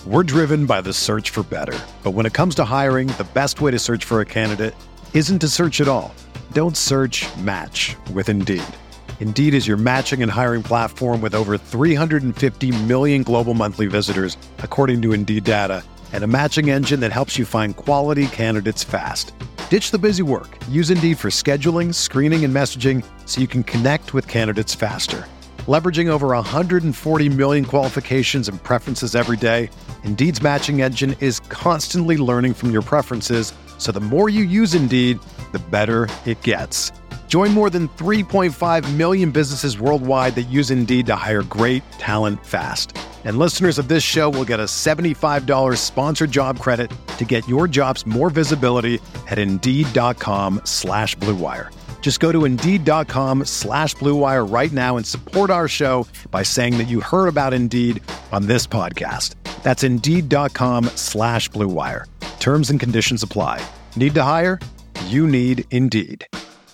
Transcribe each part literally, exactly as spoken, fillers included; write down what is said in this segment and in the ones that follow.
We're driven by the search for better. But when it comes to hiring, the best way to search for a candidate isn't to search at all. Don't search, match with Indeed. Indeed is your matching and hiring platform with over three hundred fifty million global monthly visitors, according to Indeed data, and a matching engine that helps you find quality candidates fast. Ditch the busy work. Use Indeed for scheduling, screening, and messaging so you can connect with candidates faster. Leveraging over one hundred forty million qualifications and preferences every day, Indeed's matching engine is constantly learning from your preferences, so the more you use Indeed, the better it gets. Join more than three point five million businesses worldwide that use Indeed to hire great talent fast. And listeners of this show will get a seventy-five dollars sponsored job credit to get your jobs more visibility at Indeed.com slash Blue Wire. Just go to Indeed.com slash Blue Wire right now and support our show by saying that you heard about Indeed on this podcast. That's Indeed.com slash Blue Wire. Terms and conditions apply. Need to hire? You need Indeed.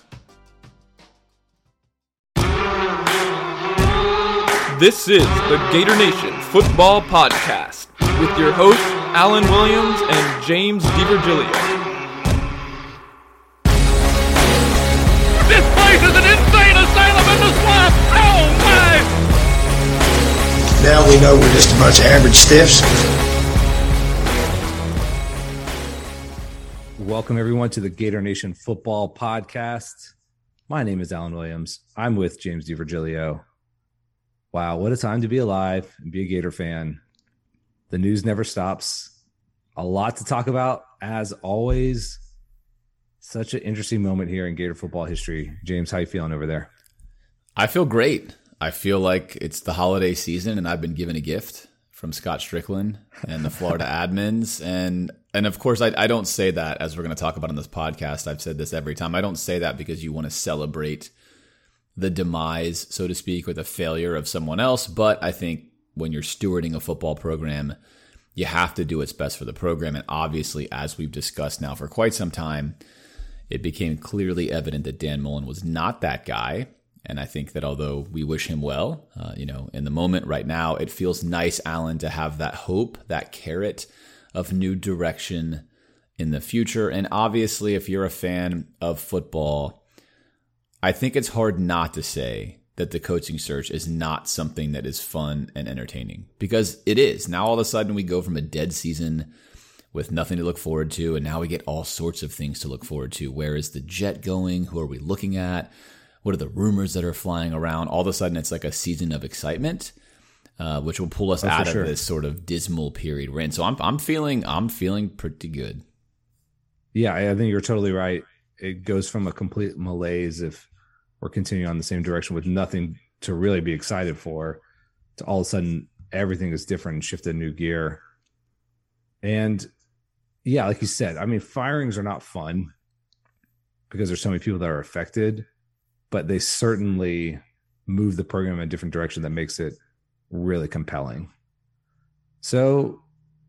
This is the Gator Nation Football Podcast with your hosts, Alan Williams and James DiVirgilio. This place is an insane asylum in the swamp! Oh my! Now we know we're just a bunch of average stiffs. Welcome everyone to the Gator Nation Football Podcast. My name is Alan Williams. I'm with James DiVirgilio. Wow, what a time to be alive and be a Gator fan. The news never stops. A lot to talk about, as always. Such an interesting moment here in Gator football history. James, how you feeling over there? I feel great. I feel like it's the holiday season and I've been given a gift from Scott Strickland and the Florida admins. And and of course, I, I don't say that, as we're going to talk about on this podcast. I've said this every time. I don't say that because you want to celebrate the demise, so to speak, or the failure of someone else. But I think when you're stewarding a football program, you have to do what's best for the program. And obviously, as we've discussed now for quite some time, it became clearly evident that Dan Mullen was not that guy. And I think that although we wish him well, uh, you know, in the moment right now, it feels nice, Alan, to have that hope, that carrot of new direction in the future. And obviously, if you're a fan of football, I think it's hard not to say that the coaching search is not something that is fun and entertaining, because it is. Now, all of a sudden, we go from a dead season with nothing to look forward to, and now we get all sorts of things to look forward to. Where is the jet going? Who are we looking at? What are the rumors that are flying around? All of a sudden, it's like a season of excitement, uh, which will pull us oh, out of sure. this sort of dismal period we're in. So I'm I'm feeling I'm feeling pretty good. Yeah, I think you're totally right. It goes from a complete malaise if we're continuing on the same direction with nothing to really be excited for, to all of a sudden everything is different and shifted new gear. And yeah, like you said, I mean, firings are not fun because there's so many people that are affected, but they certainly move the program in a different direction that makes it really compelling. So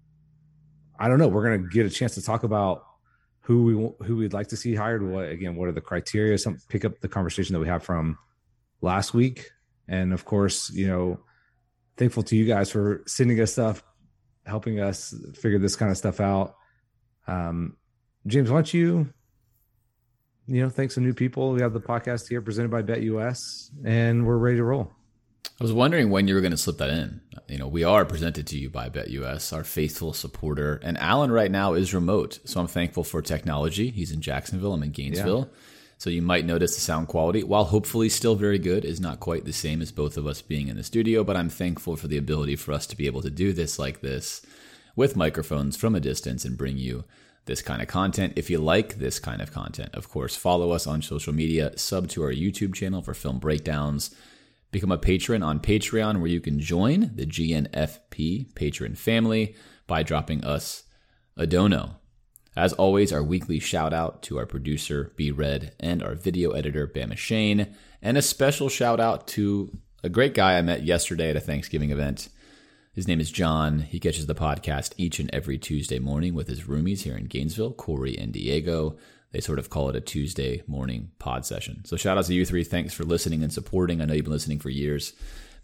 I don't know. We're going to get a chance to talk about who we who we'd like to see hired. What again? What are the criteria? Some pick up the conversation that we have from last week, and of course, you know, thankful to you guys for sending us stuff, helping us figure this kind of stuff out. Um, James, why don't you, you know, thank some new people. We have the podcast here presented by BetUS, and we're ready to roll. I was wondering when you were going to slip that in. You know, we are presented to you by BetUS, our faithful supporter. And Alan right now is remote, so I'm thankful for technology. He's in Jacksonville. I'm in Gainesville. Yeah. So you might notice the sound quality, while hopefully still very good, is not quite the same as both of us being in the studio. But I'm thankful for the ability for us to be able to do this like this with microphones from a distance and bring you this kind of content. If you like this kind of content, of course, follow us on social media, sub to our YouTube channel for film breakdowns, become a patron on Patreon, where you can join the G N F P patron family by dropping us a dono. As always, our weekly shout out to our producer, B Red, and our video editor, Bama Shane, and a special shout out to a great guy I met yesterday at a Thanksgiving event. His name is John. He catches the podcast each and every Tuesday morning with his roomies here in Gainesville, Corey and Diego. They sort of call it a Tuesday morning pod session. So shout out to you three. Thanks for listening and supporting. I know you've been listening for years.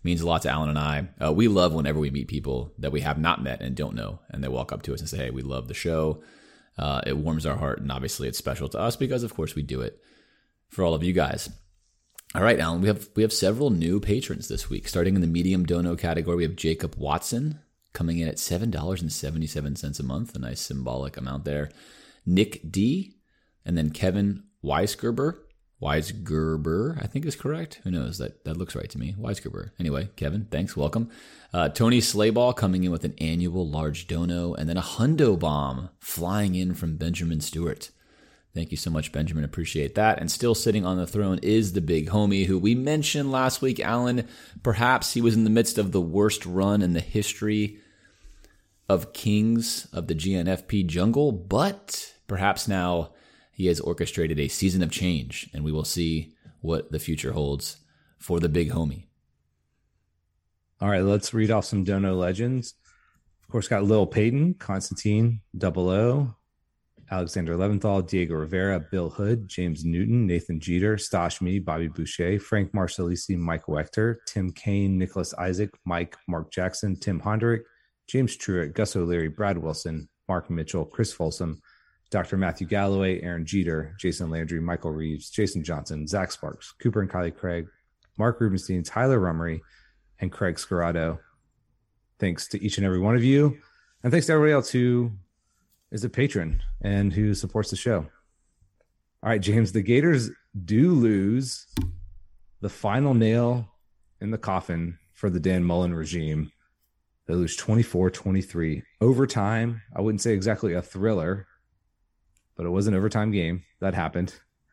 means a lot to Alan and I. Uh, we love whenever we meet people that we have not met and don't know, and they walk up to us and say, hey, we love the show. Uh, it warms our heart, and obviously it's special to us because, of course, we do it for all of you guys. All right, Alan, we have we have several new patrons this week. Starting in the medium dono category, we have Jacob Watson coming in at seven dollars and seventy-seven cents a month, a nice symbolic amount there. Nick D, and then Kevin Weisgerber. Weisgerber, I think is correct. Who knows? That that looks right to me. Weisgerber. Anyway, Kevin, thanks. Welcome. Uh, Tony Slayball coming in with an annual large dono, and then a hundo bomb flying in from Benjamin Stewart. Thank you so much, Benjamin. Appreciate that. And still sitting on the throne is the big homie who we mentioned last week, Alan. Perhaps he was in the midst of the worst run in the history of Kings of the G N F P jungle, but perhaps now he has orchestrated a season of change, and we will see what the future holds for the big homie. All right, let's read off some dono legends. Of course, got Lil Peyton, Constantine, Double O, Alexander Leventhal, Diego Rivera, Bill Hood, James Newton, Nathan Jeter, Stash Me, Bobby Boucher, Frank Marcellisi, Mike Wechter, Tim Kane, Nicholas Isaac, Mike, Mark Jackson, Tim Hondrick, James Truitt, Gus O'Leary, Brad Wilson, Mark Mitchell, Chris Folsom, Doctor Matthew Galloway, Aaron Jeter, Jason Landry, Michael Reeves, Jason Johnson, Zach Sparks, Cooper and Kylie Craig, Mark Rubenstein, Tyler Rummery, and Craig Scarrato. Thanks to each and every one of you. And thanks to everybody else who is a patron and who supports the show. All right, James, the Gators do lose the final nail in the coffin for the Dan Mullen regime. They lose twenty-four twenty-three. Overtime, I wouldn't say exactly a thriller, but it was an overtime game. That happened.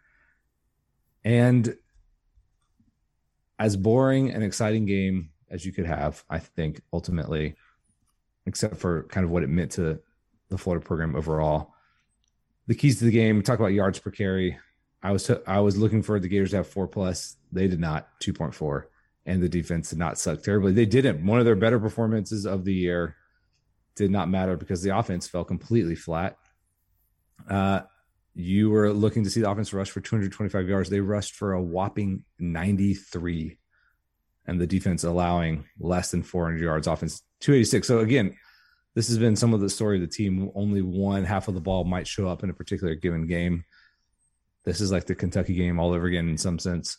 And as boring and exciting game as you could have, I think, ultimately, except for kind of what it meant to the Florida program overall. The keys to the game, we talk about yards per carry. I was t- I was looking for the Gators to have four plus. They did not, two point four. And the defense did not suck terribly. They didn't. One of their better performances of the year did not matter because the offense fell completely flat. Uh, you were looking to see the offense rush for two hundred twenty-five yards. They rushed for a whopping ninety-three, and the defense allowing less than four hundred yards. Offense two eighty-six. So again, this has been some of the story of the team. Only one half of the ball might show up in a particular given game. This is like the Kentucky game all over again in some sense.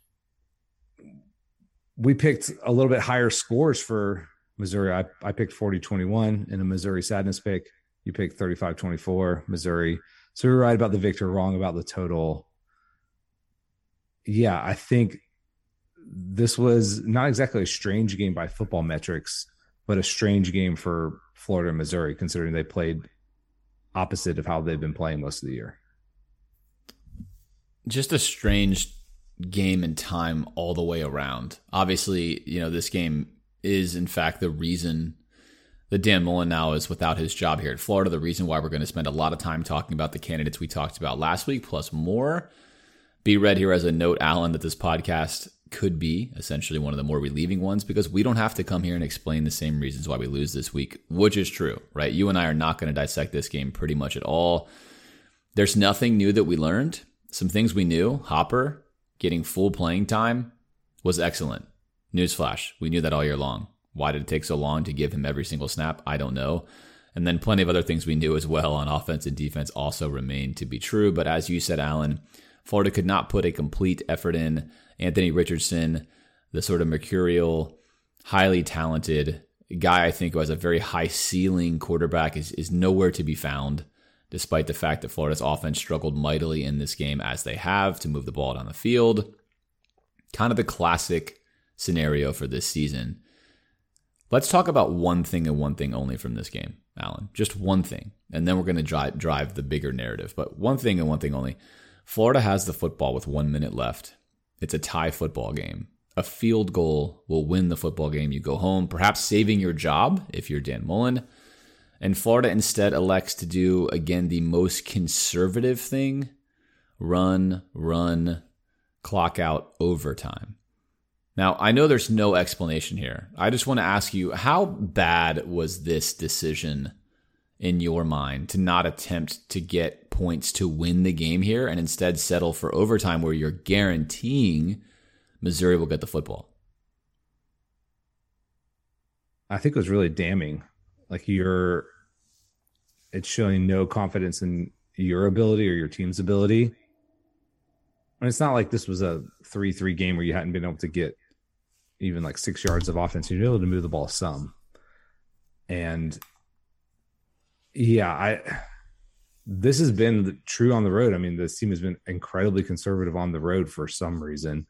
We picked a little bit higher scores for Missouri. I, I picked forty twenty-one in a Missouri sadness pick. You picked thirty-five twenty-four, Missouri. So we were right about the victor, wrong about the total. Yeah, I think this was not exactly a strange game by football metrics, but a strange game for Florida and Missouri, considering they played opposite of how they've been playing most of the year. Just a strange game and time all the way around. Obviously, you know, this game is, in fact, the reason that Dan Mullen now is without his job here at Florida, the reason why we're going to spend a lot of time talking about the candidates we talked about last week, plus more. Be read here as a note, Alan, that this podcast could be essentially one of the more relieving ones because we don't have to come here and explain the same reasons why we lose this week, which is true, right? You and I are not going to dissect this game pretty much at all. There's nothing new that we learned. Some things we knew. Hopper getting full playing time was excellent. Newsflash, we knew that all year long. Why did it take so long to give him every single snap? I don't know. And then plenty of other things we knew as well on offense and defense also remain to be true. But as you said, Alan, Florida could not put a complete effort in. Anthony Richardson, the sort of mercurial, highly talented guy, I think, who has a very high ceiling quarterback, is, is nowhere to be found, despite the fact that Florida's offense struggled mightily in this game as they have to move the ball down the field. Kind of the classic scenario for this season. Let's talk about one thing and one thing only from this game, Alan. Just one thing. And then we're going to drive, drive the bigger narrative. But one thing and one thing only. Florida has the football with one minute left. It's a tie football game. A field goal will win the football game. You go home, perhaps saving your job if you're Dan Mullen. And Florida instead elects to do, again, the most conservative thing. Run, run, clock out overtime. Now, I know there's no explanation here. I just want to ask you, how bad was this decision in your mind to not attempt to get points to win the game here and instead settle for overtime where you're guaranteeing Missouri will get the football? I think was really damning. Like you're, it's showing no confidence in your ability or your team's ability. And it's not like this was a three three game where you hadn't been able to get even like six yards of offense. You'd be able to move the ball some. And yeah, I this has been true on the road. I mean, this team has been incredibly conservative on the road for some reason.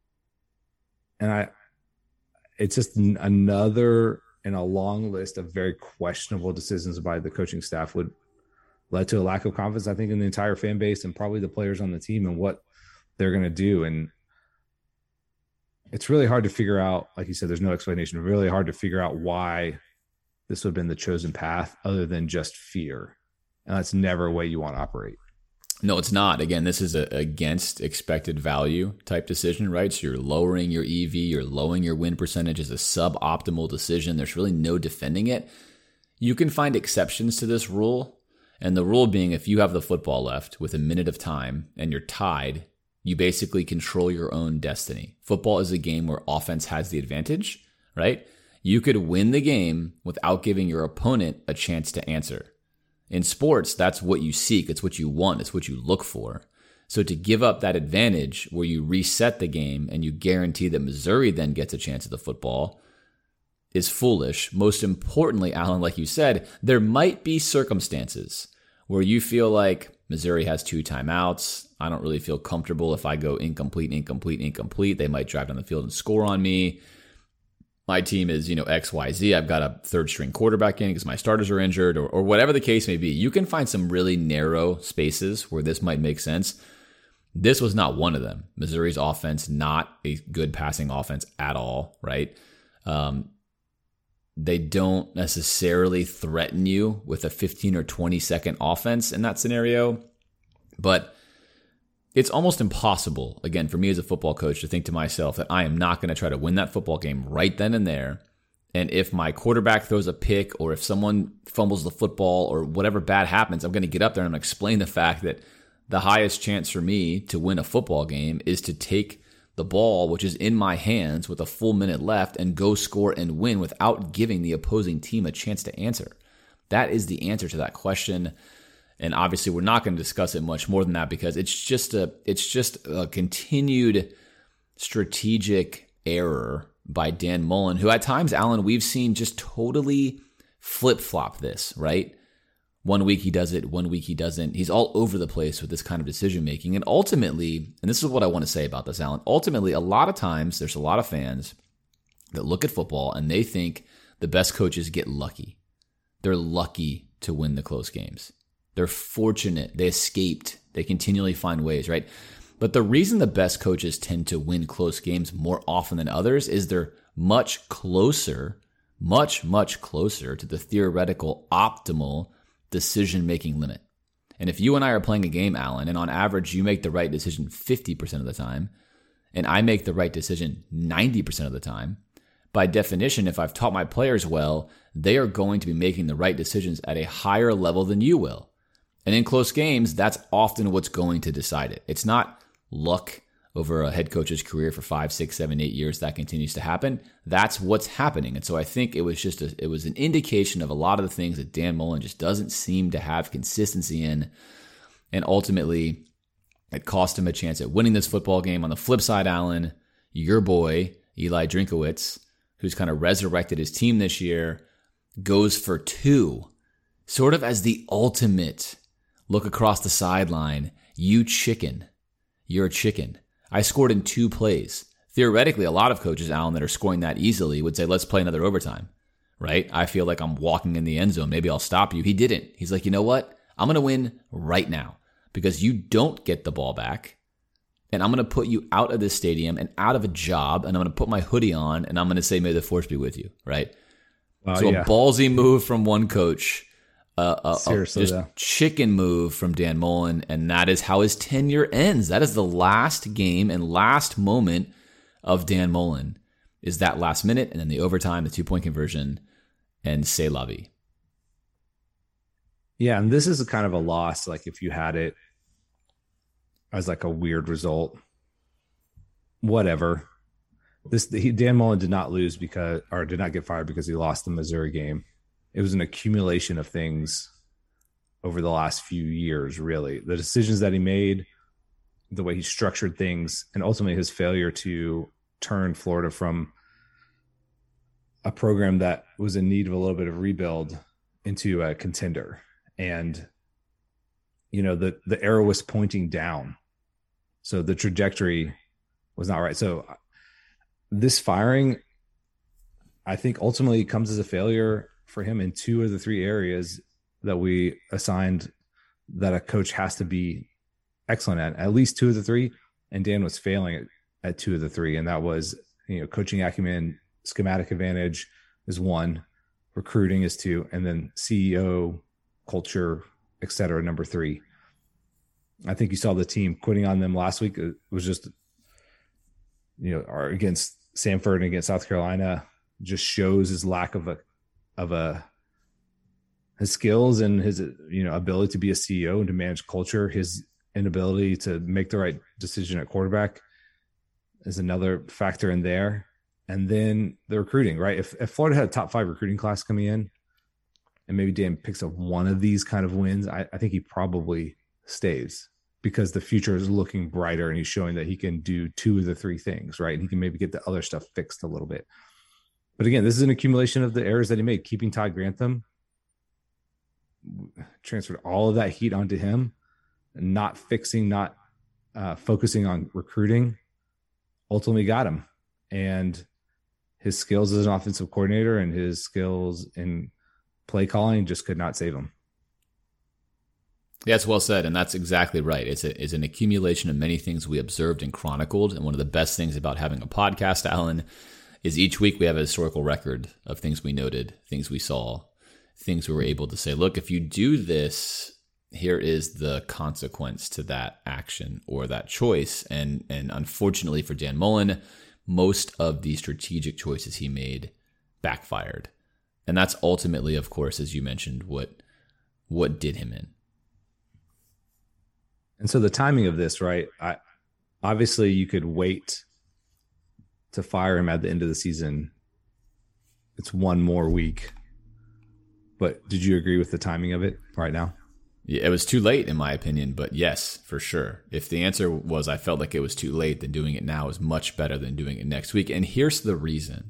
And I, it's just another in a long list of very questionable decisions by the coaching staff would led to a lack of confidence, I think, in the entire fan base and probably the players on the team and what they're going to do. And it's really hard to figure out, like you said, there's no explanation, really hard to figure out why this would have been the chosen path other than just fear. And that's never a way you want to operate. No, it's not. Again, this is a against expected value type decision, right? So you're lowering your E V, you're lowering your win percentage as a suboptimal decision. There's really no defending it. You can find exceptions to this rule. And the rule being, if you have the football left with a minute of time and you're tied, you basically control your own destiny. Football is a game where offense has the advantage, right? You could win the game without giving your opponent a chance to answer. In sports, that's what you seek. It's what you want. It's what you look for. So to give up that advantage where you reset the game and you guarantee that Missouri then gets a chance at the football is foolish. Most importantly, Alan, like you said, there might be circumstances where you feel like Missouri has two timeouts. I don't really feel comfortable if I go incomplete, incomplete, incomplete. They might drive down the field and score on me. My team is, you know, X Y Z. I've got a third string quarterback in because my starters are injured or, or whatever the case may be. You can find some really narrow spaces where this might make sense. This was not one of them. Missouri's offense, not a good passing offense at all, right? Um, they don't necessarily threaten you with a fifteen or twenty second offense in that scenario, but it's almost impossible, again, for me as a football coach to think to myself that I am not going to try to win that football game right then and there. And if my quarterback throws a pick or if someone fumbles the football or whatever bad happens, I'm going to get up there and I'm going to explain the fact that the highest chance for me to win a football game is to take the ball, which is in my hands with a full minute left, and go score and win without giving the opposing team a chance to answer. That is the answer to that question. And obviously, we're not going to discuss it much more than that because it's just a it's just a continued strategic error by Dan Mullen, who at times, Alan, we've seen just totally flip-flop this, right? One week he does it, one week he doesn't. He's all over the place with this kind of decision-making. And ultimately, and this is what I want to say about this, Alan, ultimately, a lot of times, there's a lot of fans that look at football and they think the best coaches get lucky. They're lucky to win the close games. They're fortunate. They escaped. They continually find ways, right? But the reason the best coaches tend to win close games more often than others is they're much closer, much, much closer to the theoretical optimal decision-making limit. And if you and I are playing a game, Alan, and on average you make the right decision fifty percent of the time, and I make the right decision ninety percent of the time, by definition, if I've taught my players well, they are going to be making the right decisions at a higher level than you will. And in close games, that's often what's going to decide it. It's not luck over a head coach's career for five, six, seven, eight years that continues to happen. That's what's happening. And so I think it was just a, it was an indication of a lot of the things that Dan Mullen just doesn't seem to have consistency in. And ultimately, it cost him a chance at winning this football game. On the flip side, Alan, your boy, Eli Drinkwitz, who's kind of resurrected his team this year, goes for two, sort of as the ultimate look across the sideline. You chicken. You're a chicken. I scored in two plays. Theoretically, a lot of coaches, Alan, that are scoring that easily would say, let's play another overtime, right? I feel like I'm walking in the end zone. Maybe I'll stop you. He didn't. He's like, you know what? I'm going to win right now because you don't get the ball back. And I'm going to put you out of this stadium and out of a job. And I'm going to put my hoodie on and I'm going to say, may the force be with you, right? Uh, so yeah. A ballsy move from one coach. Uh, uh, Seriously, just though. Chicken move from Dan Mullen, and that is how his tenure ends. That is the last game and last moment of Dan Mullen, is that last minute, and then the overtime, the two-point conversion, and c'est la vie. Yeah, and this is a kind of a loss, like if you had it as like a weird result, whatever. this he, Dan Mullen did not lose because, or did not get fired because he lost the Missouri game. It was an accumulation of things over the last few years, really. The decisions that he made, the way he structured things, and ultimately his failure to turn Florida from a program that was in need of a little bit of rebuild into a contender. And, you know, the, the arrow was pointing down. So the trajectory was not right. So this firing, I think ultimately comes as a failure for him in two of the three areas that we assigned that a coach has to be excellent at, at least two of the three. And Dan was failing at, at two of the three. And that was, you know, coaching acumen, schematic advantage is one, recruiting is two, and then C E O, culture, et cetera, number three. I think you saw the team quitting on them last week. It was just, you know, or against Samford and against South Carolina, just shows his lack of a, of a, his skills and his, you know, ability to be a C E O and to manage culture. His inability to make the right decision at quarterback is another factor in there. And then the recruiting, right? If, if Florida had a top five recruiting class coming in, and maybe Dan picks up one of these kind of wins, I, I think he probably stays because the future is looking brighter and he's showing that he can do two of the three things, right? And he can maybe get the other stuff fixed a little bit. But again, this is an accumulation of the errors that he made. Keeping Todd Grantham, transferred all of that heat onto him, not fixing, not uh, focusing on recruiting, ultimately got him. And his skills as an offensive coordinator and his skills in play calling just could not save him. Yeah, it's well said, and that's exactly right. It's, a, it's an accumulation of many things we observed and chronicled, and one of the best things about having a podcast, Alan, is each week we have a historical record of things we noted, things we saw, things we were able to say, look, if you do this, here is the consequence to that action or that choice. And, and unfortunately for Dan Mullen, most of the strategic choices he made backfired. And that's ultimately, of course, as you mentioned, what what did him in. And so the timing of this, right? I, obviously, you could wait to fire him at the end of the season. It's one more week. But did you agree with the timing of it right now? Yeah, it was too late, in my opinion, but yes, for sure. If the answer was I felt like it was too late, then doing it now is much better than doing it next week. And here's the reason.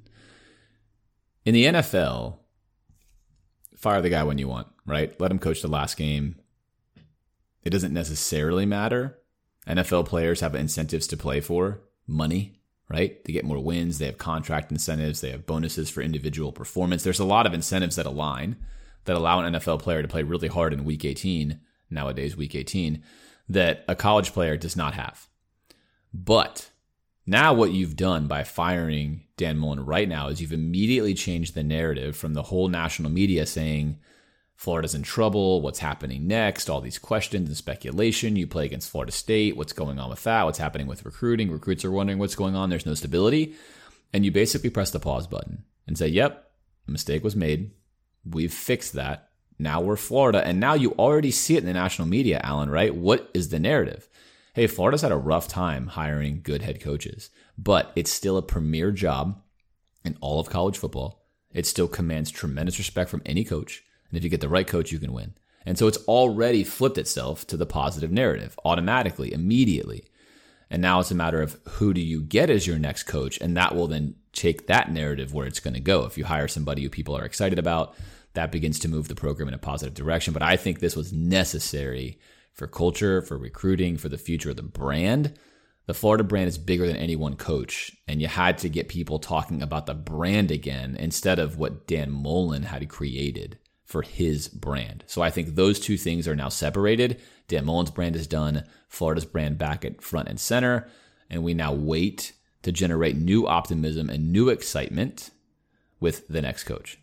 In the N F L, fire the guy when you want, right? Let him coach the last game. It doesn't necessarily matter. N F L players have incentives to play for, money, right? They get more wins. They have contract incentives. They have bonuses for individual performance. There's a lot of incentives that align, that allow an N F L player to play really hard in week eighteen, nowadays week eighteen, that a college player does not have. But now what you've done by firing Dan Mullen right now is you've immediately changed the narrative from the whole national media saying Florida's in trouble, what's happening next, all these questions and speculation. You play against Florida State, what's going on with that, what's happening with recruiting. Recruits are wondering what's going on, there's no stability. And you basically press the pause button and say, yep, a mistake was made. We've fixed that. Now we're Florida. And now you already see it in the national media, Alan, right? What is the narrative? Hey, Florida's had a rough time hiring good head coaches, but it's still a premier job in all of college football. It still commands tremendous respect from any coach. And if you get the right coach, you can win. And so it's already flipped itself to the positive narrative automatically, immediately. And now it's a matter of who do you get as your next coach? And that will then take that narrative where it's going to go. If you hire somebody who people are excited about, that begins to move the program in a positive direction. But I think this was necessary for culture, for recruiting, for the future of the brand. The Florida brand is bigger than any one coach. And you had to get people talking about the brand again instead of what Dan Mullen had created for his brand. So I think those two things are now separated. Dan Mullen's brand is done, Florida's brand back at front and center, and we now wait to generate new optimism and new excitement with the next coach.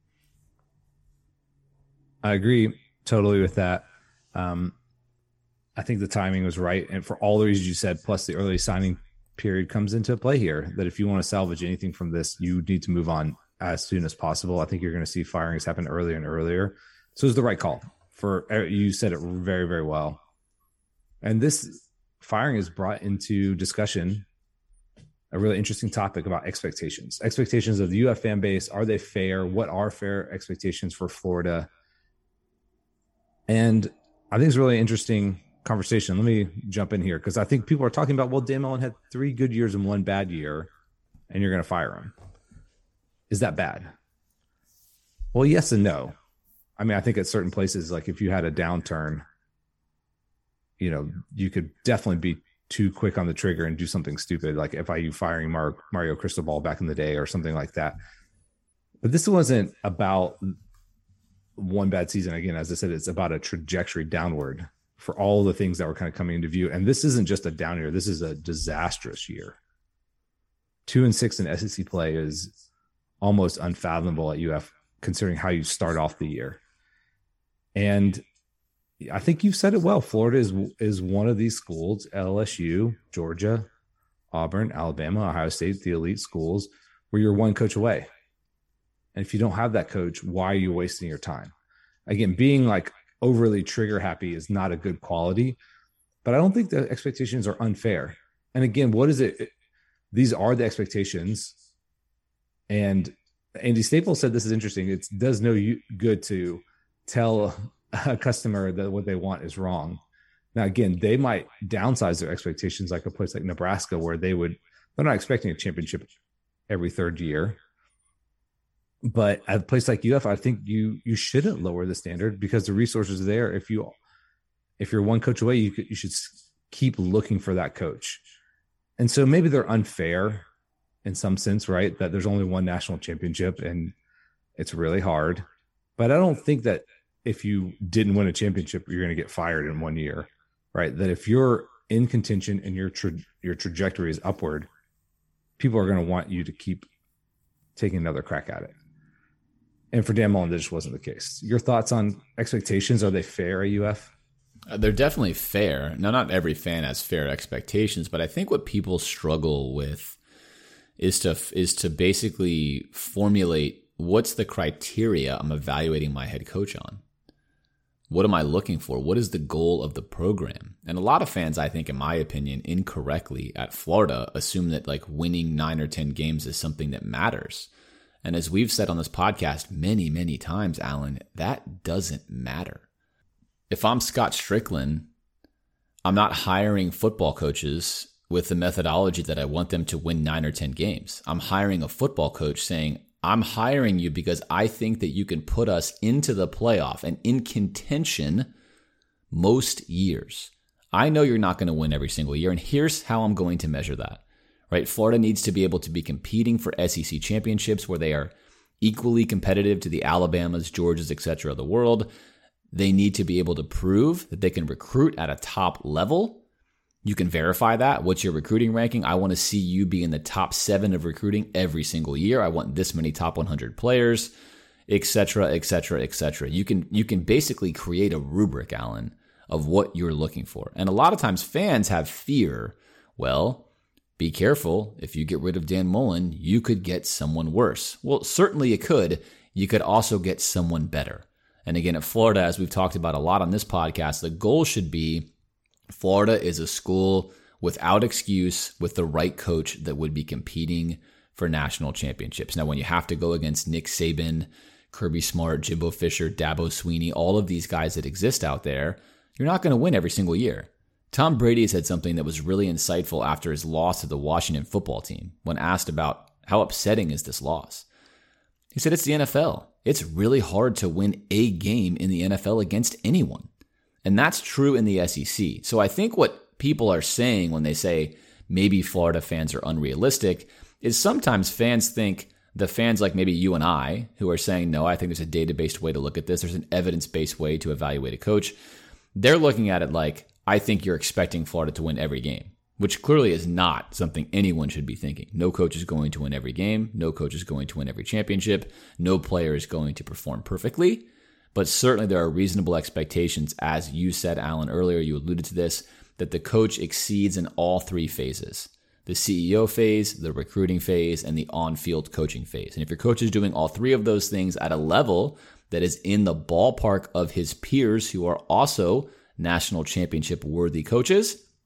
I agree totally with that. Um, I think the timing was right. And for all the reasons you said, plus the early signing period comes into play here, that if you want to salvage anything from this, you need to move on as soon as possible. I think you're going to see firings happen earlier and earlier. So it's the right call. For you said it very, very well. And this firing is brought into discussion a really interesting topic about expectations. Expectations of the U F fan base. Are they fair? What are fair expectations for Florida? And I think it's a really interesting conversation. Let me jump in here because I think people are talking about, well, Dan Mullen had three good years and one bad year, and you're going to fire him. Is that bad? Well, yes and no. I mean, I think at certain places, like if you had a downturn, you know, you could definitely be too quick on the trigger and do something stupid, like F I U firing Mar- Mario Cristobal back in the day or something like that. But this wasn't about one bad season. Again, as I said, it's about a trajectory downward for all the things that were kind of coming into view. And this isn't just a down year. This is a disastrous year. Two and six in S E C play is almost unfathomable at U F, considering how you start off the year. And I think you've said it well. Florida is is one of these schools, L S U, Georgia, Auburn, Alabama, Ohio State, the elite schools, where you're one coach away. And if you don't have that coach, why are you wasting your time? Again, being like overly trigger happy is not a good quality, but I don't think the expectations are unfair. And again, what is it? These are the expectations. And Andy Staples said this is interesting. It does no good to tell a customer that what they want is wrong. Now, again, they might downsize their expectations, like a place like Nebraska, where they would, they're not expecting a championship every third year. But at a place like U F, I think you you shouldn't lower the standard because the resources are there. If you if you're one coach away, you could, you should keep looking for that coach. And so maybe they're unfair in some sense, right? That there's only one national championship and it's really hard. But I don't think that if you didn't win a championship, you're going to get fired in one year, right? That if you're in contention and your tra- your trajectory is upward, people are going to want you to keep taking another crack at it. And for Dan Mullen, that just wasn't the case. Your thoughts on expectations? Are they fair at U F? Uh, they're definitely fair. Now, not every fan has fair expectations, but I think what people struggle with is to is to basically formulate what's the criteria I'm evaluating my head coach on. What am I looking for? What is the goal of the program? And a lot of fans, I think, in my opinion, incorrectly at Florida, assume that like winning nine or ten games is something that matters. And as we've said on this podcast many, many times, Alan, that doesn't matter. If I'm Scott Strickland, I'm not hiring football coaches with the methodology that I want them to win nine or ten games. I'm hiring a football coach saying, I'm hiring you because I think that you can put us into the playoff and in contention most years. I know you're not going to win every single year, and here's how I'm going to measure that. Right? Florida needs to be able to be competing for S E C championships where they are equally competitive to the Alabamas, Georgias, et cetera of the world. They need to be able to prove that they can recruit at a top level. You can verify that. What's your recruiting ranking? I want to see you be in the top seven of recruiting every single year. I want this many top one hundred players, et cetera, et cetera, et cetera. You can, you can basically create a rubric, Alan, of what you're looking for. And a lot of times fans have fear. Well, be careful. If you get rid of Dan Mullen, you could get someone worse. Well, certainly you could. You could also get someone better. And again, at Florida, as we've talked about a lot on this podcast, the goal should be Florida is a school without excuse with the right coach that would be competing for national championships. Now, when you have to go against Nick Saban, Kirby Smart, Jimbo Fisher, Dabo Swinney, all of these guys that exist out there, you're not going to win every single year. Tom Brady said something that was really insightful after his loss to the Washington football team when asked about how upsetting is this loss. He said, it's the N F L. It's really hard to win a game in the N F L against anyone. And that's true in the S E C. So I think what people are saying when they say maybe Florida fans are unrealistic is sometimes fans think the fans like maybe you and I who are saying, no, I think there's a data-based way to look at this. There's an evidence-based way to evaluate a coach. They're looking at it like, I think you're expecting Florida to win every game, which clearly is not something anyone should be thinking. No coach is going to win every game. No coach is going to win every championship. No player is going to perform perfectly. But certainly there are reasonable expectations, as you said, Alan, earlier, you alluded to this, that the coach exceeds in all three phases. The C E O phase, the recruiting phase, and the on-field coaching phase. And if your coach is doing all three of those things at a level that is in the ballpark of his peers who are also national championship worthy coaches,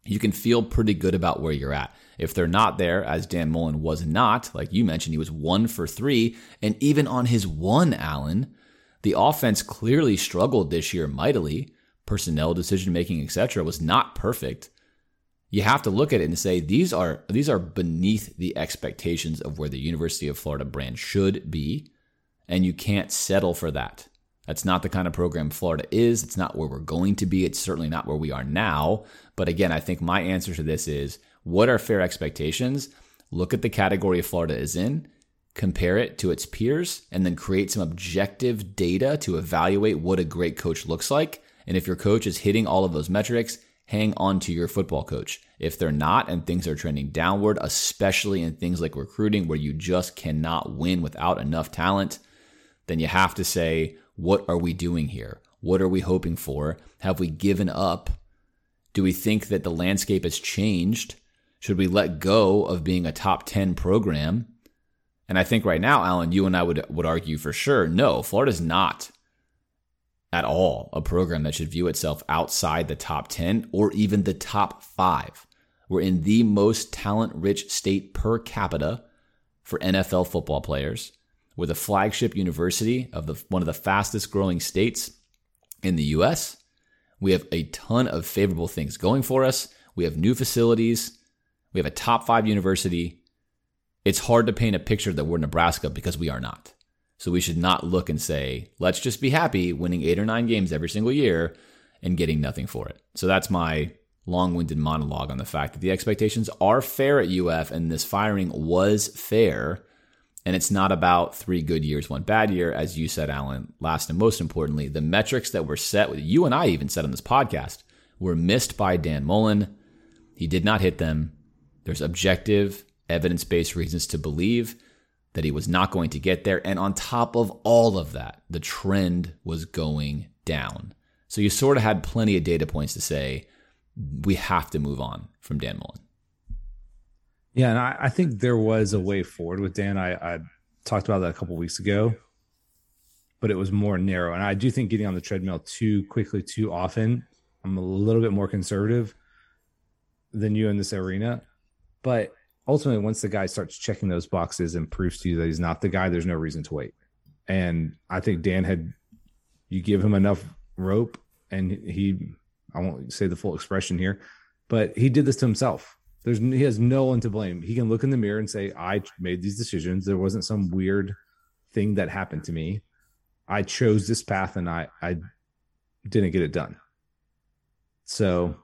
you can feel pretty good about where you're at. If they're not there, as Dan Mullen was not, like you mentioned, he was one for three. And even on his one, Allen, the offense clearly struggled this year mightily. Personnel decision-making, et cetera, was not perfect. You have to look at it and say, these are these are beneath the expectations of where the University of Florida brand should be, and you can't settle for that. That's not the kind of program Florida is. It's not where we're going to be. It's certainly not where we are now. But again, I think my answer to this is, what are fair expectations? Look at the category Florida is in, compare it to its peers, and then create some objective data to evaluate what a great coach looks like. And if your coach is hitting all of those metrics, hang on to your football coach. If they're not and things are trending downward, especially in things like recruiting where you just cannot win without enough talent, then you have to say, what are we doing here? What are we hoping for? Have we given up? Do we think that the landscape has changed? Should we let go of being a top ten program? And I think right now, Alan, you and I would would argue for sure, no, Florida's not at all a program that should view itself outside the top ten or even the top five. We're in the most talent-rich state per capita for N F L football players. We're the flagship university of the one of the fastest growing states in the U S. We have a ton of favorable things going for us. We have new facilities. We have a top five university. It's hard to paint a picture that we're Nebraska because we are not. So we should not look and say, let's just be happy winning eight or nine games every single year and getting nothing for it. So that's my long-winded monologue on the fact that the expectations are fair at U F and this firing was fair. And it's not about three good years, one bad year. As you said, Alan, last and most importantly, the metrics that were set, you and I even said on this podcast, were missed by Dan Mullen. He did not hit them. There's objective, evidence-based reasons to believe that he was not going to get there. And on top of all of that, the trend was going down. So you sort of had plenty of data points to say, we have to move on from Dan Mullen. Yeah, and I, I think there was a way forward with Dan. I, I talked about that a couple of weeks ago, but it was more narrow. And I do think getting on the treadmill too quickly, too often, I'm a little bit more conservative than you in this arena. But ultimately, once the guy starts checking those boxes and proves to you that he's not the guy, there's no reason to wait. And I think Dan had, you give him enough rope, and he, I won't say the full expression here, but he did this to himself. There's, he has no one to blame. He can look in the mirror and say, I made these decisions. There wasn't some weird thing that happened to me. I chose this path and I, I didn't get it done. So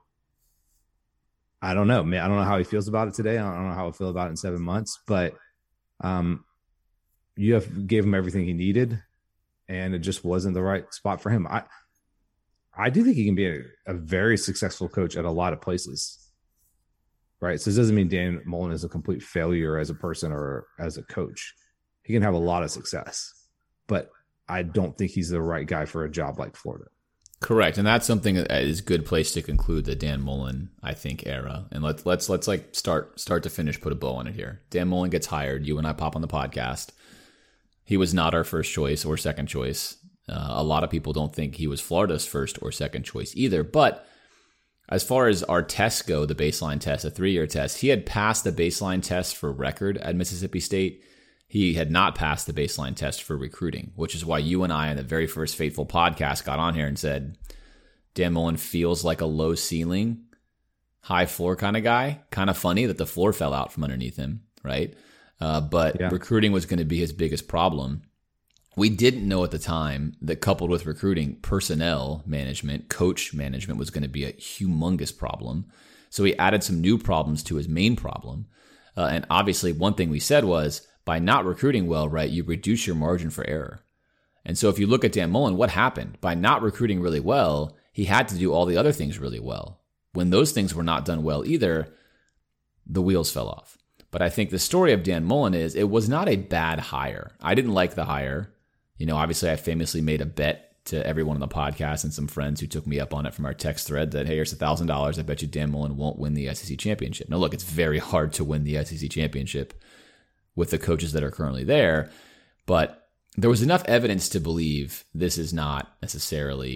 I don't know, man. I don't know how he feels about it today. I don't know how he'll feel about it in seven months, but um, U F gave him everything he needed and it just wasn't the right spot for him. I, I do think he can be a, a very successful coach at a lot of places. Right. So this doesn't mean Dan Mullen is a complete failure as a person or as a coach. He can have a lot of success, but I don't think he's the right guy for a job like Florida. Correct. And that's something that is a good place to conclude the Dan Mullen, I think, era. And let's, let's, let's like start, start to finish, put a bow on it here. Dan Mullen gets hired. You and I pop on the podcast. He was not our first choice or second choice. Uh, a lot of people don't think he was Florida's first or second choice either, but as far as our tests go, the baseline test, a three-year test, he had passed the baseline test for record at Mississippi State. He had not passed the baseline test for recruiting, which is why you and I in the very first Fateful podcast got on here and said, Dan Mullen feels like a low ceiling, high floor kind of guy. Kind of funny that the floor fell out from underneath him, right? Uh, but yeah. Recruiting was going to be his biggest problem. We didn't know at the time that coupled with recruiting, personnel management, coach management was going to be a humongous problem. So he added some new problems to his main problem. Uh, and obviously one thing we said was by not recruiting well, right, you reduce your margin for error. And so if you look at Dan Mullen, what happened? By not recruiting really well, he had to do all the other things really well. When those things were not done well either, the wheels fell off. But I think the story of Dan Mullen is it was not a bad hire. I didn't like the hire. You know, obviously I famously made a bet to everyone on the podcast and some friends who took me up on it from our text thread that, hey, here's one thousand dollars. I bet you Dan Mullen won't win the S E C championship. Now, look, it's very hard to win the S E C championship with the coaches that are currently there, but there was enough evidence to believe this is not necessarily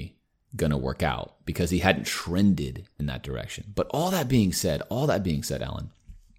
going to work out because he hadn't trended in that direction. But all that being said, all that being said, Alan,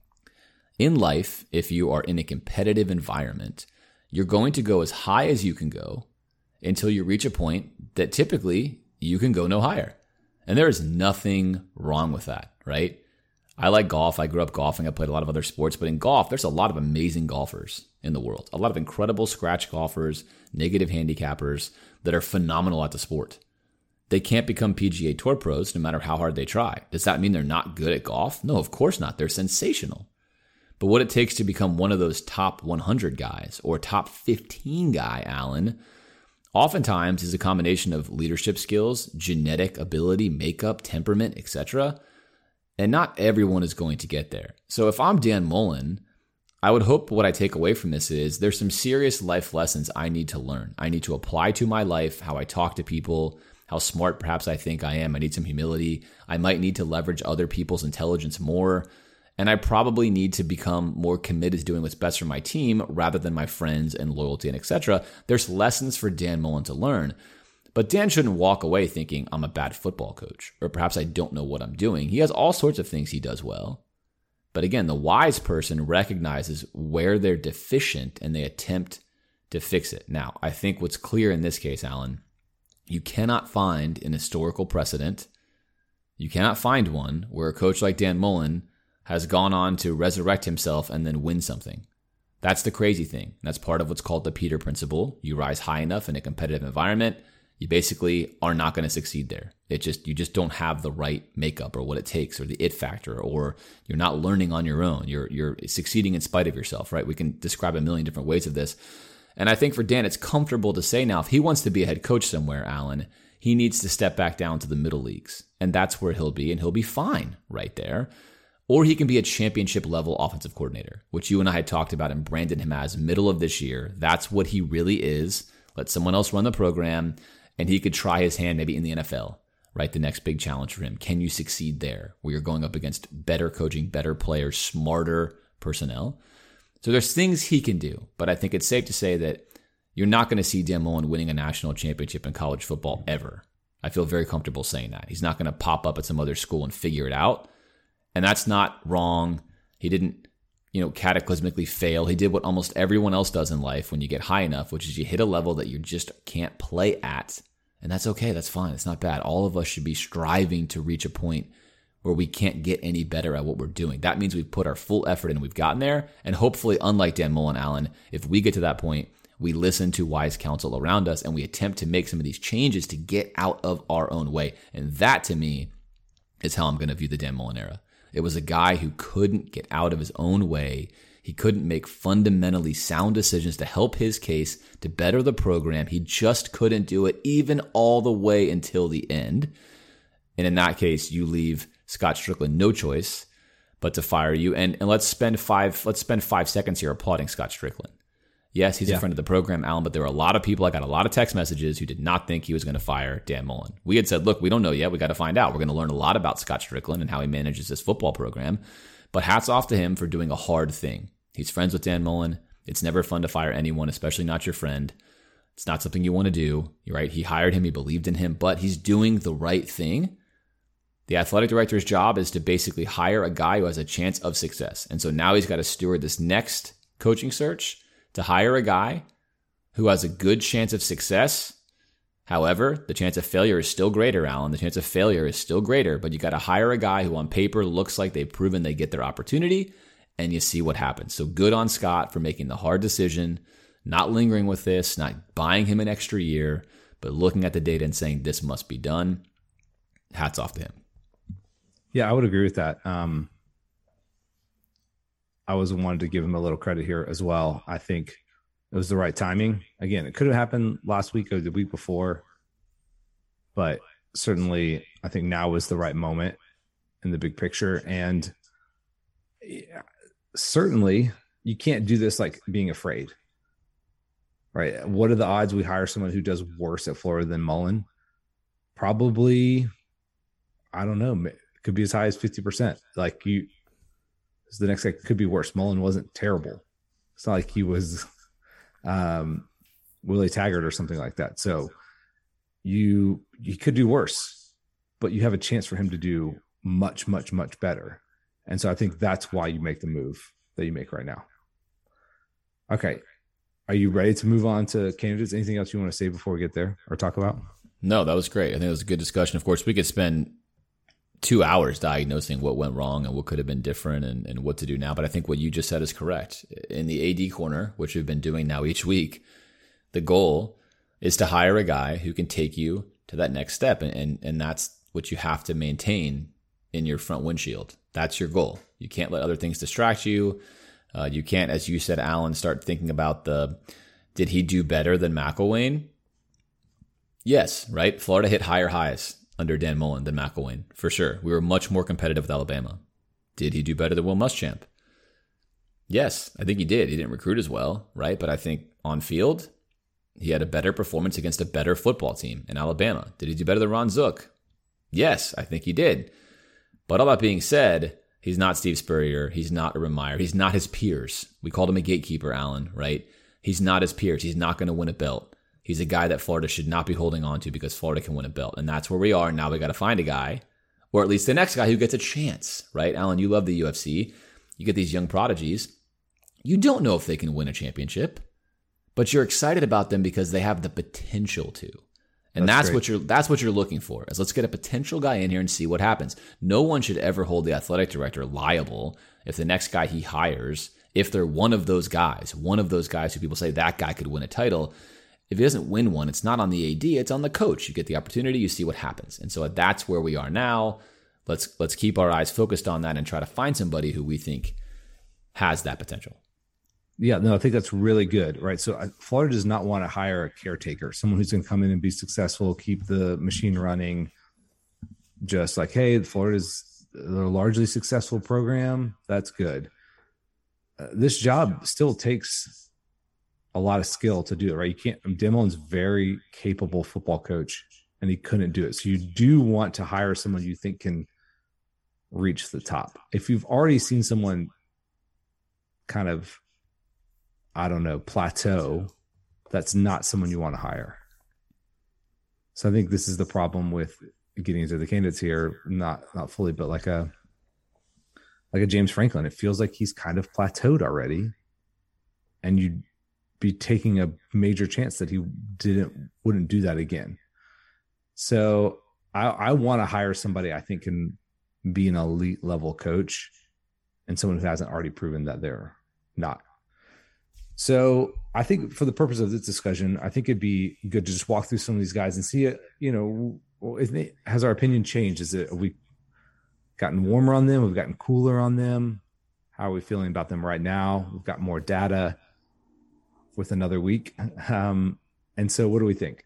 in life, if you are in a competitive environment, you're going to go as high as you can go until you reach a point that typically you can go no higher. And there is nothing wrong with that, right? I like golf. I grew up golfing. I played a lot of other sports, but in golf, there's a lot of amazing golfers in the world. A lot of incredible scratch golfers, negative handicappers that are phenomenal at the sport. They can't become P G A Tour pros no matter how hard they try. Does that mean they're not good at golf? No, of course not. They're sensational. But what it takes to become one of those top one hundred guys or top fifteen guy, Alan, oftentimes is a combination of leadership skills, genetic ability, makeup, temperament, et cetera. And not everyone is going to get there. So if I'm Dan Mullen, I would hope what I take away from this is there's some serious life lessons I need to learn. I need to apply to my life, how I talk to people, how smart perhaps I think I am. I need some humility. I might need to leverage other people's intelligence more. And I probably need to become more committed to doing what's best for my team rather than my friends and loyalty and et cetera. There's lessons for Dan Mullen to learn. But Dan shouldn't walk away thinking I'm a bad football coach, or perhaps I don't know what I'm doing. He has all sorts of things he does well. But again, the wise person recognizes where they're deficient and they attempt to fix it. Now, I think what's clear in this case, Alan, you cannot find an historical precedent. You cannot find one where a coach like Dan Mullen has gone on to resurrect himself and then win something. That's the crazy thing. That's part of what's called the Peter Principle. You rise high enough in a competitive environment, you basically are not going to succeed there. It just you just don't have the right makeup or what it takes or the it factor, or you're not learning on your own. You're you're succeeding in spite of yourself, right? We can describe a million different ways of this. And I think for Dan, it's comfortable to say now, if he wants to be a head coach somewhere, Alan, he needs to step back down to the middle leagues. And that's where he'll be, and he'll be fine right there. Or he can be a championship level offensive coordinator, which you and I had talked about and branded him as middle of this year. That's what he really is. Let someone else run the program. And he could try his hand maybe in the N F L, right? The next big challenge for him. Can you succeed there where you're going up against better coaching, better players, smarter personnel? So there's things he can do, but I think it's safe to say that you're not going to see Dan Mullen winning a national championship in college football ever. I feel very comfortable saying that. He's not going to pop up at some other school and figure it out. And that's not wrong. He didn't, you know, cataclysmically fail. He did what almost everyone else does in life when you get high enough, which is you hit a level that you just can't play at. And that's okay. That's fine. It's not bad. All of us should be striving to reach a point where we can't get any better at what we're doing. That means we've put our full effort in and we've gotten there. And hopefully, unlike Dan Mullen, Allen, if we get to that point, we listen to wise counsel around us and we attempt to make some of these changes to get out of our own way. And that, to me, is how I'm going to view the Dan Mullen era. It was a guy who couldn't get out of his own way. He couldn't make fundamentally sound decisions to help his case, to better the program. He just couldn't do it even all the way until the end. And in that case, you leave Scott Strickland no choice but to fire you. And, and let's spend five let's spend five seconds here applauding Scott Strickland. Yes, he's yeah. a friend of the program, Alan, but there were a lot of people, I got a lot of text messages who did not think he was going to fire Dan Mullen. We had said, look, we don't know yet. We got to find out. We're going to learn a lot about Scott Strickland and how he manages this football program. But hats off to him for doing a hard thing. He's friends with Dan Mullen. It's never fun to fire anyone, especially not your friend. It's not something you want to do. You're right. He hired him. He believed in him, but he's doing the right thing. The athletic director's job is to basically hire a guy who has a chance of success. And so now he's got to steward this next coaching search to hire a guy who has a good chance of success. However, the chance of failure is still greater, Alan. The chance of failure is still greater, but you got to hire a guy who on paper looks like they've proven they get their opportunity, and you see what happens. So good on Scott for making the hard decision, not lingering with this, not buying him an extra year, but looking at the data and saying this must be done. Hats off to him. Yeah, I would agree with that. Um, I was wanted to give him a little credit here as well. I think it was the right timing. Again, it could have happened last week or the week before, but certainly I think now is the right moment in the big picture. And yeah, certainly you can't do this like being afraid, right? What are the odds we hire someone who does worse at Florida than Mullen? Probably, I don't know, it could be as high as fifty percent. Like you, the next guy could be worse. Mullen wasn't terrible. It's not like he was um, Willie Taggart or something like that. So you you could do worse, but you have a chance for him to do much, much, much better. And so I think that's why you make the move that you make right now. Okay. Are you ready to move on to candidates? Anything else you want to say before we get there or talk about? No, that was great. I think it was a good discussion. Of course, we could spend two hours diagnosing what went wrong and what could have been different and, and what to do now. But I think what you just said is correct. In the A D corner, which we've been doing now each week, the goal is to hire a guy who can take you to that next step. And, and, and that's what you have to maintain in your front windshield. That's your goal. You can't let other things distract you. Uh, you can't, as you said, Alan, start thinking about the, did he do better than McElwain? Yes, right? Florida hit higher highs under Dan Mullen than McElwain, for sure. We were much more competitive with Alabama. Did he do better than Will Muschamp? Yes, I think he did. He didn't recruit as well, right? But I think on field, he had a better performance against a better football team in Alabama. Did he do better than Ron Zook? Yes, I think he did. But all that being said, he's not Steve Spurrier. He's not Urban Meyer. He's not his peers. We called him a gatekeeper, Alan, right? He's not his peers. He's not going to win a belt. He's a guy that Florida should not be holding on to because Florida can win a belt. And that's where we are. Now we got to find a guy, or at least the next guy who gets a chance, right? Alan, you love the U F C. You get these young prodigies. You don't know if they can win a championship, but you're excited about them because they have the potential to. And that's, that's what you're that's what you're looking for. Is let's get a potential guy in here and see what happens. No one should ever hold the athletic director liable if the next guy he hires, if they're one of those guys, one of those guys who people say that guy could win a title. If he doesn't win one, it's not on the A D, it's on the coach. You get the opportunity, you see what happens. And so that's where we are now. Let's let's keep our eyes focused on that and try to find somebody who we think has that potential. Yeah, no, I think that's really good, right? So uh, Florida does not want to hire a caretaker, someone who's going to come in and be successful, keep the machine running. Just like, hey, Florida's a largely successful program. That's good. Uh, this job still takes a lot of skill to do it, right? You can't. Demol's very capable football coach, and he couldn't do it. So you do want to hire someone you think can reach the top. If you've already seen someone kind of, I don't know, plateau, that's not someone you want to hire. So I think this is the problem with getting into the candidates here, not not fully, but like a like a James Franklin. It feels like he's kind of plateaued already, and you'd be taking a major chance that he didn't wouldn't do that again. So I, I want to hire somebody I think can be an elite level coach, and someone who hasn't already proven that they're not. So I think for the purpose of this discussion, I think it'd be good to just walk through some of these guys and see it. You know, if it, has our opinion changed? Is it have we gotten warmer on them? We've gotten cooler on them. How are we feeling about them right now? We've got more data with another week. Um, and so what do we think?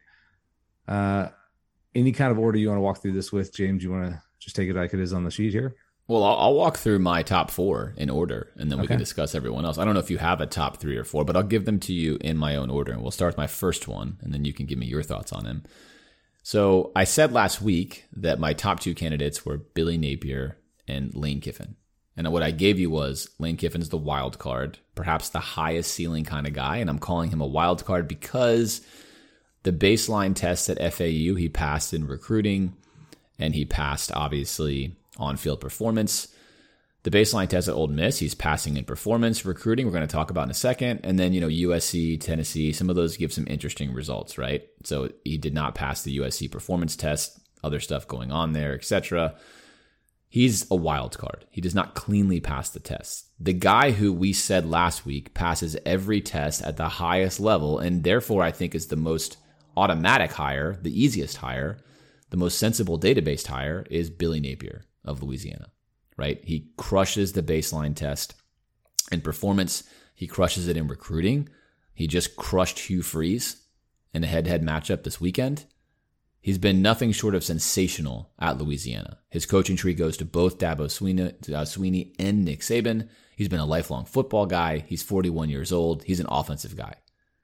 Uh, any kind of order you want to walk through this with, James? You want to just take it like it is on the sheet here? Well, I'll, I'll walk through my top four in order, and then we Okay. can discuss everyone else. I don't know if you have a top three or four, but I'll give them to you in my own order. And we'll start with my first one, and then you can give me your thoughts on him. So I said last week that my top two candidates were Billy Napier and Lane Kiffin. And what I gave you was Lane Kiffin's the wild card, perhaps the highest ceiling kind of guy. And I'm calling him a wild card because the baseline test at F A U, he passed in recruiting, and he passed, obviously, on-field performance. The baseline test at Ole Miss, he's passing in performance, recruiting, we're going to talk about in a second. And then, you know, U S C, Tennessee, some of those give some interesting results, right? So he did not pass the U S C performance test, other stuff going on there, et cetera. He's a wild card. He does not cleanly pass the test. The guy who we said last week passes every test at the highest level, and therefore I think is the most automatic hire, the easiest hire, the most sensible database hire is Billy Napier of Louisiana, right? He crushes the baseline test in performance. He crushes it in recruiting. He just crushed Hugh Freeze in a head-to-head matchup this weekend. He's been nothing short of sensational at Louisiana. His coaching tree goes to both Dabo Sweeney, uh, Sweeney and Nick Saban. He's been a lifelong football guy. He's forty-one years old. He's an offensive guy.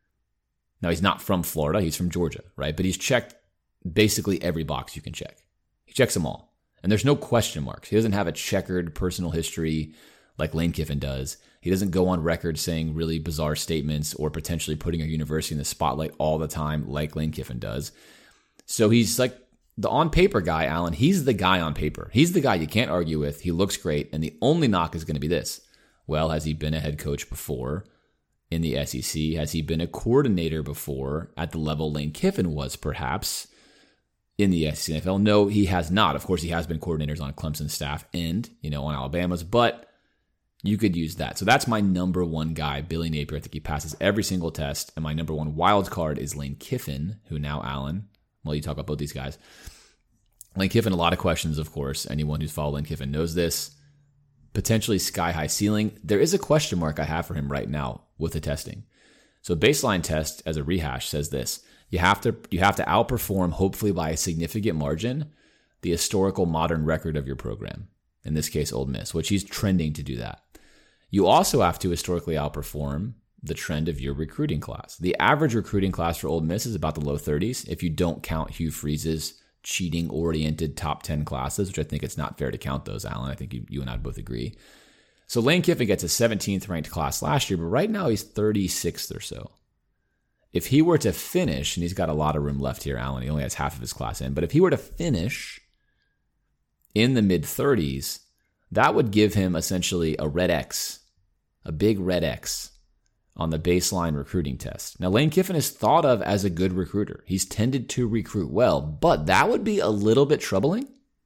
Now, he's not from Florida. He's from Georgia, right? But he's checked basically every box you can check. He checks them all. And there's no question marks. He doesn't have a checkered personal history like Lane Kiffin does. He doesn't go on record saying really bizarre statements or potentially putting a university in the spotlight all the time like Lane Kiffin does. So he's like the on paper guy, Alan. He's the guy on paper. He's the guy you can't argue with. He looks great. And the only knock is going to be this. Well, has he been a head coach before in the S E C? Has he been a coordinator before at the level Lane Kiffin was perhaps in the S E C N F L? No, he has not. Of course, he has been coordinators on Clemson's staff and, you know, on Alabama's, but you could use that. So that's my number one guy, Billy Napier. I think he passes every single test. And my number one wild card is Lane Kiffin, who now Alan, well, you talk about both these guys. Lane Kiffin, a lot of questions, of course. Anyone who's followed Lane Kiffin knows this. Potentially sky-high ceiling. There is a question mark I have for him right now with the testing. So baseline test, as a rehash, says this. You have to you have to outperform, hopefully by a significant margin, the historical modern record of your program. In this case, Ole Miss, which he's trending to do that. You also have to historically outperform the trend of your recruiting class. The average recruiting class for Ole Miss is about the low thirties if you don't count Hugh Freeze's cheating-oriented top ten classes, which I think it's not fair to count those, Alan. I think you, you and I both agree. So Lane Kiffin gets a seventeenth ranked class last year, but right now he's thirty-sixth or so. If he were to finish, and he's got a lot of room left here, Alan, he only has half of his class in, but if he were to finish in the mid-thirties, that would give him essentially a red X, a big red X on the baseline recruiting test. Now, Lane Kiffin is thought of as a good recruiter. He's tended to recruit well, but that would be a little bit troubling.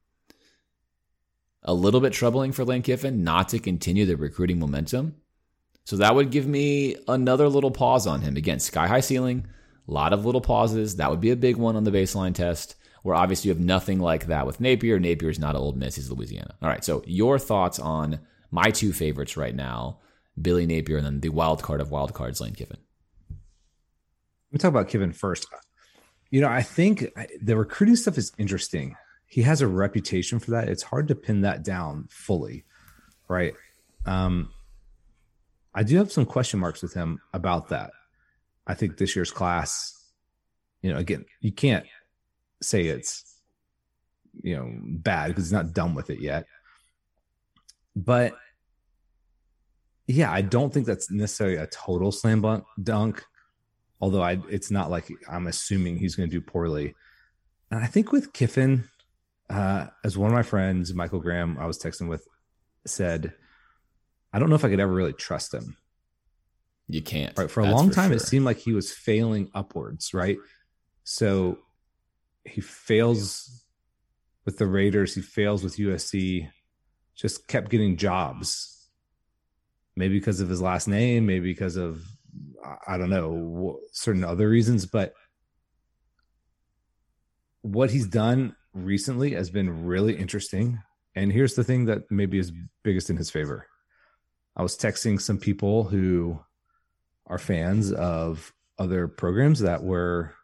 A little bit troubling for Lane Kiffin not to continue the recruiting momentum. So that would give me another little pause on him. Again, sky-high ceiling, a lot of little pauses. That would be a big one on the baseline test, where obviously you have nothing like that with Napier. Napier is not Ole Miss, he's Louisiana. All right, so your thoughts on my two favorites right now, Billy Napier and then the wild card of wild cards, Lane Kiffin. Let me talk about Kiffin first. You know, I think the recruiting stuff is interesting. He has a reputation for that. It's hard to pin that down fully, right? Um, I do have some question marks with him about that. I think this year's class, you know, again, you can't say it's, you know, bad because he's not done with it yet. But yeah, I don't think that's necessarily a total slam dunk, although I, it's not like I'm assuming he's going to do poorly. And I think with Kiffin, uh, as one of my friends, Michael Graham, I was texting with, said, I don't know if I could ever really trust him. You can't. Right. For a long time, it seemed like he was failing upwards, right? So he fails with the Raiders. He fails with U S C, just kept getting jobs. Maybe because of his last name, maybe because of, I don't know, certain other reasons. But what he's done recently has been really interesting. And here's the thing that maybe is biggest in his favor. I was texting some people who are fans of other programs that were,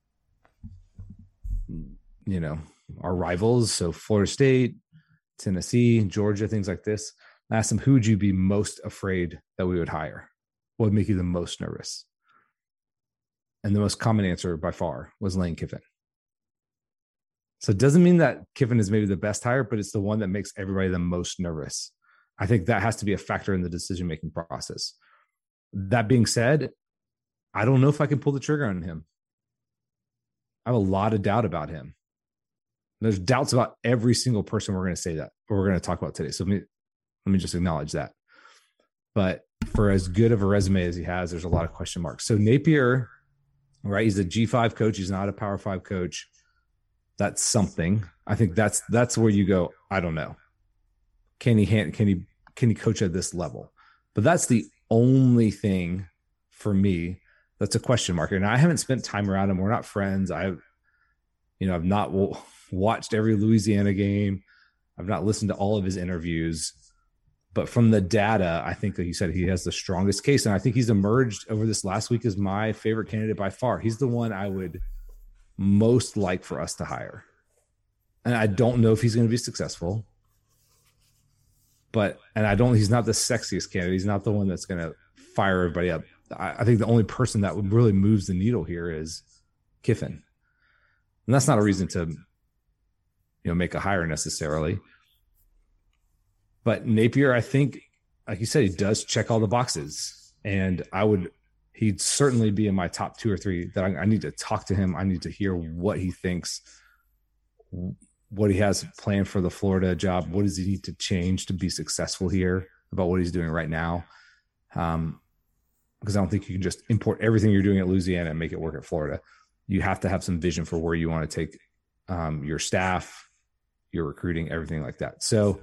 you know, our rivals. So Florida State, Tennessee, Georgia, things like this. I asked them, who would you be most afraid that we would hire? What would make you the most nervous? And the most common answer by far was Lane Kiffin. So it doesn't mean that Kiffin is maybe the best hire, but it's the one that makes everybody the most nervous. I think that has to be a factor in the decision-making process. That being said, I don't know if I can pull the trigger on him. I have a lot of doubt about him. There's doubts about every single person we're going to say that, or we're going to talk about today. So let me, let me just acknowledge that. But for as good of a resume as he has, there's a lot of question marks. So Napier, right? He's a G five coach. He's not a Power Five coach. That's something. I think that's that's where you go, I don't know. Can he hand, can he can he coach at this level? But that's the only thing for me that's a question mark. And I haven't spent time around him. We're not friends. I've, you know, I've not w- watched every Louisiana game. I've not listened to all of his interviews. But from the data, I think that he said he has the strongest case. And I think he's emerged over this last week as my favorite candidate by far. He's the one I would most like for us to hire. And I don't know if he's going to be successful. But, and I don't, he's not the sexiest candidate. He's not the one that's going to fire everybody up. I, I think the only person that really moves the needle here is Kiffin. And that's not a reason to, you know, make a hire necessarily. But Napier, I think, like you said, he does check all the boxes. And I would he'd certainly be in my top two or three that I, I need to talk to him. I need to hear what he thinks, what he has planned for the Florida job. What does he need to change to be successful here about what he's doing right now? Um, because I don't think you can just import everything you're doing at Louisiana and make it work at Florida. You have to have some vision for where you want to take um, your staff, your recruiting, everything like that. So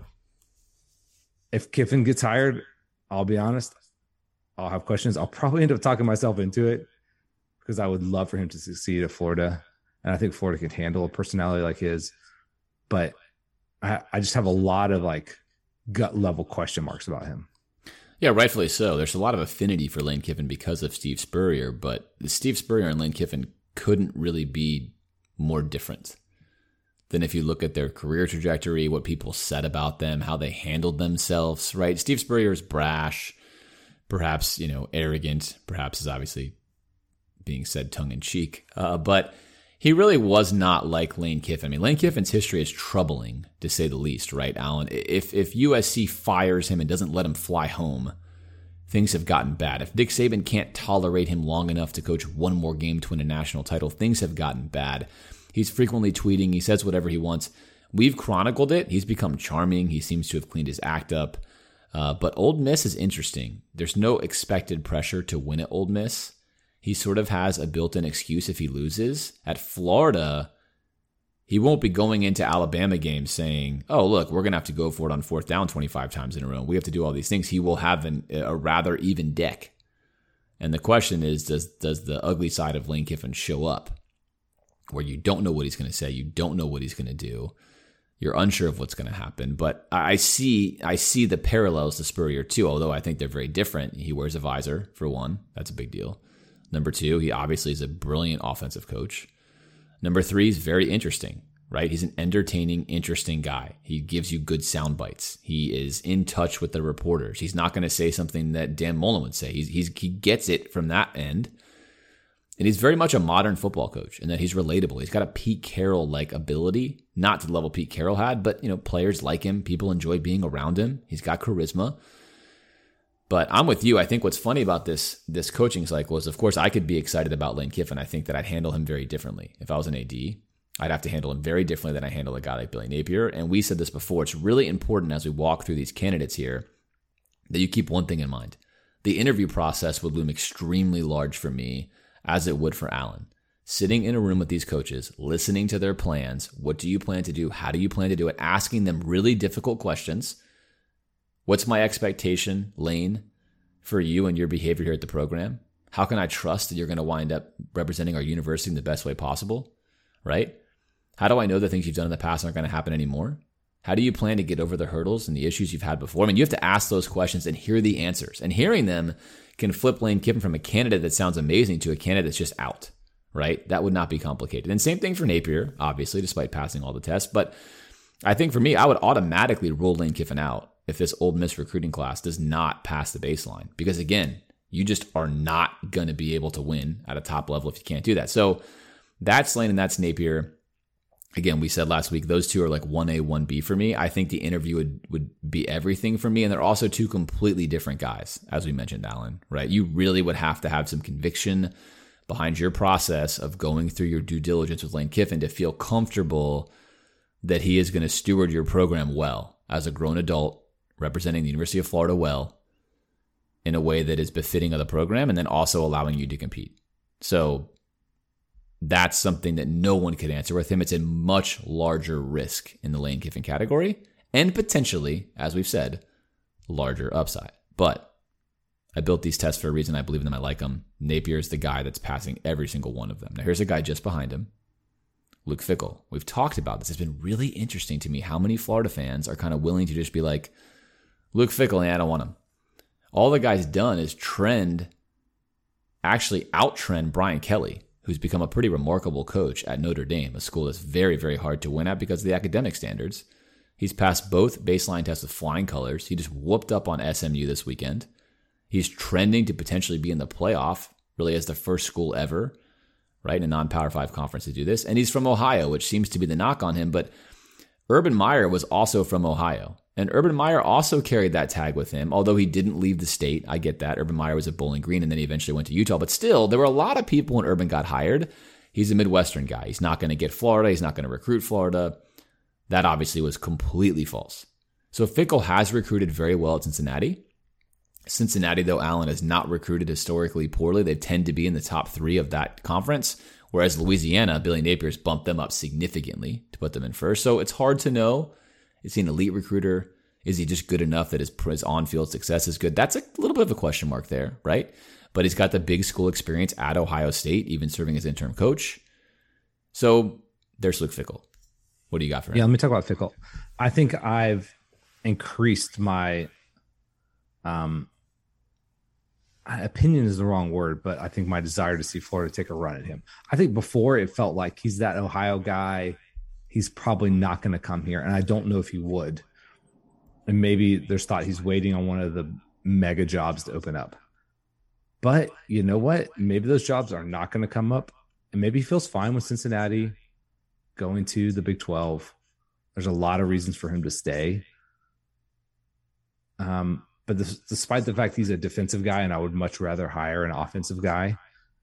if Kiffin gets hired, I'll be honest, I'll have questions. I'll probably end up talking myself into it because I would love for him to succeed at Florida. And I think Florida can handle a personality like his. But I, I just have a lot of like gut level question marks about him. Yeah, rightfully so. There's a lot of affinity for Lane Kiffin because of Steve Spurrier, but Steve Spurrier and Lane Kiffin couldn't really be more different than if you look at their career trajectory, what people said about them, how they handled themselves, right? Steve Spurrier is brash, perhaps, you know, arrogant, perhaps is obviously being said tongue in cheek, uh, but he really was not like Lane Kiffin. I mean, Lane Kiffin's history is troubling, to say the least, right, Alan? If if U S C fires him and doesn't let him fly home, things have gotten bad. If Nick Saban can't tolerate him long enough to coach one more game to win a national title, things have gotten bad. He's frequently tweeting. He says whatever he wants. We've chronicled it. He's become charming. He seems to have cleaned his act up. Uh, but Ole Miss is interesting. There's no expected pressure to win at Ole Miss. He sort of has a built-in excuse if he loses. At Florida, he won't be going into Alabama games saying, oh, look, we're going to have to go for it on fourth down twenty-five times in a row. We have to do all these things. He will have an, a rather even deck. And the question is, does, does the ugly side of Lane Kiffin show up? Where you don't know what he's going to say, you don't know what he's going to do, you're unsure of what's going to happen. But I see I see the parallels to Spurrier too, although I think they're very different. He wears a visor, for one. That's a big deal. Number two, he obviously is a brilliant offensive coach. Number three, he's very interesting, right? He's an entertaining, interesting guy. He gives you good sound bites. He is in touch with the reporters. He's not going to say something that Dan Mullen would say. He's, he's he gets it from that end. And he's very much a modern football coach in that he's relatable. He's got a Pete Carroll-like ability, not to the level Pete Carroll had, but you know, players like him. People enjoy being around him. He's got charisma. But I'm with you. I think what's funny about this this coaching cycle is, of course, I could be excited about Lane Kiffin. I think that I'd handle him very differently. If I was an A D, I'd have to handle him very differently than I handle a guy like Billy Napier. And we said this before. It's really important as we walk through these candidates here that you keep one thing in mind. The interview process would loom extremely large for me, as it would for Allen. Sitting in a room with these coaches, listening to their plans. What do you plan to do? How do you plan to do it? Asking them really difficult questions. What's my expectation, Lane, for you and your behavior here at the program? How can I trust that you're going to wind up representing our university in the best way possible, right? How do I know the things you've done in the past aren't going to happen anymore? How do you plan to get over the hurdles and the issues you've had before? I mean, you have to ask those questions and hear the answers. And hearing them can flip Lane Kiffin from a candidate that sounds amazing to a candidate that's just out, right? That would not be complicated. And same thing for Napier, obviously, despite passing all the tests. But I think for me, I would automatically rule Lane Kiffin out if this Ole Miss recruiting class does not pass the baseline. Because again, you just are not going to be able to win at a top level if you can't do that. So that's Lane and that's Napier. Again, we said last week, those two are like one A, one B for me. I think the interview would, would be everything for me. And they're also two completely different guys, as we mentioned, Alan, right? You really would have to have some conviction behind your process of going through your due diligence with Lane Kiffin to feel comfortable that he is going to steward your program well as a grown adult representing the University of Florida well in a way that is befitting of the program and then also allowing you to compete. So that's something that no one could answer with him. It's a much larger risk in the Lane Kiffin category and potentially, as we've said, larger upside. But I built these tests for a reason. I believe in them. I like them. Napier is the guy that's passing every single one of them. Now, here's a guy just behind him, Luke Fickell. We've talked about this. It's been really interesting to me how many Florida fans are kind of willing to just be like, Luke Fickell, yeah, I don't want him. All the guy's done is trend, actually out-trend Brian Kelly, who's become a pretty remarkable coach at Notre Dame, a school that's very, very hard to win at because of the academic standards. He's passed both baseline tests with flying colors. He just whooped up on S M U this weekend. He's trending to potentially be in the playoff, really as the first school ever, right, in a non-Power five conference to do this. And he's from Ohio, which seems to be the knock on him. But Urban Meyer was also from Ohio. And Urban Meyer also carried that tag with him, although he didn't leave the state. I get that. Urban Meyer was at Bowling Green, and then he eventually went to Utah. But still, there were a lot of people when Urban got hired. He's a Midwestern guy. He's not going to get Florida. He's not going to recruit Florida. That obviously was completely false. So Fickell has recruited very well at Cincinnati. Cincinnati, though, Allen, has not recruited historically poorly. They tend to be in the top three of that conference, whereas Louisiana, Billy Napier's bumped them up significantly to put them in first. So it's hard to know. Is he an elite recruiter? Is he just good enough that his, his on-field success is good? That's a little bit of a question mark there, right? But he's got the big school experience at Ohio State, even serving as interim coach. So there's Luke Fickell. What do you got for him? Yeah, let me talk about Fickell. I think I've increased my um, opinion is the wrong word, but I think my desire to see Florida take a run at him. I think before it felt like he's that Ohio guy. He's probably not going to come here, and I don't know if he would. And maybe there's thought he's waiting on one of the mega jobs to open up. But you know what? Maybe those jobs are not going to come up, and maybe he feels fine with Cincinnati going to the Big twelve. There's a lot of reasons for him to stay. Um, but this, despite the fact he's a defensive guy, and I would much rather hire an offensive guy,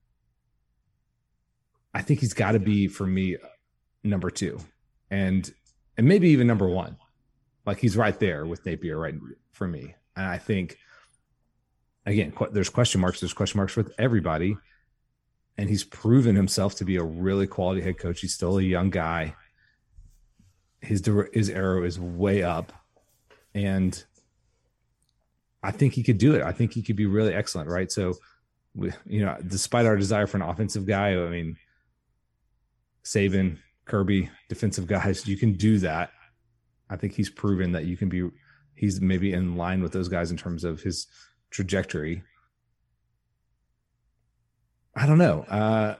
I think he's got to be, for me, number two. And and maybe even number one. Like, he's right there with Napier, right, for me. And I think, again, qu- there's question marks. There's question marks with everybody. And he's proven himself to be a really quality head coach. He's still a young guy. His his arrow is way up. And I think he could do it. I think he could be really excellent, right? So, we, you know, despite our desire for an offensive guy, I mean, Saban, Kirby, defensive guys, you can do that. I think he's proven that you can be, he's maybe in line with those guys in terms of his trajectory. I don't know. Uh,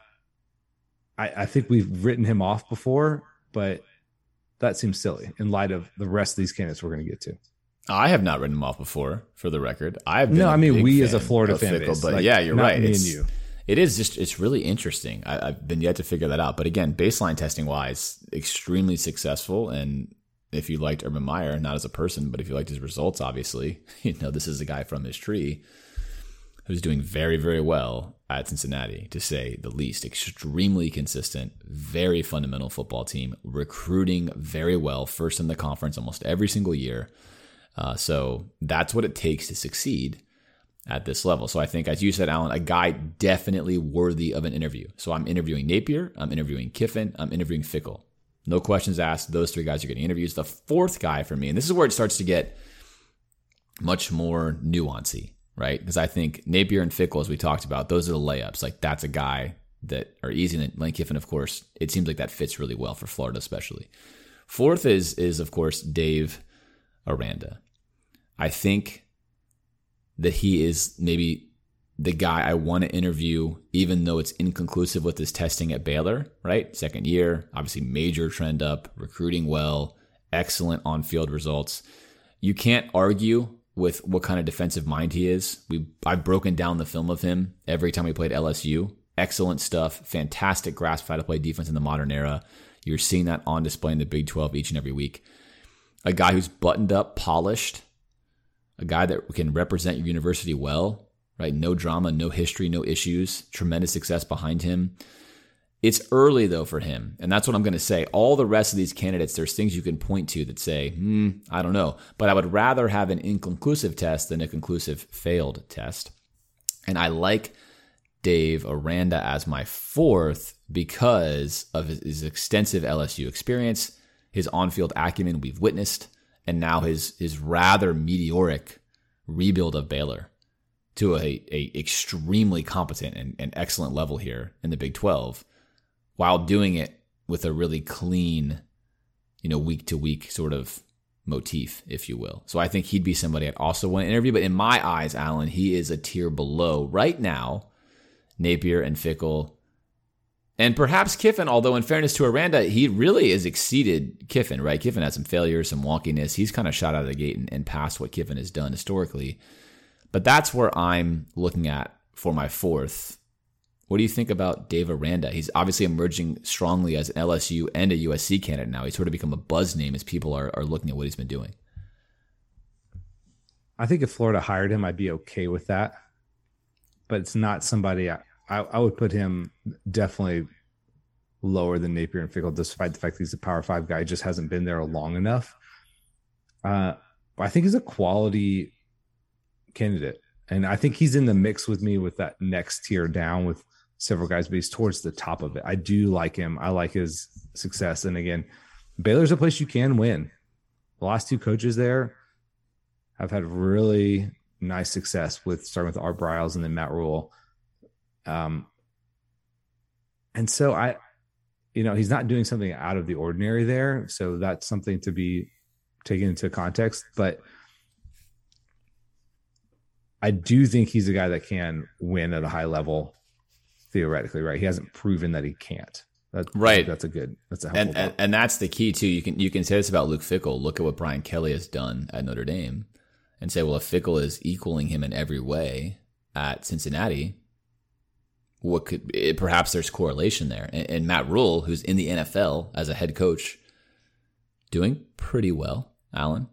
I, I think we've written him off before, but that seems silly in light of the rest of these candidates we're going to get to. I have not written him off before, for the record. I've been no, I mean, we as a fan Florida fan Fickell, base. but like, yeah, you're not right. Me It's, and you. It is just, it's really interesting. I, I've been yet to figure that out. But again, baseline testing wise, extremely successful. And if you liked Urban Meyer, not as a person, but if you liked his results, obviously, you know, this is a guy from his tree who's doing very, very well at Cincinnati, to say the least. Extremely consistent, very fundamental football team, recruiting very well, first in the conference almost every single year. Uh, so that's what it takes to succeed at this level. So I think, as you said, Alan, a guy definitely worthy of an interview. So I'm interviewing Napier, I'm interviewing Kiffin, I'm interviewing Fickell. No questions asked. Those three guys are getting interviews. The fourth guy for me, and this is where it starts to get much more nuancy, right? Because I think Napier and Fickell, as we talked about, those are the layups. Like, that's a guy that are easy. And Lane Kiffin, of course, it seems like that fits really well for Florida, especially. Fourth is, is of course, Dave Aranda. I think that he is maybe the guy I want to interview, even though it's inconclusive with his testing at Baylor, right? Second year, obviously major trend up, recruiting well, excellent on-field results. You can't argue with what kind of defensive mind he is. We I've broken down the film of him every time he played L S U. Excellent stuff, fantastic grasp of how to play defense in the modern era. You're seeing that on display in the Big twelve each and every week. A guy who's buttoned up, polished, a guy that can represent your university well, right? No drama, no history, no issues, tremendous success behind him. It's early, though, for him, and that's what I'm going to say. All the rest of these candidates, there's things you can point to that say, hmm, I don't know. But I would rather have an inconclusive test than a conclusive failed test. And I like Dave Aranda as my fourth because of his extensive L S U experience, his on-field acumen we've witnessed, and now his his rather meteoric rebuild of Baylor to a, a extremely competent and, and excellent level here in the Big twelve, while doing it with a really clean, you know, week-to-week sort of motif, if you will. So I think he'd be somebody I'd also want to interview. But in my eyes, Alan, he is a tier below right now Napier and Fickell, and perhaps Kiffin, although in fairness to Aranda, he really has exceeded Kiffin, right? Kiffin had some failures, some wonkiness. He's kind of shot out of the gate and, and past what Kiffin has done historically. But that's where I'm looking at for my fourth. What do you think about Dave Aranda? He's obviously emerging strongly as an L S U and a U S C candidate now. He's sort of become a buzz name as people are, are looking at what he's been doing. I think if Florida hired him, I'd be okay with that. But it's not somebody I, I, I would put him definitely lower than Napier and Fickell, despite the fact that he's a Power Five guy, just hasn't been there long enough. Uh, I think he's a quality candidate. And I think he's in the mix with me with that next tier down with several guys, but he's towards the top of it. I do like him. I like his success. And again, Baylor's a place you can win. The last two coaches there have had really nice success with starting with Art Briles and then Matt Rhule. Um, and so I, you know, he's not doing something out of the ordinary there. So that's something to be taken into context. But I do think he's a guy that can win at a high level theoretically, right? He hasn't proven that he can't. That, right. That's a good, that's a helpful and, and and that's the key too. You can you can say this about Luke Fickell. Look at what Brian Kelly has done at Notre Dame and say, well, if Fickell is equaling him in every way at Cincinnati, what could it, perhaps there's correlation there. And, and Matt Rhule, who's in the N F L as a head coach, doing pretty well, Alan.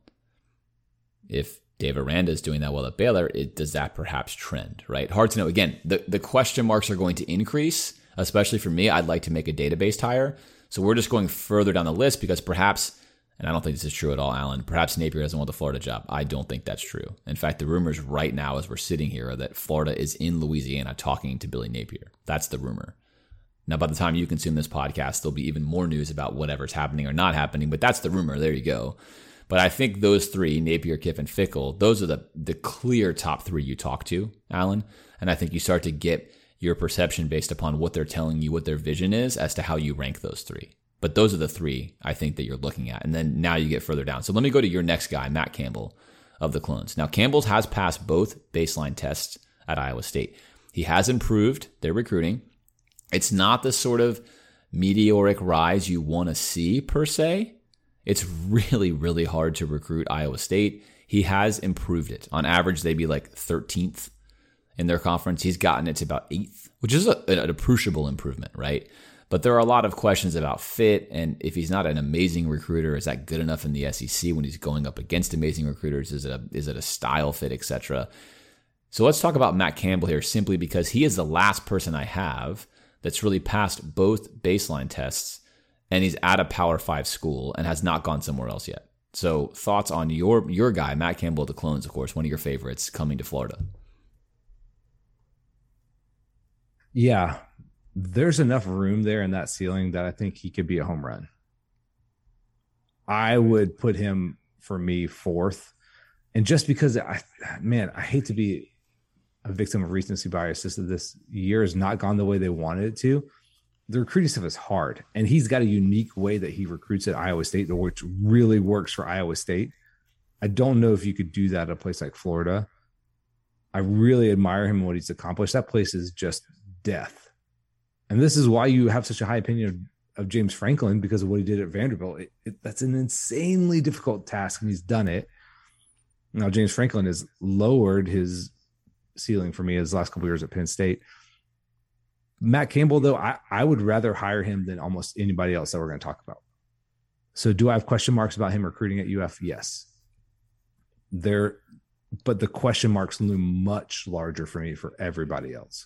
If Dave Aranda is doing that well at Baylor, it does that perhaps trend, right? Hard to know. Again, the, the question marks are going to increase, especially for me. I'd like to make a database hire. So we're just going further down the list because perhaps, and I don't think this is true at all, Alan, perhaps Napier doesn't want the Florida job. I don't think that's true. In fact, the rumors right now as we're sitting here are that Florida is in Louisiana talking to Billy Napier. That's the rumor. Now, by the time you consume this podcast, there'll be even more news about whatever's happening or not happening, but that's the rumor. There you go. But I think those three, Napier, Kiffin, Fickell, those are the the clear top three you talk to, Alan. And I think you start to get your perception based upon what they're telling you, what their vision is as to how you rank those three. But those are the three I think that you're looking at. And then now you get further down. So let me go to your next guy, Matt Campbell of the Clones. Now, Campbell's has passed both baseline tests at Iowa State. He has improved their recruiting. It's not the sort of meteoric rise you want to see per se. It's really, really hard to recruit Iowa State. He has improved it. On average, they'd be like thirteenth in their conference. He's gotten it to about eighth, which is a, an appreciable improvement, right? But there are a lot of questions about fit, and if he's not an amazing recruiter, is that good enough in the S E C when he's going up against amazing recruiters? Is it a, is it a style fit, et cetera? So let's talk about Matt Campbell here simply because he is the last person I have that's really passed both baseline tests, and he's at a Power Five school and has not gone somewhere else yet. So thoughts on your your guy, Matt Campbell of the Clones, of course, one of your favorites coming to Florida. Yeah, there's enough room there in that ceiling that I think he could be a home run. I would put him, for me, fourth. And just because, I, man, I hate to be a victim of recency bias, just that this year has not gone the way they wanted it to. The recruiting stuff is hard, and he's got a unique way that he recruits at Iowa State, which really works for Iowa State. I don't know if you could do that at a place like Florida. I really admire him and what he's accomplished. That place is just death. And this is why you have such a high opinion of, of James Franklin, because of what he did at Vanderbilt. It, it, that's an insanely difficult task, and he's done it. Now, James Franklin has lowered his ceiling for me his last couple of years at Penn State. Matt Campbell, though, I, I would rather hire him than almost anybody else that we're going to talk about. So do I have question marks about him recruiting at U F? Yes. There, but the question marks loom much larger for me for everybody else.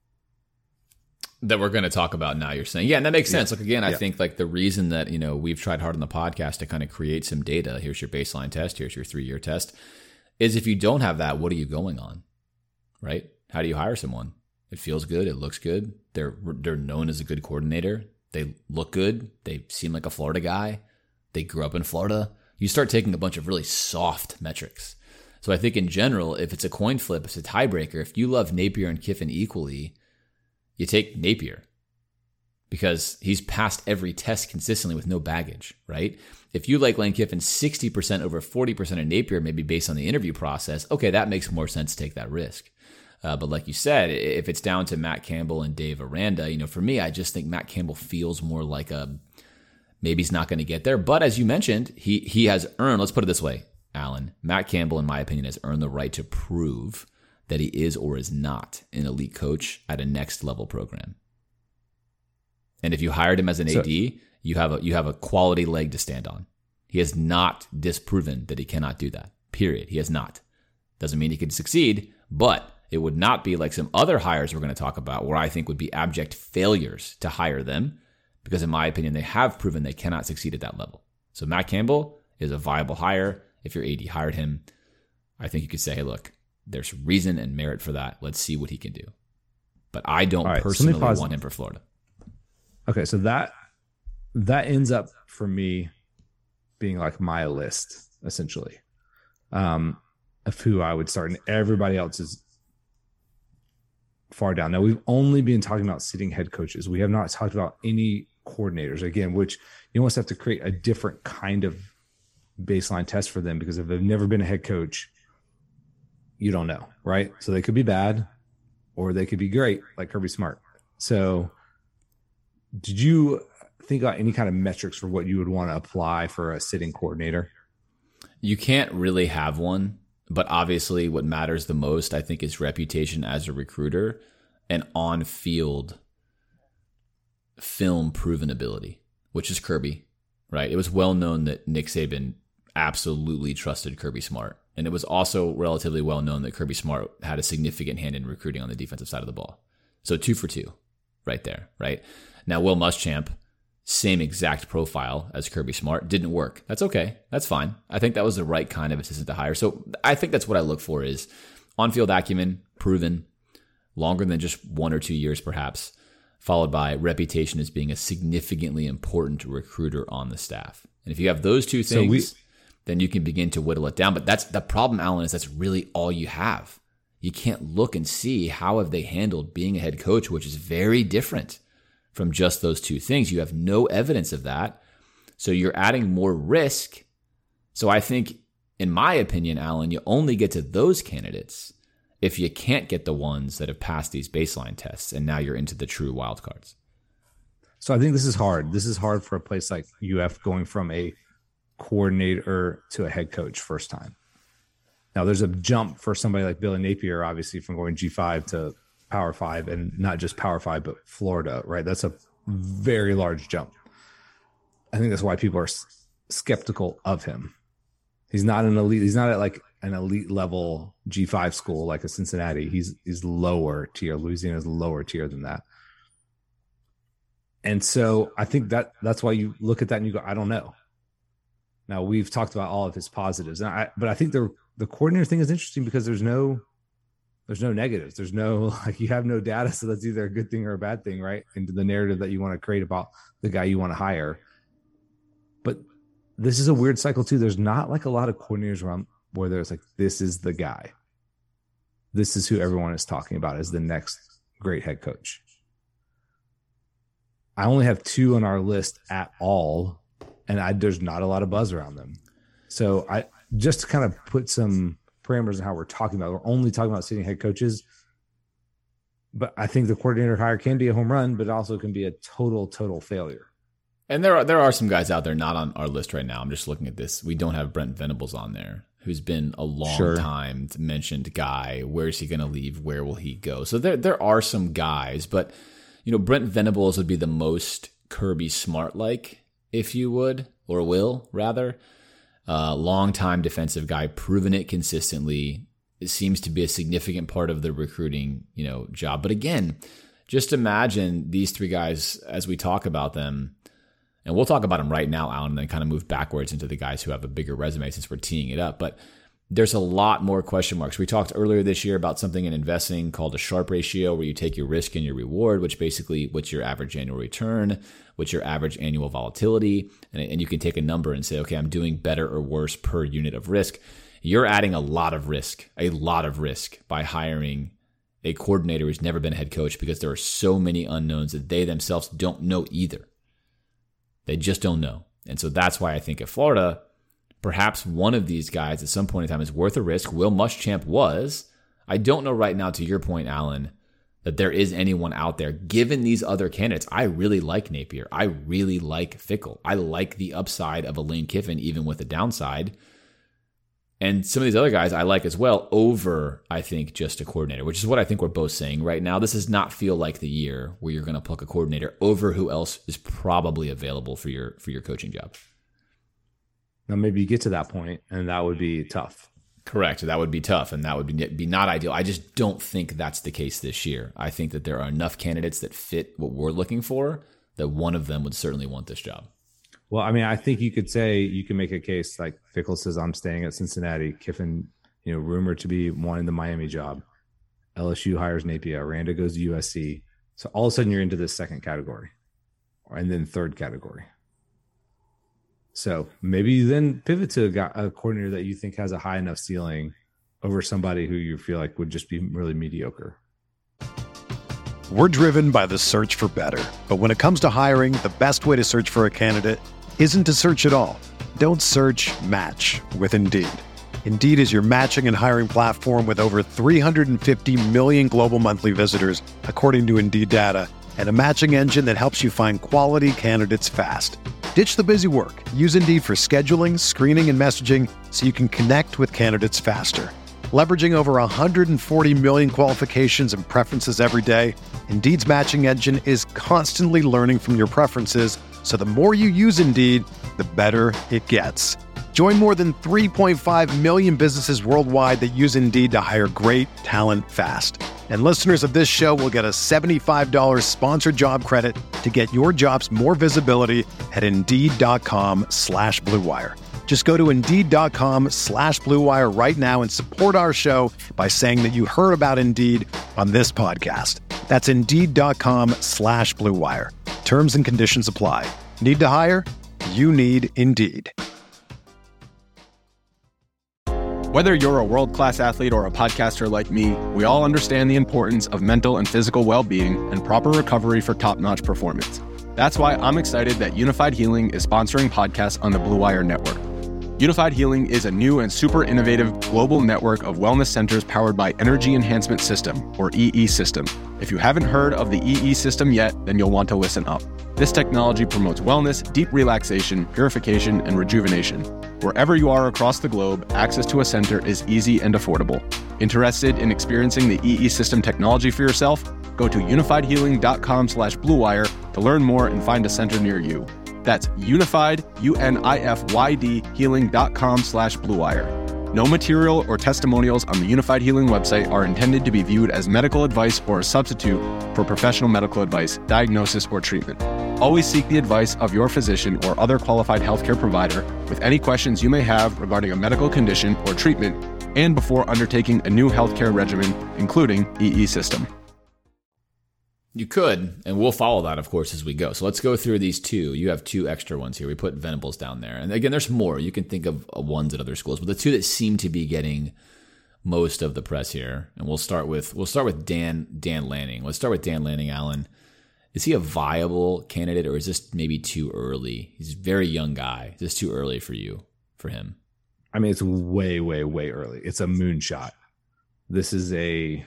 That we're going to talk about now, you're saying. Yeah, and that makes sense. Yeah. Look, again, I yeah. think like the reason that, you know, we've tried hard on the podcast to kind of create some data, here's your baseline test, here's your three-year test, is if you don't have that, what are you going on, right? How do you hire someone? It feels good. It looks good. They're they're known as a good coordinator. They look good. They seem like a Florida guy. They grew up in Florida. You start taking a bunch of really soft metrics. So I think in general, if it's a coin flip, it's a tiebreaker. If you love Napier and Kiffin equally, you take Napier because he's passed every test consistently with no baggage, right? If you like Lane Kiffin sixty percent over forty percent of Napier, maybe based on the interview process, okay, that makes more sense to take that risk. Uh, but like you said, if it's down to Matt Campbell and Dave Aranda, you know, for me, I just think Matt Campbell feels more like a, maybe he's not going to get there. But as you mentioned, he he has earned, let's put it this way, Alan, Matt Campbell, in my opinion, has earned the right to prove that he is or is not an elite coach at a next level program. And if you hired him as an so, A D, you have a you have a quality leg to stand on. He has not disproven that he cannot do that. Period. He has not. Doesn't mean he could succeed, but it would not be like some other hires we're going to talk about where I think would be abject failures to hire them, because in my opinion, they have proven they cannot succeed at that level. So Matt Campbell is a viable hire. If your A D hired him, I think you could say, hey, look, there's reason and merit for that. Let's see what he can do. But I don't right, personally so want him for Florida. Okay, so that that ends up for me being like my list, essentially, um, of who I would start, and everybody else is far down. Now, we've only been talking about sitting head coaches. We have not talked about any coordinators, again, which you almost have to create a different kind of baseline test for them, because if they've never been a head coach, you don't know, right? So they could be bad or they could be great, like Kirby Smart. So did you think about any kind of metrics for what you would want to apply for a sitting coordinator? You can't really have one, but obviously what matters the most, I think, is reputation as a recruiter and on-field film proven ability, which is Kirby, right? It was well known that Nick Saban absolutely trusted Kirby Smart. And it was also relatively well known that Kirby Smart had a significant hand in recruiting on the defensive side of the ball. So two for two right there, right? Now, Will Muschamp, same exact profile as Kirby Smart, didn't work. That's okay. That's fine. I think that was the right kind of assistant to hire. So I think that's what I look for, is on-field acumen, proven, longer than just one or two years perhaps, followed by reputation as being a significantly important recruiter on the staff. And if you have those two things, so we, then you can begin to whittle it down. But that's the problem, Alan, is that's really all you have. You can't look and see how have they handled being a head coach, which is very different from just those two things. You have no evidence of that. So you're adding more risk. So I think, in my opinion, Alan, you only get to those candidates if you can't get the ones that have passed these baseline tests, and now you're into the true wild cards. So I think this is hard. This is hard for a place like U F going from a coordinator to a head coach first time. Now, there's a jump for somebody like Billy Napier, obviously, from going G five to Power five, and not just Power five, but Florida, right? That's a very large jump. I think that's why people are s- skeptical of him. He's not an elite. He's not at like an elite level G five school like a Cincinnati. He's he's lower tier. Louisiana's lower tier than that. And so I think that that's why you look at that and you go, I don't know. Now, we've talked about all of his positives, and I, but I think the the coordinator thing is interesting because there's no there's no negatives. There's no, like, you have no data, so that's either a good thing or a bad thing, right? Into the narrative that you want to create about the guy you want to hire. But this is a weird cycle too. There's not like a lot of coordinators around where there's like, this is the guy. This is who everyone is talking about as the next great head coach. I only have two on our list at all, and I, there's not a lot of buzz around them. So I just to kind of put some parameters on how we're talking about, we're only talking about sitting head coaches, but I think the coordinator hire can be a home run, but it also can be a total, total failure. And there are there are some guys out there not on our list right now. I'm just looking at this. We don't have Brent Venables on there, who's been a long sure. time mentioned guy. Where is he going to leave? Where will he go? So there there are some guys, but you know, Brent Venables would be the most Kirby Smart like, if you would, or will rather. Uh, long-time defensive guy, proven it consistently. It seems to be a significant part of the recruiting, you know, job. But again, just imagine these three guys as we talk about them, and we'll talk about them right now, Alan, and then kind of move backwards into the guys who have a bigger resume since we're teeing it up. But there's a lot more question marks. We talked earlier this year about something in investing called a Sharpe ratio, where you take your risk and your reward, which basically what's your average annual return, what's your average annual volatility, and, and you can take a number and say, okay, I'm doing better or worse per unit of risk. You're adding a lot of risk, a lot of risk by hiring a coordinator who's never been a head coach, because there are so many unknowns that they themselves don't know either. They just don't know. And so that's why I think at Florida, perhaps one of these guys at some point in time is worth a risk. Will Muschamp was. I don't know right now, to your point, Alan, that there is anyone out there. Given these other candidates, I really like Napier. I really like Fickell. I like the upside of a Lane Kiffin, even with the downside. And some of these other guys I like as well over, I think, just a coordinator, which is what I think we're both saying right now. This does not feel like the year where you're going to pluck a coordinator over who else is probably available for your for your coaching job. Now, maybe you get to that point, and that would be tough. Correct. That would be tough, and that would be, be not ideal. I just don't think that's the case this year. I think that there are enough candidates that fit what we're looking for that one of them would certainly want this job. Well, I mean, I think you could say, you can make a case like Fickell says, I'm staying at Cincinnati. Kiffin, you know, rumored to be wanting the Miami job. L S U hires Napier. Aranda goes to U S C. So all of a sudden you're into this second category and then third category. So maybe you then pivot to a, guy, a coordinator that you think has a high enough ceiling over somebody who you feel like would just be really mediocre. We're driven by the search for better. But when it comes to hiring, the best way to search for a candidate isn't to search at all. Don't search, match with Indeed. Indeed is your matching and hiring platform with over three hundred fifty million global monthly visitors, according to Indeed data, and a matching engine that helps you find quality candidates fast. Ditch the busy work. Use Indeed for scheduling, screening, and messaging so you can connect with candidates faster. Leveraging over one hundred forty million qualifications and preferences every day, Indeed's matching engine is constantly learning from your preferences, so the more you use Indeed, the better it gets. Join more than three point five million businesses worldwide that use Indeed to hire great talent fast. And listeners of this show will get a seventy-five dollars sponsored job credit to get your jobs more visibility at Indeed.com slash Blue Wire. Just go to Indeed.com slash Blue Wire right now and support our show by saying that you heard about Indeed on this podcast. That's Indeed.com slash Blue Wire. Terms and conditions apply. Need to hire? You need Indeed. Whether you're a world-class athlete or a podcaster like me, we all understand the importance of mental and physical well-being and proper recovery for top-notch performance. That's why I'm excited that Unified Healing is sponsoring podcasts on the Blue Wire Network. Unified Healing is a new and super innovative global network of wellness centers powered by Energy Enhancement System, or E E System. If you haven't heard of the E E System yet, then you'll want to listen up. This technology promotes wellness, deep relaxation, purification, and rejuvenation. Wherever you are across the globe, access to a center is easy and affordable. Interested in experiencing the E E System technology for yourself? Go to unifiedhealing.com slash bluewire to learn more and find a center near you. That's unified, U N I F Y D, healing.com slash bluewire. No material or testimonials on the Unified Healing website are intended to be viewed as medical advice or a substitute for professional medical advice, diagnosis, or treatment. Always seek the advice of your physician or other qualified healthcare provider with any questions you may have regarding a medical condition or treatment and before undertaking a new healthcare regimen, including E E System. You could, and we'll follow that, of course, as we go. So let's go through these two. You have two extra ones here. We put Venables down there. And again, there's more. You can think of ones at other schools, but the two that seem to be getting most of the press here. And we'll start with we'll start with Dan Dan Lanning. Let's start with Dan Lanning, Alan. Is he a viable candidate, or is this maybe too early? He's a very young guy. Is this too early for you, for him? I mean, it's way, way, way early. It's a moonshot. This is a...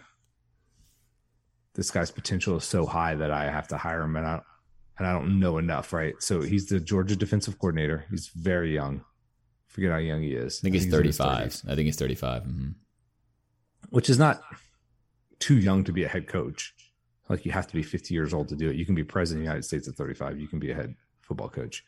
This guy's potential is so high that I have to hire him, and I don't, and I don't know enough, right? So he's the Georgia defensive coordinator. He's very young. I forget how young he is. I think he's I think thirty-five. He's I think he's thirty-five. Mm-hmm. Which is not too young to be a head coach. Like, you have to be fifty years old to do it. You can be president of the United States at thirty-five. You can be a head football coach.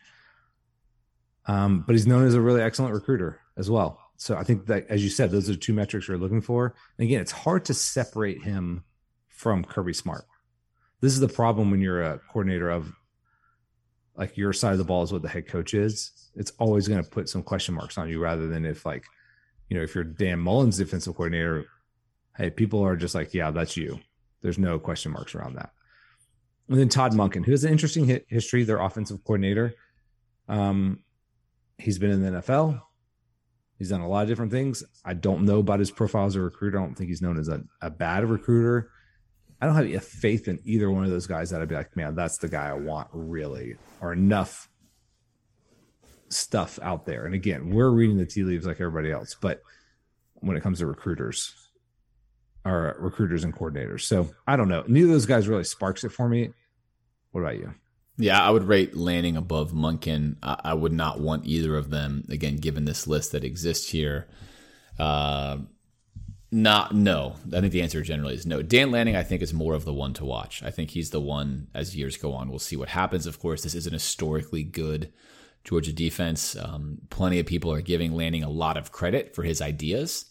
Um, but he's known as a really excellent recruiter as well. So I think that, as you said, those are the two metrics you're looking for. And again, it's hard to separate him from Kirby Smart. This is the problem when you're a coordinator of, like, your side of the ball is what the head coach is. It's always going to put some question marks on you, rather than if, like, you know, if you're Dan Mullen's defensive coordinator, hey, people are just like, yeah, that's you. There's no question marks around that. And then Todd Monken, who has an interesting hit history, their offensive coordinator. Um, he's been in the N F L. He's done a lot of different things. I don't know about his profile as a recruiter. I don't think he's known as a, a bad recruiter. I don't have faith in either one of those guys that I'd be like, man, that's the guy I want, really, or enough stuff out there. And again, we're reading the tea leaves like everybody else, but when it comes to recruiters, or recruiters and coordinators. So I don't know. Neither of those guys really sparks it for me. What about you? Yeah, I would rate Lanning above Monken. I, I would not want either of them, again, given this list that exists here. Uh, Not no. I think the answer generally is no. Dan Lanning, I think, is more of the one to watch. I think he's the one, as years go on, we'll see what happens. Of course, this is an historically good Georgia defense. Um, plenty of people are giving Lanning a lot of credit for his ideas.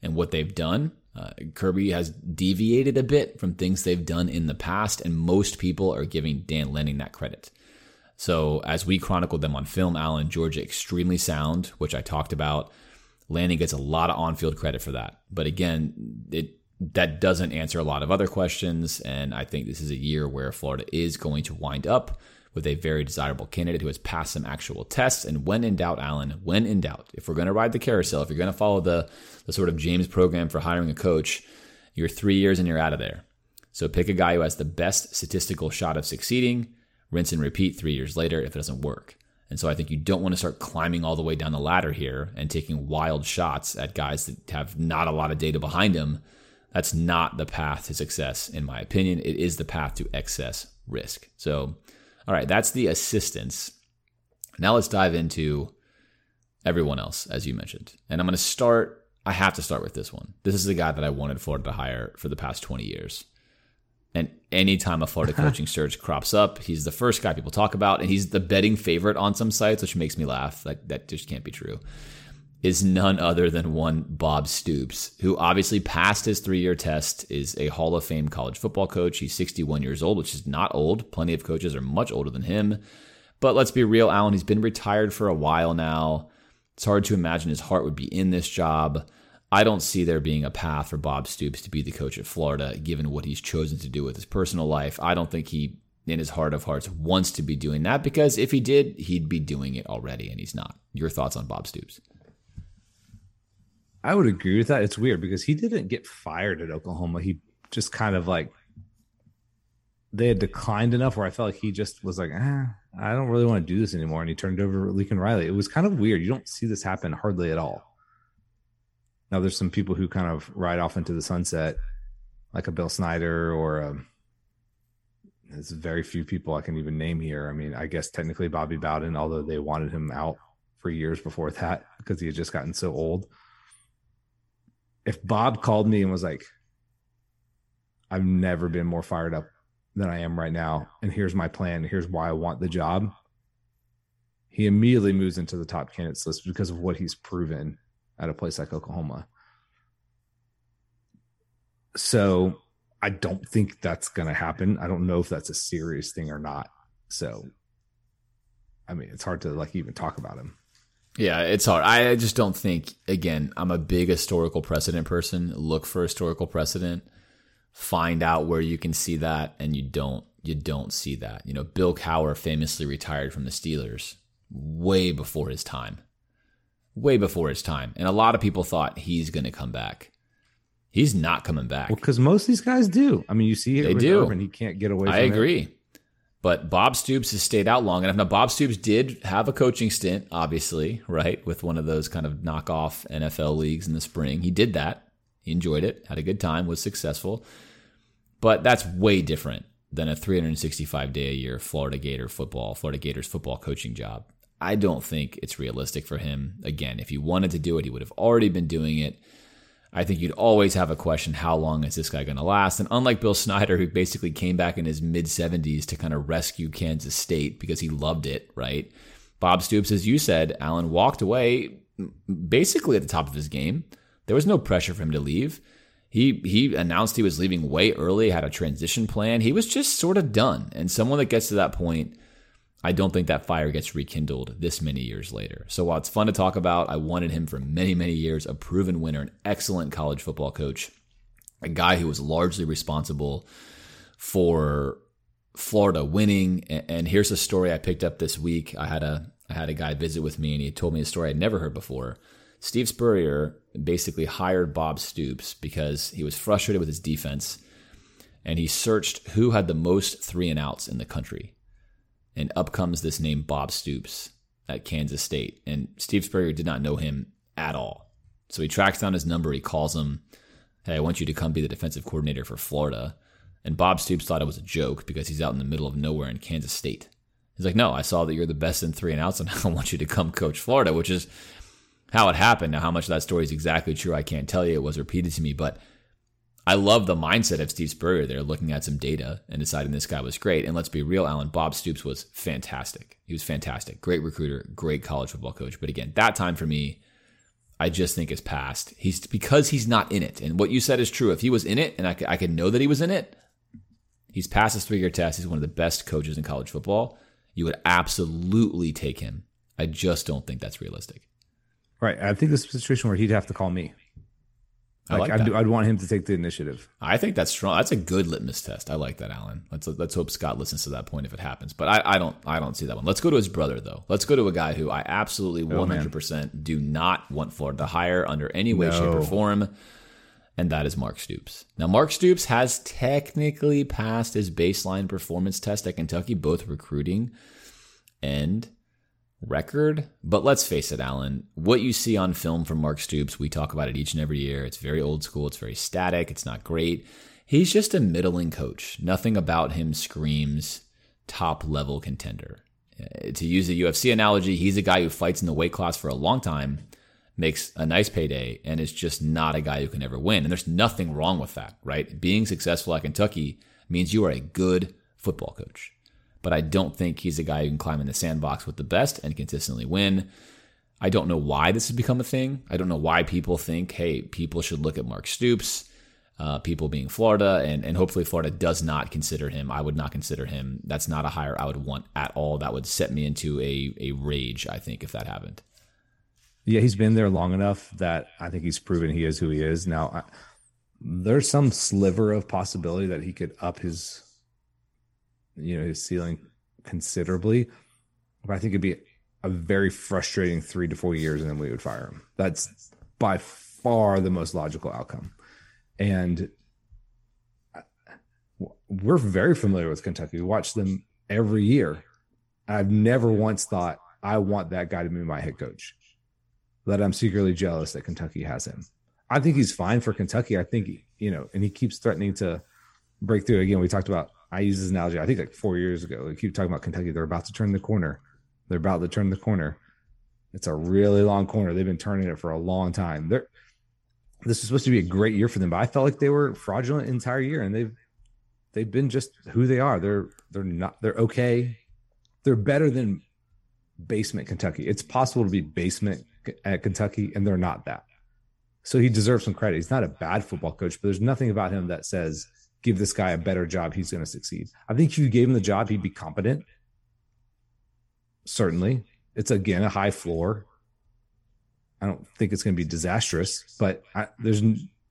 and what they've done. Uh, Kirby has deviated a bit from things they've done in the past, and most people are giving Dan Lanning that credit. So as we chronicled them on film, Alan, Georgia extremely sound, which I talked about. Lanning gets a lot of on-field credit for that. But again, it that doesn't answer a lot of other questions, and I think this is a year where Florida is going to wind up with a very desirable candidate who has passed some actual tests. And when in doubt, Alan, when in doubt, if we're going to ride the carousel, if you're going to follow the, the sort of James program for hiring a coach, you're three years and you're out of there. So pick a guy who has the best statistical shot of succeeding, rinse and repeat three years later if it doesn't work. And so I think you don't want to start climbing all the way down the ladder here and taking wild shots at guys that have not a lot of data behind them. That's not the path to success, in my opinion. It is the path to excess risk. So, all right, that's the assistants. Now let's dive into everyone else, as you mentioned. And I'm going to start, I have to start with this one. This is the guy that I wanted Florida to hire for the past twenty years. And anytime a Florida coaching search crops up, he's the first guy people talk about, and he's the betting favorite on some sites, which makes me laugh. Like, that just can't be true. Is none other than one Bob Stoops, who obviously passed his three-year test, is a Hall of Fame college football coach. He's sixty-one years old, which is not old. Plenty of coaches are much older than him. But let's be real, Alan, he's been retired for a while now. It's hard to imagine his heart would be in this job. I don't see there being a path for Bob Stoops to be the coach of Florida, given what he's chosen to do with his personal life. I don't think he, in his heart of hearts, wants to be doing that, because if he did, he'd be doing it already, and he's not. Your thoughts on Bob Stoops? I would agree with that. It's weird because he didn't get fired at Oklahoma. He just kind of like, they had declined enough where I felt like he just was like, eh, I don't really want to do this anymore. And he turned it over to Lincoln Riley. It was kind of weird. You don't see this happen hardly at all. Now there's some people who kind of ride off into the sunset, like a Bill Snyder or a, there's very few people I can even name here. I mean, I guess technically Bobby Bowden, although they wanted him out for years before that because he had just gotten so old. If Bob called me and was like, I've never been more fired up than I am right now, and here's my plan, here's why I want the job, he immediately moves into the top candidates list because of what he's proven at a place like Oklahoma. So I don't think that's going to happen. I don't know if that's a serious thing or not. So, I mean, it's hard to like even talk about him. Yeah, it's hard. I just don't think, again, I'm a big historical precedent person. Look for historical precedent. Find out where you can see that, and you don't you don't see that. You know, Bill Cowher famously retired from the Steelers way before his time. Way before his time. And a lot of people thought he's going to come back. He's not coming back. Well, because most of these guys do. I mean, you see it they with do. Urban. He can't get away from I it. agree. But Bob Stoops has stayed out long enough. Now, Bob Stoops did have a coaching stint, obviously, right, with one of those kind of knockoff N F L leagues in the spring. He did that. He enjoyed it, had a good time, was successful. But that's way different than a three hundred sixty-five day a year Florida Gator football, Florida Gators football coaching job. I don't think it's realistic for him. Again, if he wanted to do it, he would have already been doing it. I think you'd always have a question, how long is this guy going to last? And unlike Bill Snyder, who basically came back in his mid-seventies to kind of rescue Kansas State because he loved it, right? Bob Stoops, as you said, Alan, walked away basically at the top of his game. There was no pressure for him to leave. He he announced he was leaving way early, had a transition plan. He was just sort of done. And someone that gets to that point, I don't think that fire gets rekindled this many years later. So while it's fun to talk about, I wanted him for many, many years, a proven winner, an excellent college football coach, a guy who was largely responsible for Florida winning. And here's a story I picked up this week. I had a I had a guy visit with me, and he told me a story I'd never heard before. Steve Spurrier basically hired Bob Stoops because he was frustrated with his defense, and he searched who had the most three and outs in the country. And up comes this name Bob Stoops at Kansas State. And Steve Spurrier did not know him at all. So he tracks down his number. He calls him, hey, I want you to come be the defensive coordinator for Florida. And Bob Stoops thought it was a joke because he's out in the middle of nowhere in Kansas State. He's like, no, I saw that you're the best in three and outs, and I want you to come coach Florida, which is how it happened. Now, how much of that story is exactly true, I can't tell you. It was repeated to me, but I love the mindset of Steve Spurrier there, looking at some data and deciding this guy was great. And let's be real, Alan, Bob Stoops was fantastic. He was fantastic. Great recruiter, great college football coach. But again, that time for me, I just think is past. He's because he's not in it. And what you said is true. If he was in it and I could, I could know that he was in it, he's passed his three-year test. He's one of the best coaches in college football. You would absolutely take him. I just don't think that's realistic. Right. I think this is a situation where he'd have to call me. I Like, like I'd, that. I'd want him to take the initiative. I think that's strong. That's a good litmus test. I like that, Alan. Let's let's hope Scott listens to that point if it happens. But I, I don't I don't see that one. Let's go to his brother though. Let's go to a guy who I absolutely one hundred percent do not want Florida to hire under any way, No. shape, or form, and that is Mark Stoops. Now, Mark Stoops has technically passed his baseline performance test at Kentucky, both recruiting and record. But let's face it, Alan, what you see on film from Mark Stoops, we talk about it each and every year. It's very old school. It's very static. It's not great. He's just a middling coach. Nothing about him screams top level contender. Uh, to use a U F C analogy, he's a guy who fights in the weight class for a long time, makes a nice payday, and is just not a guy who can ever win. And there's nothing wrong with that, right? Being successful at Kentucky means you are a good football coach. But I don't think he's a guy who can climb in the sandbox with the best and consistently win. I don't know why this has become a thing. I don't know why people think, hey, people should look at Mark Stoops, uh, people being Florida, and, and hopefully Florida does not consider him. I would not consider him. That's not a hire I would want at all. That would set me into a, a rage, I think, if that happened. Yeah, he's been there long enough that I think he's proven he is who he is. Now, I, there's some sliver of possibility that he could up his you know, his ceiling considerably. But I think it'd be a very frustrating three to four years and then we would fire him. That's by far the most logical outcome. And we're very familiar with Kentucky. We watch them every year. I've never once thought, I want that guy to be my head coach. That I'm secretly jealous that Kentucky has him. I think he's fine for Kentucky. I think, you know, and he keeps threatening to break through. Again, we talked about, I use this analogy, I think like four years ago. We keep talking about Kentucky. They're about to turn the corner. They're about to turn the corner. It's a really long corner. They've been turning it for a long time. They're, this is supposed to be a great year for them, but I felt like they were fraudulent the entire year, and they've they've been just who they are. They're they're not they're okay. They're better than basement Kentucky. It's possible to be basement at Kentucky, and they're not that. So he deserves some credit. He's not a bad football coach, but there's nothing about him that says, give this guy a better job, he's going to succeed. I think if you gave him the job, he'd be competent. Certainly. It's, again, a high floor. I don't think it's going to be disastrous, but I, there's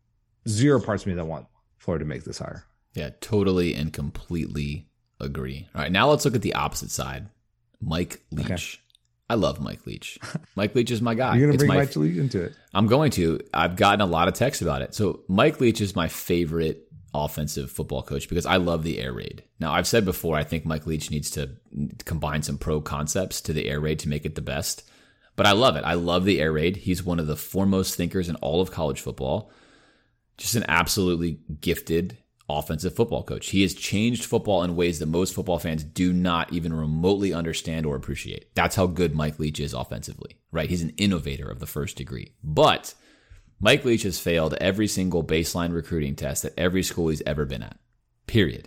zero parts of me that want Florida to make this hire. Yeah, totally and completely agree. All right, now let's look at the opposite side. Mike Leach. Okay. I love Mike Leach. Mike Leach is my guy. You're going to bring my, Mike Leach into it. I'm going to. I've gotten a lot of texts about it. So Mike Leach is my favorite offensive football coach because I love the air raid. Now, I've said before, I think Mike Leach needs to combine some pro concepts to the air raid to make it the best. But I love it. I love the air raid. He's one of the foremost thinkers in all of college football. Just an absolutely gifted offensive football coach. He has changed football in ways that most football fans do not even remotely understand or appreciate. That's how good Mike Leach is offensively, right? He's an innovator of the first degree. But Mike Leach has failed every single baseline recruiting test at every school he's ever been at, period.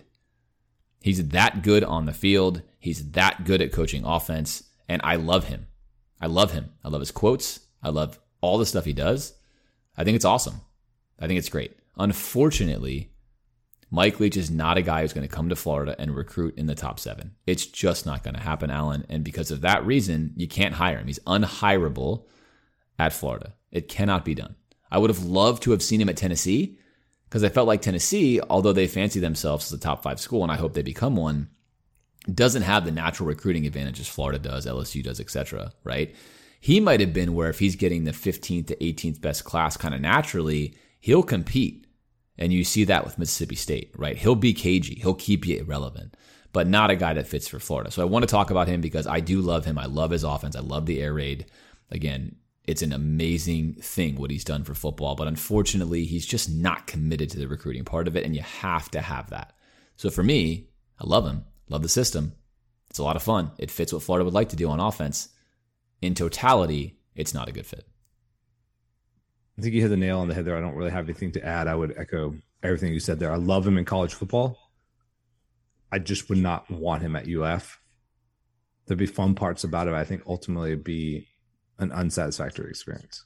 He's that good on the field. He's that good at coaching offense, and I love him. I love him. I love his quotes. I love all the stuff he does. I think it's awesome. I think it's great. Unfortunately, Mike Leach is not a guy who's going to come to Florida and recruit in the top seven. It's just not going to happen, Alan, and because of that reason, you can't hire him. He's unhireable at Florida. It cannot be done. I would have loved to have seen him at Tennessee because I felt like Tennessee, although they fancy themselves as a top five school, and I hope they become one, doesn't have the natural recruiting advantages Florida does, L S U does, et cetera, right? He might have been where if he's getting the fifteenth to eighteenth best class kind of naturally, he'll compete. And you see that with Mississippi State, right? He'll be cagey. He'll keep you irrelevant, but not a guy that fits for Florida. So I want to talk about him because I do love him. I love his offense. I love the air raid. Again, it's an amazing thing what he's done for football, but unfortunately, he's just not committed to the recruiting part of it, and you have to have that. So for me, I love him, love the system. It's a lot of fun. It fits what Florida would like to do on offense. In totality, it's not a good fit. I think you hit the nail on the head there. I don't really have anything to add. I would echo everything you said there. I love him in college football. I just would not want him at U F. There'd be fun parts about it. I think ultimately it'd be an unsatisfactory experience.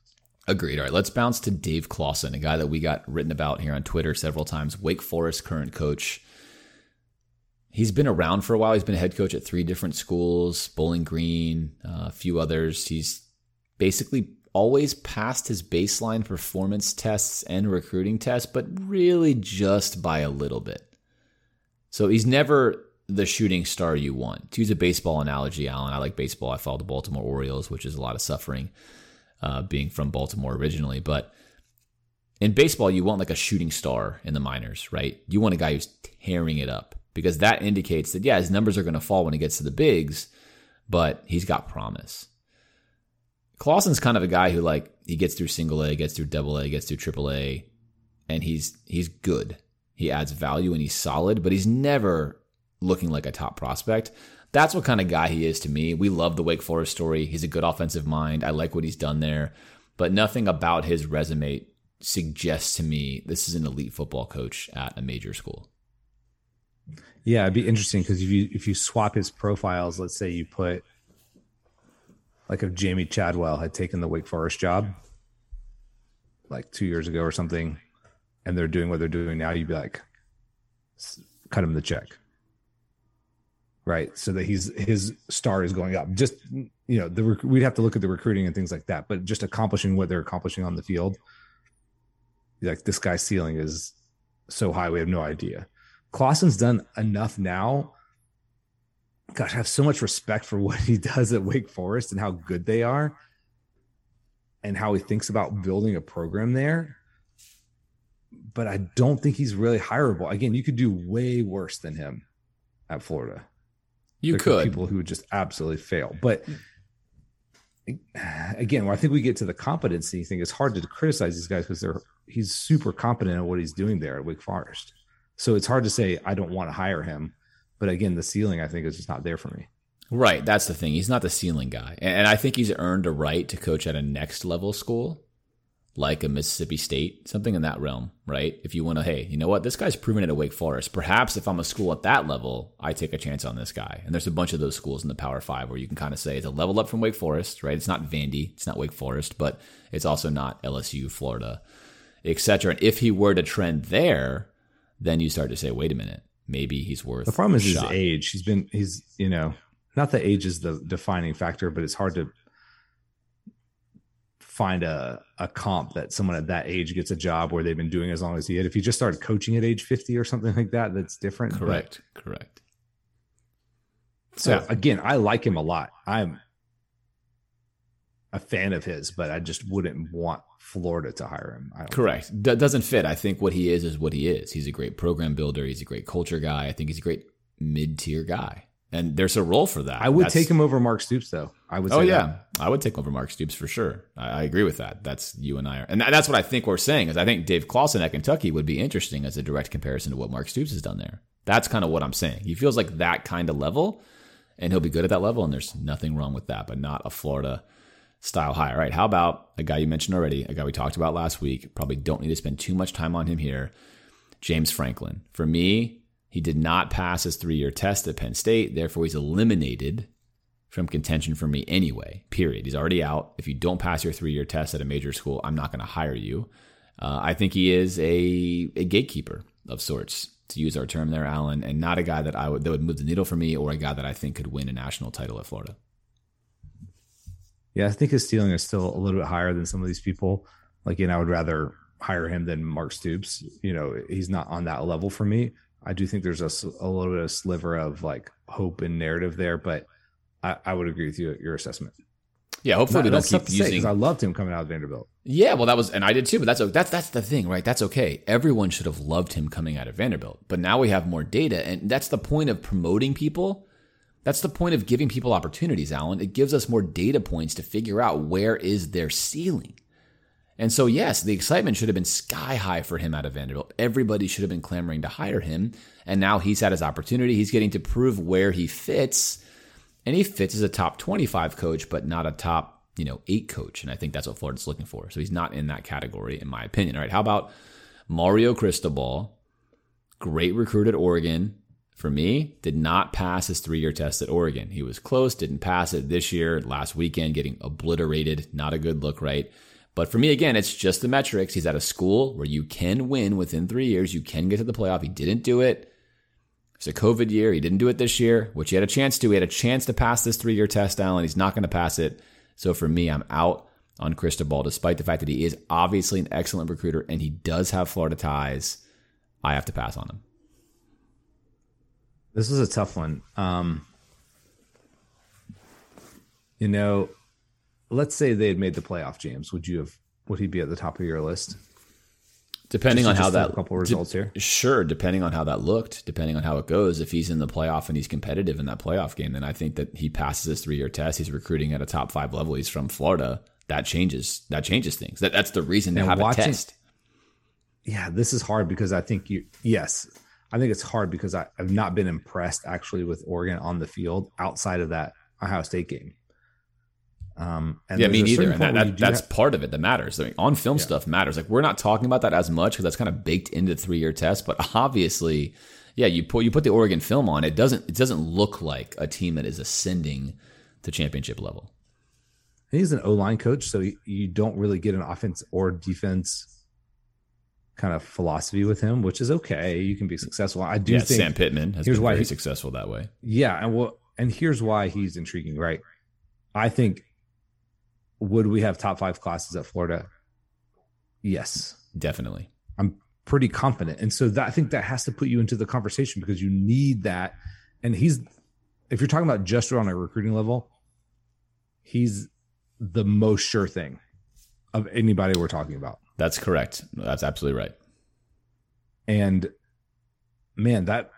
Agreed. All right, let's bounce to Dave Clawson, a guy that we got written about here on Twitter several times. Wake Forest current coach. He's been around for a while. He's been a head coach at three different schools, Bowling Green, uh, a few others. He's basically always passed his baseline performance tests and recruiting tests, but really just by a little bit. So he's never the shooting star you want. To use a baseball analogy, Alan, I like baseball. I follow the Baltimore Orioles, which is a lot of suffering, uh, being from Baltimore originally. But in baseball, you want like a shooting star in the minors, right? You want a guy who's tearing it up because that indicates that, yeah, his numbers are going to fall when he gets to the bigs, but he's got promise. Clawson's kind of a guy who, like, he gets through single A, gets through double A, gets through triple A, and he's he's good. He adds value and he's solid, but he's never looking like a top prospect. That's what kind of guy he is to me. We love the Wake Forest story. He's a good offensive mind. I like what he's done there, but nothing about his resume suggests to me this is an elite football coach at a major school. Yeah, it'd be interesting because if you if you swap his profiles, let's say you put, like if Jamie Chadwell had taken the Wake Forest job like two years ago or something, and they're doing what they're doing now, you'd be like, cut him the check. Right. So that he's, his star is going up. Just, you know, the, we'd have to look at the recruiting and things like that, but just accomplishing what they're accomplishing on the field. Like, this guy's ceiling is so high, we have no idea. Clawson's done enough now. Gosh, I have so much respect for what he does at Wake Forest and how good they are and how he thinks about building a program there. But I don't think he's really hireable. Again, you could do way worse than him at Florida. You there could. People who would just absolutely fail. But again, when I think we get to the competency thing, it's hard to criticize these guys because they're he's super competent at what he's doing there at Wake Forest. So it's hard to say I don't want to hire him. But again, the ceiling, I think, is just not there for me. Right. That's the thing. He's not the ceiling guy. And I think he's earned a right to coach at a next level school, like a Mississippi State, something in that realm, right? If you want to, hey, you know what? This guy's proven it at Wake Forest. Perhaps if I'm a school at that level, I take a chance on this guy. And there's a bunch of those schools in the Power Five where you can kind of say it's a level up from Wake Forest, right? It's not Vandy. It's not Wake Forest, but it's also not L S U, Florida, et cetera. And if he were to trend there, then you start to say, wait a minute. Maybe he's worth the problem is his shot. age. He's been, he's, you know, not that age is the defining factor, but it's hard to find a, a comp that someone at that age gets a job where they've been doing as long as he had. If he just started coaching at age fifty or something like that, that's different. Correct. But, correct. So yeah. Again, I like him a lot. I'm a fan of his, but I just wouldn't want Florida to hire him. I don't Correct. D- doesn't fit. I think what he is is what he is. He's a great program builder. He's a great culture guy. I think he's a great mid-tier guy. And there's a role for that. I would That's, take him over Mark Stoops, though. I would say Oh, yeah. that. I would take him over Mark Stoops for sure. I, I agree with that. That's you and I are. And that, that's what I think we're saying is I think Dave Clawson at Kentucky would be interesting as a direct comparison to what Mark Stoops has done there. That's kind of what I'm saying. He feels like that kind of level, and he'll be good at that level, and there's nothing wrong with that, but not a Florida style hire. All right, how about a guy you mentioned already, a guy we talked about last week, probably don't need to spend too much time on him here, James Franklin. For me, he did not pass his three-year test at Penn State, therefore he's eliminated from contention for me anyway, period. He's already out. If you don't pass your three-year test at a major school, I'm not going to hire you. Uh, I think he is a, a gatekeeper of sorts, to use our term there, Alan, and not a guy that I would that would move the needle for me or a guy that I think could win a national title at Florida. Yeah, I think his ceiling is still a little bit higher than some of these people. Like, you know, I would rather hire him than Mark Stoops. You know, he's not on that level for me. I do think there's a, a little bit of sliver of like hope and narrative there, but I, I would agree with you your assessment. Yeah, hopefully we don't keep using. I loved him coming out of Vanderbilt. Yeah, well, that was, and I did too. But that's that's that's the thing, right? That's okay. Everyone should have loved him coming out of Vanderbilt, but now we have more data, and that's the point of promoting people. That's the point of giving people opportunities, Alan. It gives us more data points to figure out where is their ceiling. And so, yes, the excitement should have been sky high for him out of Vanderbilt. Everybody should have been clamoring to hire him. And now he's had his opportunity. He's getting to prove where he fits. And he fits as a top twenty-five coach, but not a top, you know, eight coach. And I think that's what Florida's looking for. So he's not in that category, in my opinion. All right, how about Mario Cristobal? Great recruit at Oregon. For me, did not pass his three-year test at Oregon. He was close, didn't pass it this year, last weekend, getting obliterated. Not a good look, right? But for me, again, it's just the metrics. He's at a school where you can win within three years. You can get to the playoff. He didn't do it. It's a COVID year. He didn't do it this year, which he had a chance to. He had a chance to pass this three-year test, Allen. He's not going to pass it. So for me, I'm out on Cristobal, despite the fact that he is obviously an excellent recruiter and he does have Florida ties. I have to pass on him. This is a tough one. Um, you know, let's say they had made the playoff, James. Would you have? Would he be at the top of your list? Depending just, on just how that a couple results de- here. Sure, depending on how that looked, depending on how it goes. If he's in the playoff and he's competitive in that playoff game, then I think that he passes his three-year test. He's recruiting at a top five level. He's from Florida. That changes. That changes things. That that's the reason to And have watching, a test. Yeah, this is hard because I think you. Yes, I think it's hard because I, I've not been impressed actually with Oregon on the field outside of that Ohio State game. Um, and yeah, me neither. And that, that, that's have, part of it that matters. I mean, on film yeah. stuff matters. Like we're not talking about that as much because that's kind of baked into the three-year test. But obviously, yeah, you put you put the Oregon film on. It doesn't it doesn't look like a team that is ascending to championship level. He's an O-line coach, so you, you don't really get an offense or defense kind of philosophy with him, which is okay. You can be successful. I do yeah, think Sam Pittman has been why very he, successful that way. Yeah, and well, and here's why he's intriguing, right? I think. Would we have top five classes at Florida? Yes. Definitely. I'm pretty confident. And so that, I think that has to put you into the conversation because you need that. And he's, if you're talking about just on a recruiting level, he's the most sure thing of anybody we're talking about. That's correct. That's absolutely right. And man, that,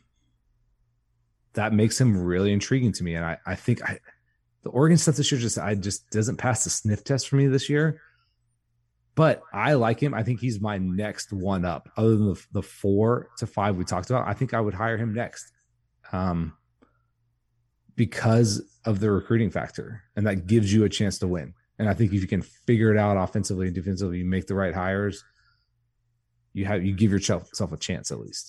that makes him really intriguing to me. And I, I think I, the Oregon stuff this year just I just doesn't pass the sniff test for me this year. But I like him. I think he's my next one up. Other than the, the four to five we talked about, I think I would hire him next. Um, because of the recruiting factor. And that gives you a chance to win. And I think if you can figure it out offensively and defensively, you make the right hires, you have you give yourself a chance at least.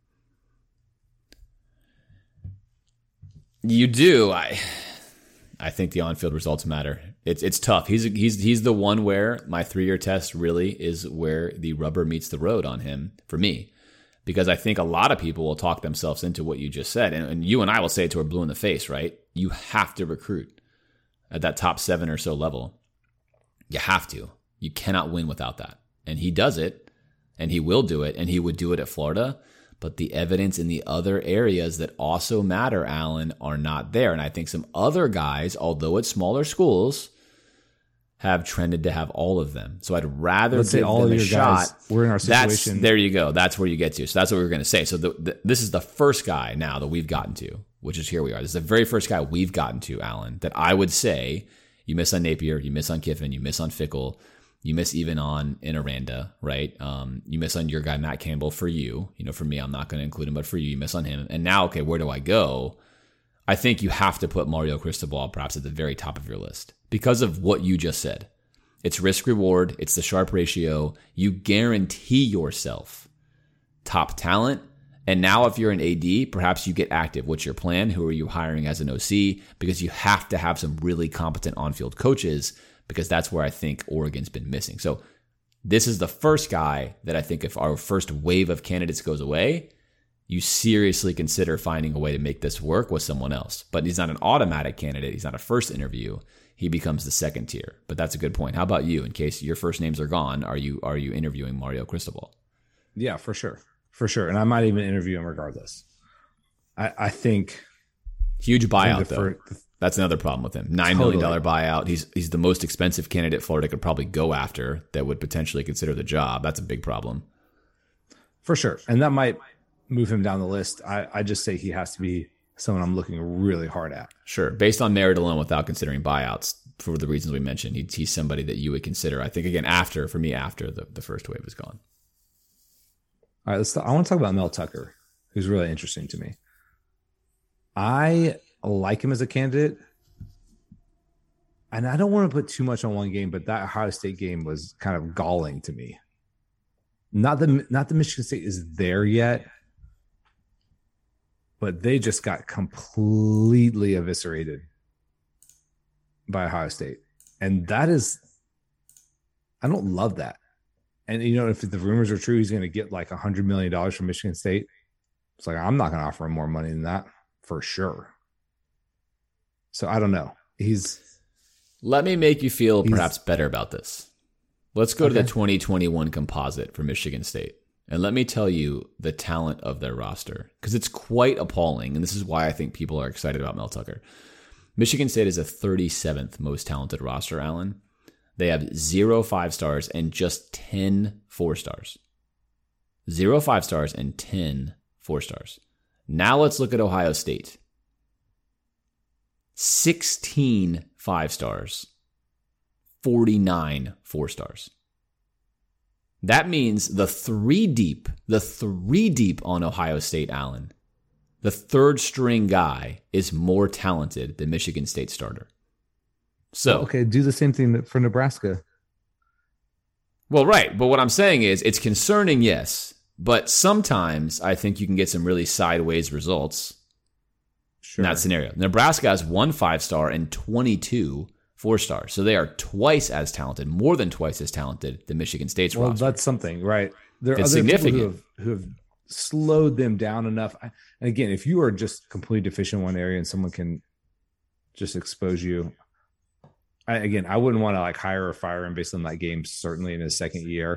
You do. I I think the on-field results matter. It's it's tough. He's he's he's the one where my three-year test really is where the rubber meets the road on him for me, because I think a lot of people will talk themselves into what you just said, and, and you and I will say it to our blue in the face, right? You have to recruit at that top seven or so level. You have to. You cannot win without that, and he does it, and he will do it, and he would do it at Florida. But the evidence in the other areas that also matter, Allen, are not there. And I think some other guys, although at smaller schools, have trended to have all of them. So I'd rather Let's give say all them of a your shot. Guys, we're in our situation. That's, there you go. That's where you get to. So that's what we were going to say. So the, the, this is the first guy now that we've gotten to, which is here we are. This is the very first guy we've gotten to, Allen, that I would say you miss on Napier, you miss on Kiffin, you miss on Fickle. You miss even on Inaranda, right? Um, you miss on your guy, Matt Campbell, for you. You know, for me, I'm not going to include him, but for you, you miss on him. And now, okay, where do I go? I think you have to put Mario Cristobal perhaps at the very top of your list because of what you just said. It's risk-reward. It's the Sharpe ratio. You guarantee yourself top talent. And now if you're an A D, perhaps you get active. What's your plan? Who are you hiring as an O C? Because you have to have some really competent on-field coaches, because that's where I think Oregon's been missing. So this is the first guy that I think if our first wave of candidates goes away, you seriously consider finding a way to make this work with someone else. But he's not an automatic candidate. He's not a first interview. He becomes the second tier. But that's a good point. How about you? In case your first names are gone, are you are you interviewing Mario Cristobal? Yeah, for sure. For sure. And I might even interview him regardless. I, I think... Huge buyout, though. First, That's another problem with him. Nine totally. million dollar buyout. He's he's the most expensive candidate Florida could probably go after that would potentially consider the job. That's a big problem. For sure. And that might move him down the list. I, I just say he has to be someone I'm looking really hard at. Sure. Based on merit alone without considering buyouts for the reasons we mentioned, he, he's somebody that you would consider, I think, again, after, for me, after the, the first wave is gone. All right, let's. Talk, I want to talk about Mel Tucker, who's really interesting to me. I like him as a candidate, and I don't want to put too much on one game, but that Ohio State game was kind of galling to me. Not the not the Michigan State is there yet, but they just got completely eviscerated by Ohio State, and that is I don't love that. And, you know, if the rumors are true, he's going to get like one hundred million dollars from Michigan State. It's like, I'm not going to offer him more money than that for sure. So I don't know. He's. Let me make you feel perhaps better about this. Let's go okay. to the twenty twenty-one composite for Michigan State. And let me tell you the talent of their roster, because it's quite appalling. And this is why I think people are excited about Mel Tucker. Michigan State is the thirty-seventh most talented roster, Alan. They have zero five stars and just ten four stars. Zero five stars and ten four stars. Now let's look at Ohio State. sixteen five stars, forty-nine four stars. That means the three deep, the three deep on Ohio State, Allen, the third string guy is more talented than Michigan State starter. So, okay, do the same thing for Nebraska. Well, right. But what I'm saying is it's concerning, yes. But sometimes I think you can get some really sideways results sure. in that scenario. Nebraska has one five-star and twenty-two four-stars. So they are twice as talented, more than twice as talented than Michigan State's well, roster. Well, that's something, right? There are it's other significant. people who have, who have slowed them down enough. And again, if you are just completely deficient in one area and someone can just expose you, I, again, I wouldn't want to like hire or fire him based on that game, certainly in his second year.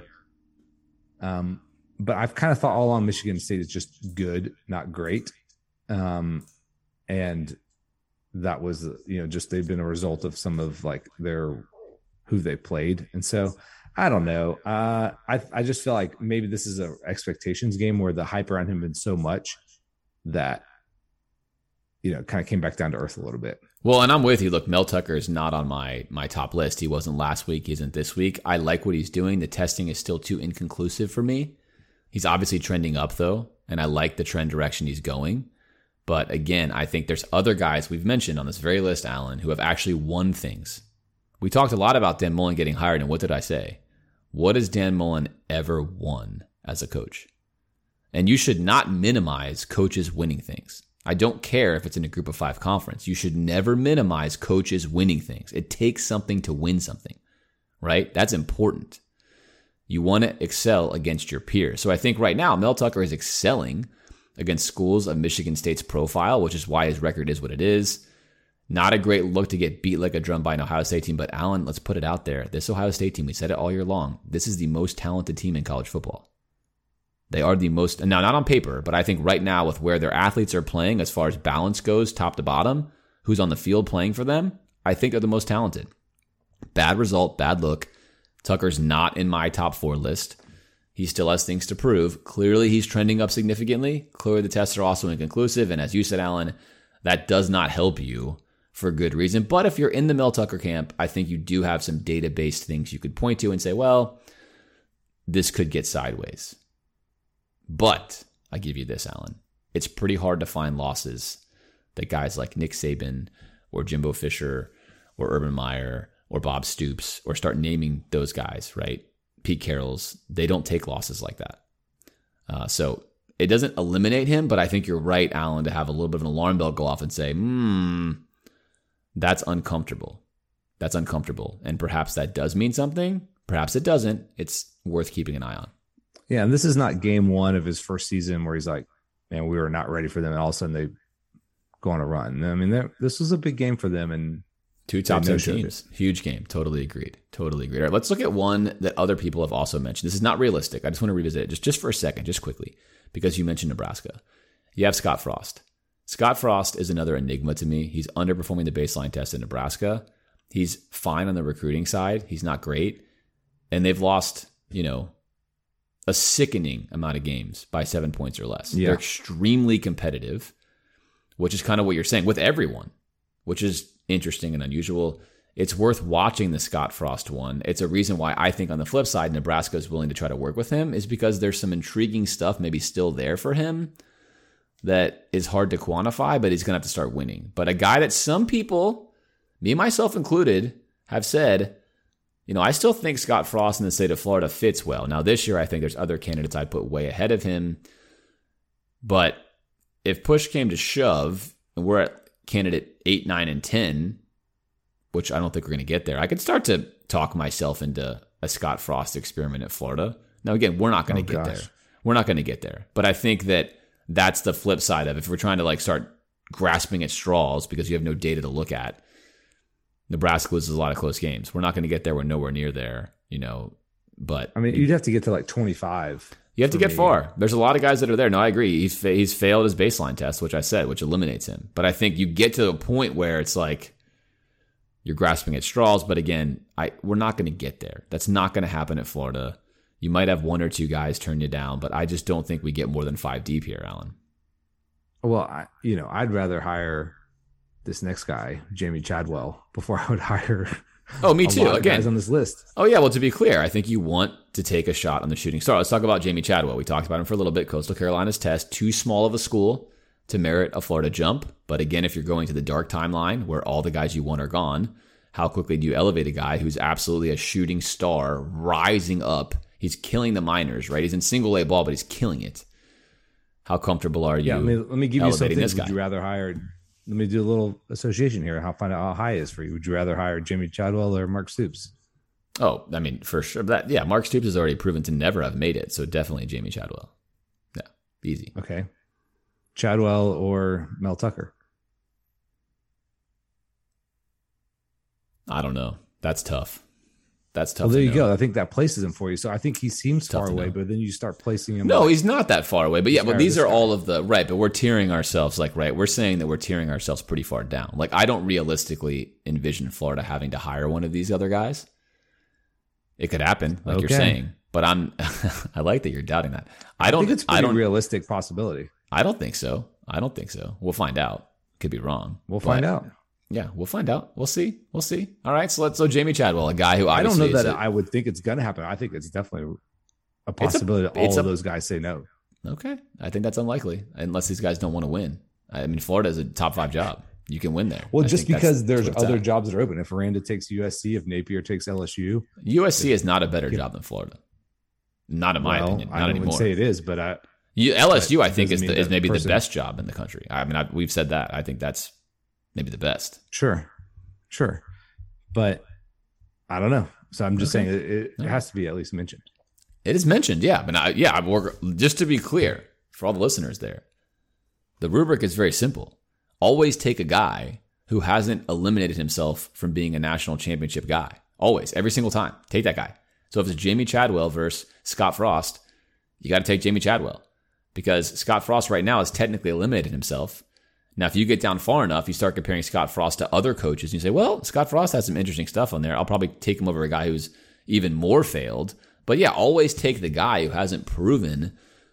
Um, but I've kind of thought all along Michigan State is just good, not great. Um, and that was, you know, just they've been a result of some of like their who they played. And so I don't know. Uh, I I just feel like maybe this is an expectations game where the hype around him been so much that, you know, kind of came back down to earth a little bit. Well, and I'm with you. Look, Mel Tucker is not on my my top list. He wasn't last week. He isn't this week. I like what he's doing. The testing is still too inconclusive for me. He's obviously trending up, though, and I like the trend direction he's going. But again, I think there's other guys we've mentioned on this very list, Alan, who have actually won things. We talked a lot about Dan Mullen getting hired, and what did I say? What has Dan Mullen ever won as a coach? And you should not minimize coaches winning things. I don't care if it's in a group of five conference. You should never minimize coaches winning things. It takes something to win something, right? That's important. You want to excel against your peers. So I think right now, Mel Tucker is excelling against schools of Michigan State's profile, which is why his record is what it is. Not a great look to get beat like a drum by an Ohio State team, but Alan, let's put it out there. This Ohio State team, we said it all year long, this is the most talented team in college football. They are the most, now not on paper, but I think right now with where their athletes are playing as far as balance goes, top to bottom, who's on the field playing for them, I think they're the most talented. Bad result, bad look. Tucker's not in my top four list. He still has things to prove. Clearly, he's trending up significantly. Clearly, the tests are also inconclusive. And as you said, Alan, that does not help you for good reason. But if you're in the Mel Tucker camp, I think you do have some data-based things you could point to and say, well, this could get sideways. But I give you this, Alan. It's pretty hard to find losses that guys like Nick Saban or Jimbo Fisher or Urban Meyer or Bob Stoops, or start naming those guys, right? Pete Carroll's, they don't take losses like that. Uh, so it doesn't eliminate him, but I think you're right, Alan, to have a little bit of an alarm bell go off and say, hmm, that's uncomfortable. That's uncomfortable. And perhaps that does mean something. Perhaps it doesn't. It's worth keeping an eye on. Yeah, and this is not game one of his first season where he's like, man, we were not ready for them. And all of a sudden they go on a run. I mean, this was a big game for them. And two top ten teams. Huge game. Totally agreed. Totally agreed. All right, let's look at one that other people have also mentioned. This is not realistic. I just want to revisit it just, just for a second, just quickly, because you mentioned Nebraska. You have Scott Frost. Scott Frost is another enigma to me. He's underperforming the baseline test in Nebraska. He's fine on the recruiting side. He's not great. And they've lost, you know, a sickening amount of games by seven points or less. Yeah. They're extremely competitive, which is kind of what you're saying with everyone, which is interesting and unusual. It's worth watching the Scott Frost one. It's a reason why I think on the flip side, Nebraska is willing to try to work with him, is because there's some intriguing stuff maybe still there for him that is hard to quantify, but he's going to have to start winning. But a guy that some people, me myself included, have said, you know, I still think Scott Frost in the state of Florida fits well. Now this year, I think there's other candidates I'd put way ahead of him. But if push came to shove, and we're at candidate eight, nine, and ten, which I don't think we're going to get there, I could start to talk myself into a a Scott Frost experiment at Florida. Now, again, we're not going to Oh, get gosh. there. We're not going to get there. But I think that that's the flip side of it. If we're trying to like start grasping at straws because you have no data to look at, Nebraska loses a lot of close games. We're not going to get there. We're nowhere near there, you know. But I mean, you'd have to get to like twenty-five. you have to for get me. far. There's a lot of guys that are there. No, I agree. He's fa- he's failed his baseline test, which I said, which eliminates him. But I think you get to a point where it's like you're grasping at straws. But again, I we're not going to get there. That's not going to happen at Florida. You might have one or two guys turn you down, but I just don't think we get more than five deep here, Alan. Well, I, you know, I'd rather hire this next guy, Jamie Chadwell, before I would hire. Oh, me a too. lot of Again, guys on this list. Oh, yeah. Well, to be clear, I think you want to take a shot on the shooting star. Let's talk about Jamie Chadwell. We talked about him for a little bit. Coastal Carolina's test, too small of a school to merit a Florida jump. But again, if you're going to the dark timeline where all the guys you want are gone, how quickly do you elevate a guy who's absolutely a shooting star, rising up? He's killing the minors, right? He's in single A ball, but he's killing it. How comfortable are you? Yeah, let me, let me give you elevating something. this Would guy? you rather hire? Let me do a little association here. How find out how high it is for you? Would you rather hire Jimmy Chadwell or Mark Stoops? Oh, I mean, for sure. That yeah, Mark Stoops has already proven to never have made it, so definitely Jamie Chadwell. Yeah, easy. Okay, Chadwell or Mel Tucker? I don't know. That's tough. That's tough. Well, there to you know. go. I think that places him for you. So I think he seems Tough far to away, know. but then you start placing him. No, like- he's not that far away. But yeah, This but guy or these this are guy. all of the right. But we're tearing ourselves like right. We're saying that we're tearing ourselves pretty far down. Like I don't realistically envision Florida having to hire one of these other guys. It could happen, like you're Okay. saying. But I'm. I like that you're doubting that. I I don't. think it's a I pretty don't. realistic possibility. I don't think so. I don't think so. We'll find out. Could be wrong. We'll But, find out. Yeah, we'll find out. We'll see. We'll see. All right. So let's. So Jamie Chadwell, a guy who I don't obviously know is that a- I would think it's going to happen. I think it's definitely a a- possibility that all it's of a- those guys say no. Okay. I think that's unlikely unless these guys don't want to win. I mean, Florida is a top five job. You can win there. Well, I just think because that's- there's that's what it's other at. jobs that are open. If Aranda takes U S C, if Napier takes L S U, U S C is not a better job than Florida. Not in my well, opinion. I Not wouldn't anymore. say it is, but I, You, L S U, I But think, is doesn't the, mean is that maybe person- the best job in the country. I mean, I, we've said that. I think that's maybe the best. sure, sure, but I don't know. So I'm just Okay. saying it, it, Yeah. it has to be at least mentioned. It is mentioned, yeah. But I, yeah, we're, just to be clear for all the listeners there, the rubric is very simple. Always take a guy who hasn't eliminated himself from being a national championship guy. Always, every single time. Take that guy. So if it's Jamie Chadwell versus Scott Frost, you got to take Jamie Chadwell because Scott Frost right now has technically eliminated himself. Now, if you get down far enough, you start comparing Scott Frost to other coaches and you say, well, Scott Frost has some interesting stuff on there. I'll probably take him over a guy who's even more failed. But yeah, always take the guy who hasn't proven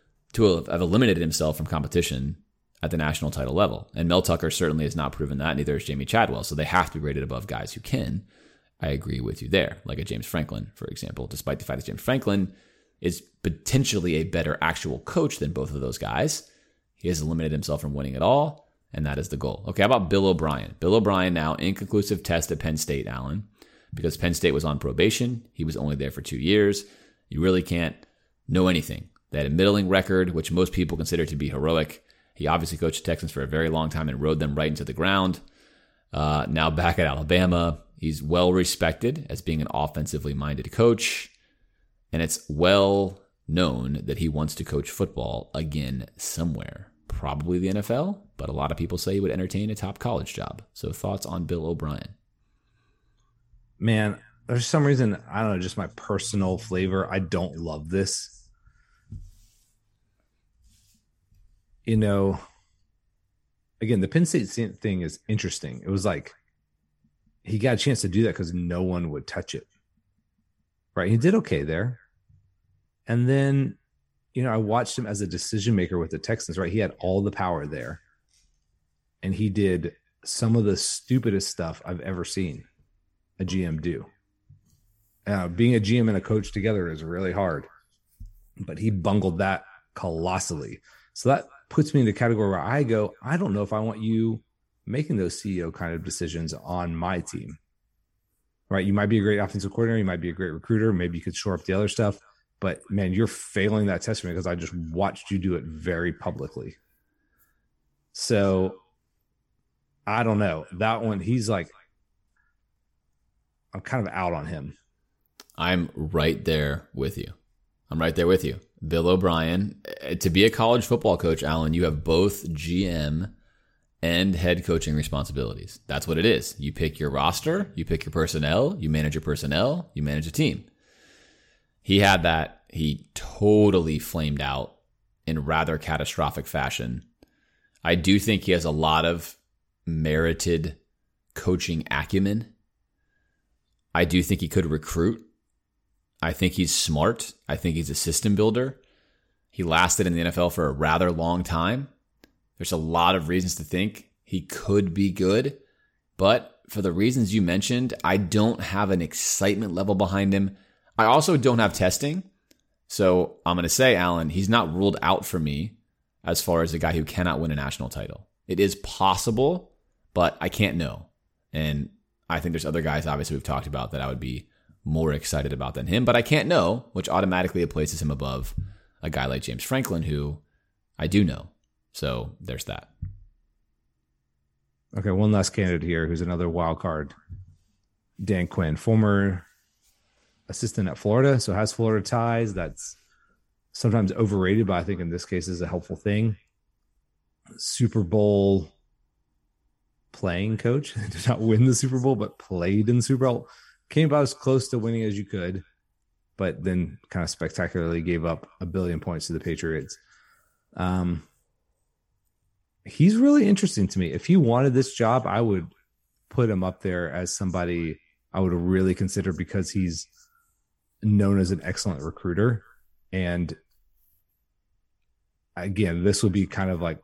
to have eliminated himself from competition at the national title level. And Mel Tucker certainly has not proven that. Neither has Jamie Chadwell. So they have to be rated above guys who can. I agree with you there. Like a James Franklin, for example, despite the fact that James Franklin is potentially a better actual coach than both of those guys. He has eliminated himself from winning it all, and that is the goal. Okay, how about Bill O'Brien? Bill O'Brien now, inconclusive test at Penn State, Allen, because Penn State was on probation. He was only there for two years. You really can't know anything. They had a middling record, which most people consider to be heroic. He obviously coached the Texans for a very long time and rode them right into the ground. Uh, now back at Alabama, he's well respected as being an offensively minded coach. And it's well known that he wants to coach football again somewhere. Probably the N F L, but a lot of people say he would entertain a top college job. So thoughts on Bill O'Brien? Man, there's some reason, I don't know, just my personal flavor. I don't love this. You know, again, the Penn State thing is interesting. It was like he got a chance to do that because no one would touch it. Right? He did okay there. And then, you know, I watched him as a decision maker with the Texans, right? He had all the power there. And he did some of the stupidest stuff I've ever seen a G M do. Uh, being a G M and a coach together is really hard, but he bungled that colossally. So that puts me in the category where I go, I don't know if I want you making those C E O kind of decisions on my team. Right? You might be a great offensive coordinator. You might be a great recruiter. Maybe you could shore up the other stuff. But man, you're failing that test for me because I just watched you do it very publicly. So I don't know. That one, he's like, I'm kind of out on him. I'm right there with you. I'm right there with you. Bill O'Brien, to be a college football coach, Alan, you have both G M and head coaching responsibilities. That's what it is. You pick your roster, you pick your personnel, you manage your personnel, you manage a team. He had that. He totally flamed out in rather catastrophic fashion. I do think he has a lot of merited coaching acumen. I do think he could recruit. I think he's smart. I think he's a system builder. He lasted in the N F L for a rather long time. There's a lot of reasons to think he could be good. But for the reasons you mentioned, I don't have an excitement level behind him. I also don't have testing. So I'm going to say, Alan, he's not ruled out for me as far as a guy who cannot win a national title. It is possible, but I can't know. And I think there's other guys, obviously, we've talked about that I would be more excited about than him, but I can't know, which automatically places him above a guy like James Franklin, who I do know. So there's that. Okay, one last candidate here who's another wild card. Dan Quinn, former assistant at Florida, so has Florida ties. That's sometimes overrated, but I think in this case is a helpful thing. Super Bowl playing coach. Did not win the Super Bowl, but played in the Super Bowl. Came about as close to winning as you could, but then kind of spectacularly gave up a billion points to the Patriots. Um, he's really interesting to me. If he wanted this job, I would put him up there as somebody I would really consider, because he's known as an excellent recruiter. And again, this would be kind of like,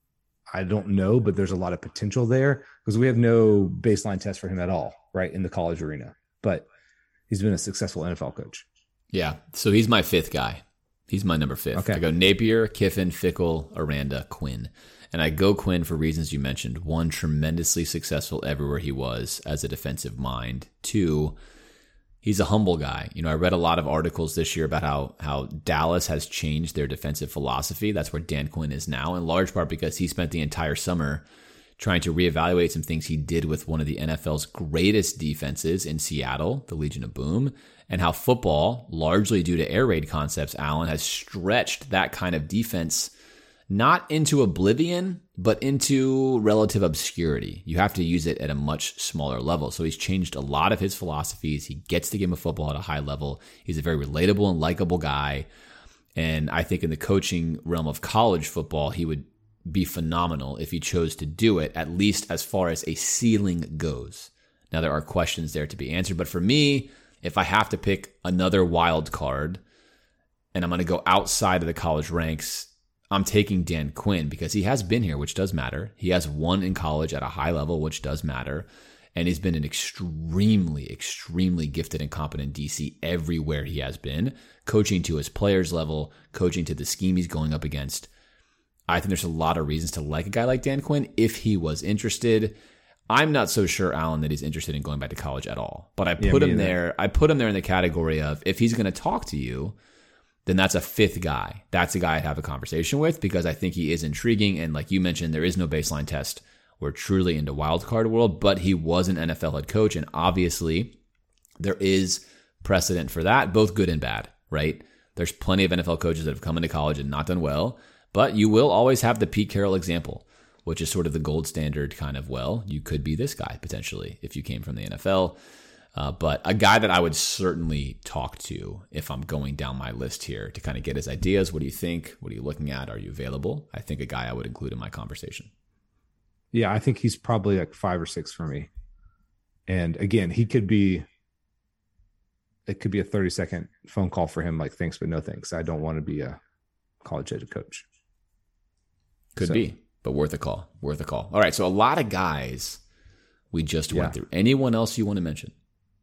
I don't know, but there's a lot of potential there because we have no baseline test for him at all, right, in the college arena. But he's been a successful N F L coach. Yeah, so he's my fifth guy. He's my number fifth. Okay. I go Napier, Kiffin, Fickell, Aranda, Quinn. And I go Quinn for reasons you mentioned. One, tremendously successful everywhere he was as a defensive mind. Two, he's a humble guy. You know, I read a lot of articles this year about how how Dallas has changed their defensive philosophy. That's where Dan Quinn is now, in large part because he spent the entire summer trying to reevaluate some things he did with one of the N F L's greatest defenses in Seattle, the Legion of Boom, and how football, largely due to air raid concepts, Allen, has stretched that kind of defense not into oblivion, but into relative obscurity. You have to use it at a much smaller level. So he's changed a lot of his philosophies. He gets the game of football at a high level. He's a very relatable and likable guy. And I think in the coaching realm of college football, he would be phenomenal if he chose to do it, at least as far as a ceiling goes. Now, there are questions there to be answered. But for me, if I have to pick another wild card and I'm going to go outside of the college ranks, I'm taking Dan Quinn because he has been here, which does matter. He has won in college at a high level, which does matter. And he's been an extremely, extremely gifted and competent D C everywhere he has been, coaching to his players' level, coaching to the scheme he's going up against. I think there's a lot of reasons to like a guy like Dan Quinn if he was interested. I'm not so sure, Alan, that he's interested in going back to college at all. But I put yeah, him there. I put him there in the category of if he's going to talk to you, then that's a fifth guy. That's a guy I'd have a conversation with because I think he is intriguing. And like you mentioned, there is no baseline test. We're truly into wild card world, but he was an N F L head coach. And obviously there is precedent for that, both good and bad, right? There's plenty of N F L coaches that have come into college and not done well, but you will always have the Pete Carroll example, which is sort of the gold standard kind of, well, you could be this guy potentially if you came from the N F L. Uh, but a guy that I would certainly talk to if I'm going down my list here to kind of get his ideas. What do you think? What are you looking at? Are you available? I think a guy I would include in my conversation. Yeah, I think he's probably like five or six for me. And again, he could be, it could be a thirty second phone call for him, like thanks, but no thanks. I don't want to be a college head coach. Could so. be, but worth a call. Worth a call. All right, so a lot of guys we just yeah. went through. Anyone else you want to mention?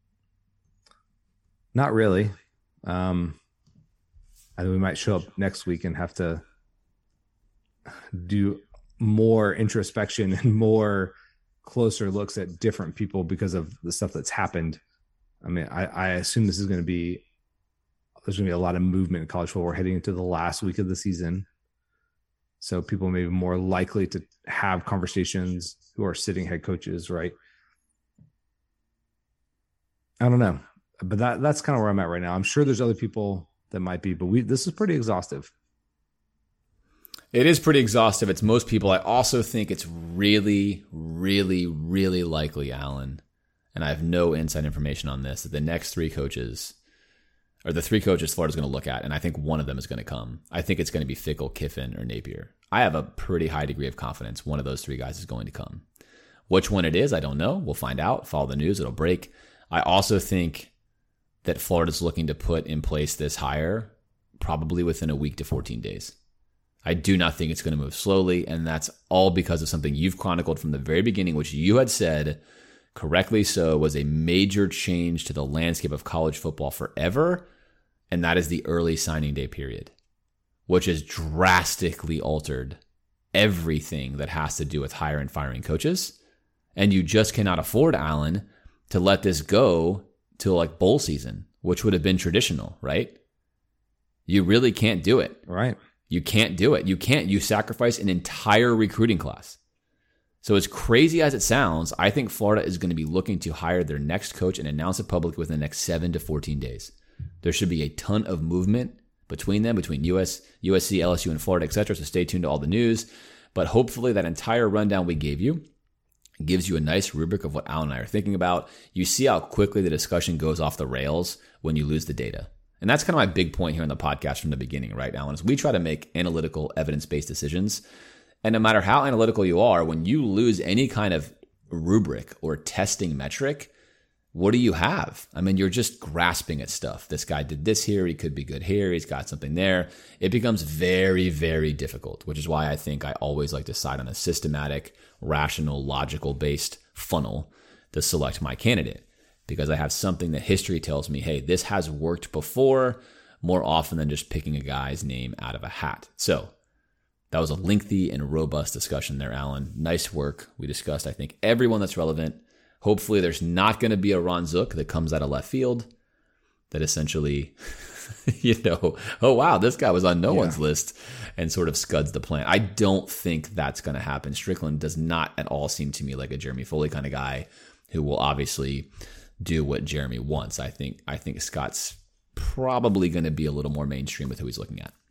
Not really. Um, I think we might show up next week and have to do more introspection and more closer looks at different people because of the stuff that's happened. I mean, I, I assume this is going to be, there's going to be a lot of movement in college football. We're heading into the last week of the season. So people may be more likely to have conversations who are sitting head coaches, right? I don't know. but that that's kind of where I'm at right now. I'm sure there's other people that might be, but we this is pretty exhaustive. It is pretty exhaustive. It's most people. I also think it's really, really, really likely, Alan, and I have no inside information on this, that the next three coaches, or the three coaches Florida's going to look at, and I think one of them is going to come. I think it's going to be Fickell, Kiffin, or Napier. I have a pretty high degree of confidence one of those three guys is going to come. Which one it is, I don't know. We'll find out. Follow the news. It'll break. I also think that Florida's looking to put in place this hire probably within a week to fourteen days. I do not think it's going to move slowly, and that's all because of something you've chronicled from the very beginning, which you had said, correctly so, was a major change to the landscape of college football forever, and that is the early signing day period, which has drastically altered everything that has to do with hiring and firing coaches. And you just cannot afford, Alan, to let this go till like bowl season, which would have been traditional, right? You really can't do it. Right. You can't do it. You can't. You sacrifice an entire recruiting class. So as crazy as it sounds, I think Florida is going to be looking to hire their next coach and announce it publicly within the next seven to fourteen days. There should be a ton of movement between them, between U S, U S C, L S U, and Florida, et cetera. So stay tuned to all the news. But hopefully that entire rundown we gave you gives you a nice rubric of what Alan and I are thinking about. You see how quickly the discussion goes off the rails when you lose the data. And that's kind of my big point here in the podcast from the beginning, right, Alan, is we try to make analytical, evidence-based decisions. And no matter how analytical you are, when you lose any kind of rubric or testing metric, what do you have? I mean, you're just grasping at stuff. This guy did this here. He could be good here. He's got something there. It becomes very, very difficult, which is why I think I always like to side on a systematic, rational, logical-based funnel to select my candidate, because I have something that history tells me, hey, this has worked before more often than just picking a guy's name out of a hat. So that was a lengthy and robust discussion there, Alan. Nice work. We discussed, I think, everyone that's relevant. Hopefully there's not going to be a Ron Zook that comes out of left field that essentially, you know, oh, wow, this guy was on no yeah. one's list and sort of scuds the plan. I don't think that's going to happen. Strickland does not at all seem to me like a Jeremy Foley kind of guy who will obviously do what Jeremy wants. I think I think Scott's probably going to be a little more mainstream with who he's looking at.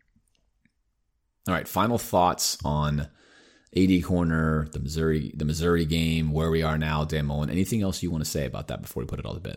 All right, final thoughts on A D Corner, the Missouri, the Missouri game, where we are now, Dan Mullen. Anything else you want to say about that before we put it all to bed?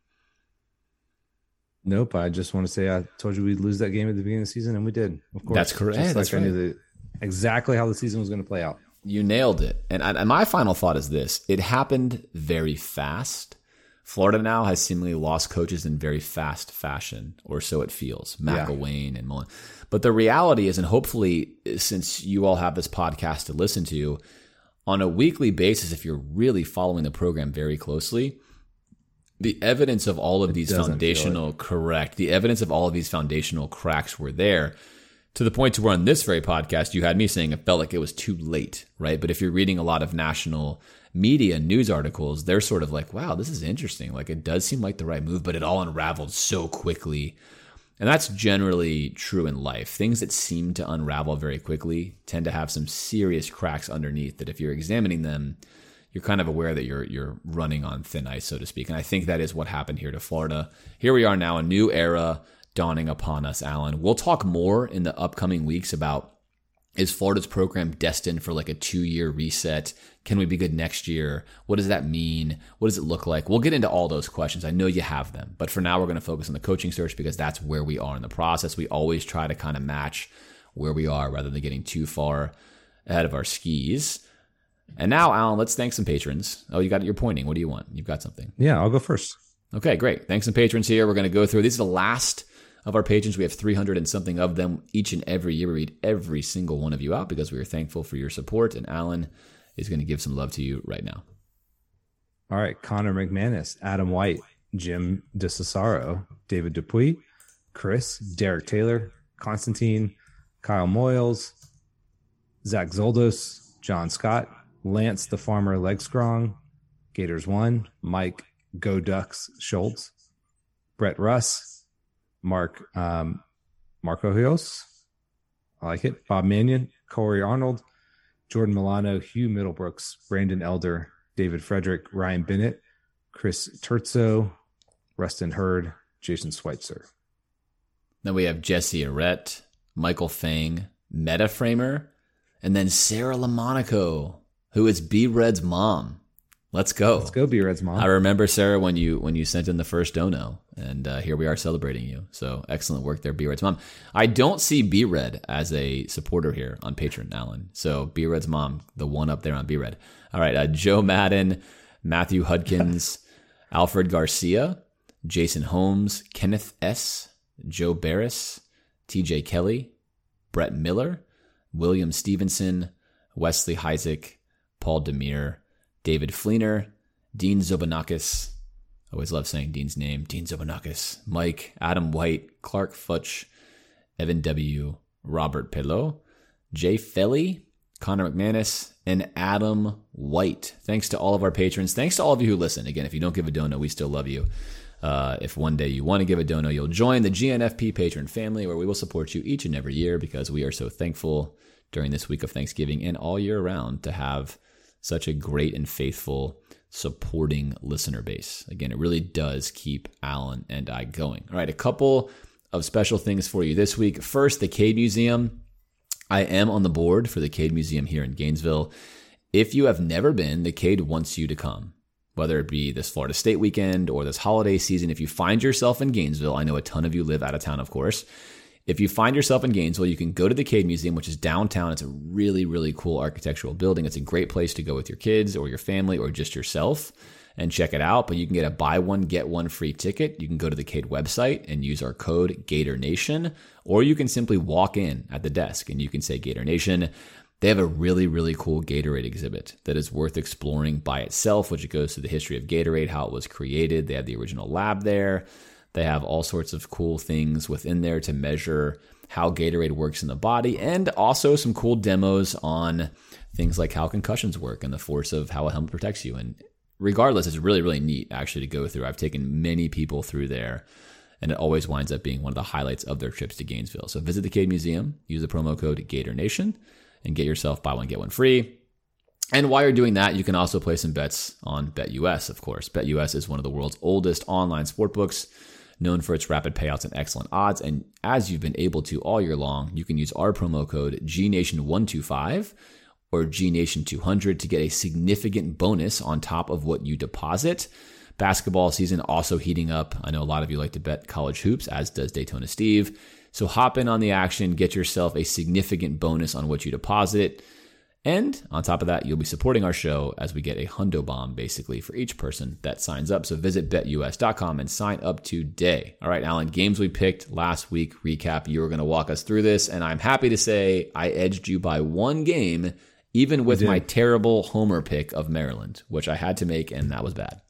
Nope. I just want to say I told you we'd lose that game at the beginning of the season, and we did. Of course, that's correct. Just hey, that's like right. I knew the, exactly how the season was going to play out. You nailed it. And, and my final thought is this: it happened very fast. Florida now has seemingly lost coaches in very fast fashion, or so it feels. McElwain yeah. and Mullen. But the reality is, and hopefully, since you all have this podcast to listen to, on a weekly basis, if you're really following the program very closely, the evidence of all of it these foundational, correct, the evidence of all of these foundational cracks were there, to the point to where on this very podcast, you had me saying it felt like it was too late, right? But if you're reading a lot of national media news articles, they're sort of like, wow, this is interesting. Like, it does seem like the right move, but it all unraveled so quickly. And that's generally true in life. Things that seem to unravel very quickly tend to have some serious cracks underneath that if you're examining them, you're kind of aware that you're you're running on thin ice, so to speak. And I think that is what happened here to Florida. Here we are now, a new era dawning upon us, Alan. We'll talk more in the upcoming weeks about, is Florida's program destined for like a two-year reset? Can we be good next year? What does that mean? What does it look like? We'll get into all those questions. I know you have them. But for now, we're going to focus on the coaching search because that's where we are in the process. We always try to kind of match where we are rather than getting too far ahead of our skis. And now, Alan, let's thank some patrons. Oh, you got you're pointing. What do you want? You've got something. Yeah, I'll go first. Okay, great. Thanks some patrons here. We're going to go through. These are the last of our patrons. We have three hundred and something of them each and every year. We read every single one of you out because we are thankful for your support. And Alan is going to give some love to you right now. All right. Connor McManus, Adam White, Jim DeCesaro, David Dupuy, Chris, Derek Taylor, Constantine, Kyle Moyles, Zach Zoldos, John Scott, Lance the Farmer Legstrong, Gators One, Mike Go Ducks Schultz, Brett Russ, Mark um, Marco Rios, I like it, Bob Mannion, Corey Arnold, Jordan Milano, Hugh Middlebrooks, Brandon Elder, David Frederick, Ryan Bennett, Chris Terzo, Rustin Hurd, Jason Schweitzer. Then we have Jesse Arrett, Michael Fang, Metaframer, and then Sarah LaMonaco, who is B-Red's mom. Let's go. Let's go, B-Red's mom. I remember, Sarah, when you when you sent in the first dono, and uh, here we are celebrating you. So excellent work there, B-Red's mom. I don't see B-Red as a supporter here on Patreon, Alan. So B-Red's mom, the one up there on B-Red. All right, uh, Joe Madden, Matthew Hudkins, Alfred Garcia, Jason Holmes, Kenneth S., Joe Barris, T J Kelly, Brett Miller, William Stevenson, Wesley Heisek, Paul Demir, David Fleener, Dean Zobanakis. I always love saying Dean's name. Dean Zobanakis. Mike, Adam White, Clark Futch, Evan W., Robert Pelot, Jay Felly, Connor McManus, and Adam White. Thanks to all of our patrons. Thanks to all of you who listen. Again, if you don't give a dono, we still love you. Uh, if one day you want to give a dono, you'll join the G N F P patron family, where we will support you each and every year, because we are so thankful during this week of Thanksgiving and all year round to have such a great and faithful supporting listener base. Again, it really does keep Alan and I going. All right, a couple of special things for you this week. First, the Cade Museum. I am on the board for the Cade Museum here in Gainesville. If you have never been, the Cade wants you to come. Whether it be this Florida State weekend or this holiday season, if you find yourself in Gainesville, I know a ton of you live out of town, of course. If you find yourself in Gainesville, you can go to the Cade Museum, which is downtown. It's a really, really cool architectural building. It's a great place to go with your kids or your family or just yourself and check it out. But you can get a buy one, get one free ticket. You can go to the Cade website and use our code GatorNation, or you can simply walk in at the desk and you can say Gator Nation. They have a really, really cool Gatorade exhibit that is worth exploring by itself, which it goes to the history of Gatorade, how it was created. They have the original lab there. They have all sorts of cool things within there to measure how Gatorade works in the body, and also some cool demos on things like how concussions work and the force of how a helmet protects you. And regardless, it's really, really neat actually to go through. I've taken many people through there, and it always winds up being one of the highlights of their trips to Gainesville. So visit the Cade Museum, use the promo code GatorNation, and get yourself buy one, get one free. And while you're doing that, you can also play some bets on BetUS, of course. BetUS is one of the world's oldest online sportbooks, known for its rapid payouts and excellent odds. And as you've been able to all year long, you can use our promo code G Nation one two five or G Nation two hundred to get a significant bonus on top of what you deposit. Basketball season also heating up. I know a lot of you like to bet college hoops, as does Daytona Steve. So hop in on the action, get yourself a significant bonus on what you deposit. And on top of that, you'll be supporting our show as we get a hundo bomb basically for each person that signs up. So visit bet U S dot com and sign up today. All right, Alan, games we picked last week, recap. You were going to walk us through this, and I'm happy to say I edged you by one game, even with my terrible homer pick of Maryland, which I had to make, and that was bad.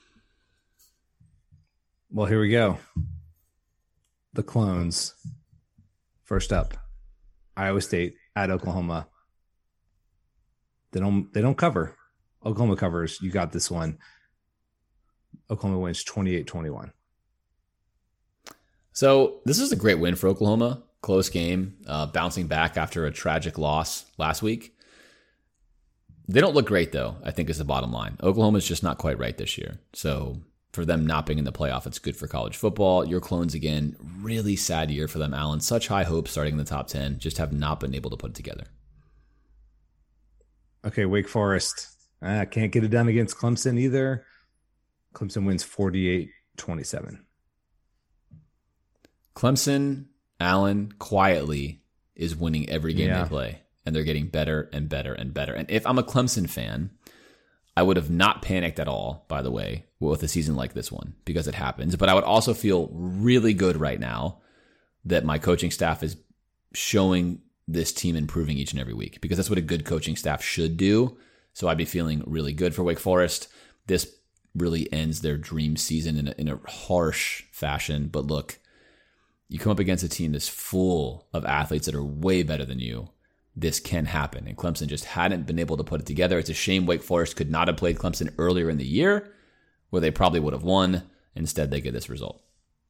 Well, here we go. The Clones. First up, Iowa State at Oklahoma. They don't they don't cover. Oklahoma covers. You got this one. Oklahoma wins twenty-eight twenty-one. So this is a great win for Oklahoma. Close game, uh, bouncing back after a tragic loss last week. They don't look great, though, I think is the bottom line. Oklahoma's just not quite right this year. So for them not being in the playoff, it's good for college football. Your Clones, again, really sad year for them, Alan. Such high hopes starting in the top ten, just have not been able to put it together. Okay, Wake Forest. I uh, can't get it done against Clemson either. Clemson wins forty-eight twenty-seven. Clemson, Allen, quietly is winning every game yeah. they play, and they're getting better and better and better. And if I'm a Clemson fan, I would have not panicked at all, by the way, with a season like this one, because it happens. But I would also feel really good right now that my coaching staff is showing this team improving each and every week, because that's what a good coaching staff should do. So I'd be feeling really good for Wake Forest. This really ends their dream season in a, in a harsh fashion. But look, you come up against a team that's full of athletes that are way better than you. This can happen. And Clemson just hadn't been able to put it together. It's a shame Wake Forest could not have played Clemson earlier in the year, where they probably would have won. Instead, they get this result.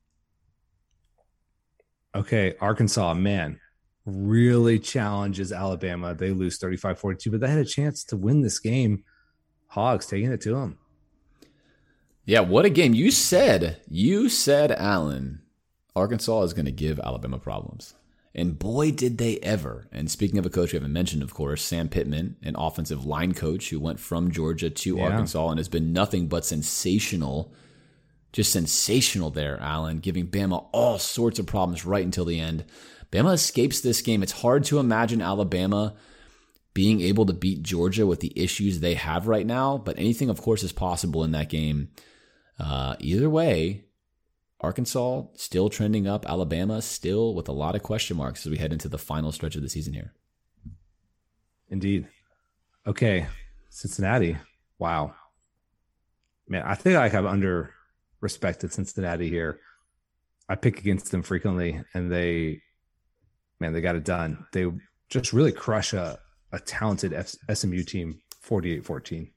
Okay, Arkansas, man, really challenges Alabama. They lose thirty-five forty-two, but they had a chance to win this game. Hogs taking it to them. Yeah, what a game. You said, you said, Alan, Arkansas is going to give Alabama problems. And boy, did they ever. And speaking of a coach we haven't mentioned, of course, Sam Pittman, an offensive line coach who went from Georgia to yeah. Arkansas and has been nothing but sensational. Just sensational there, Alan, giving Bama all sorts of problems right until the end. Bama escapes this game. It's hard to imagine Alabama being able to beat Georgia with the issues they have right now, but anything, of course, is possible in that game. Uh, either way, Arkansas still trending up. Alabama still with a lot of question marks as we head into the final stretch of the season here. Indeed. Okay, Cincinnati. Wow. Man, I think I have under respected Cincinnati here. I pick against them frequently, and they, man, they got it done. They just really crush a, a talented F- S M U team, forty-eight fourteen.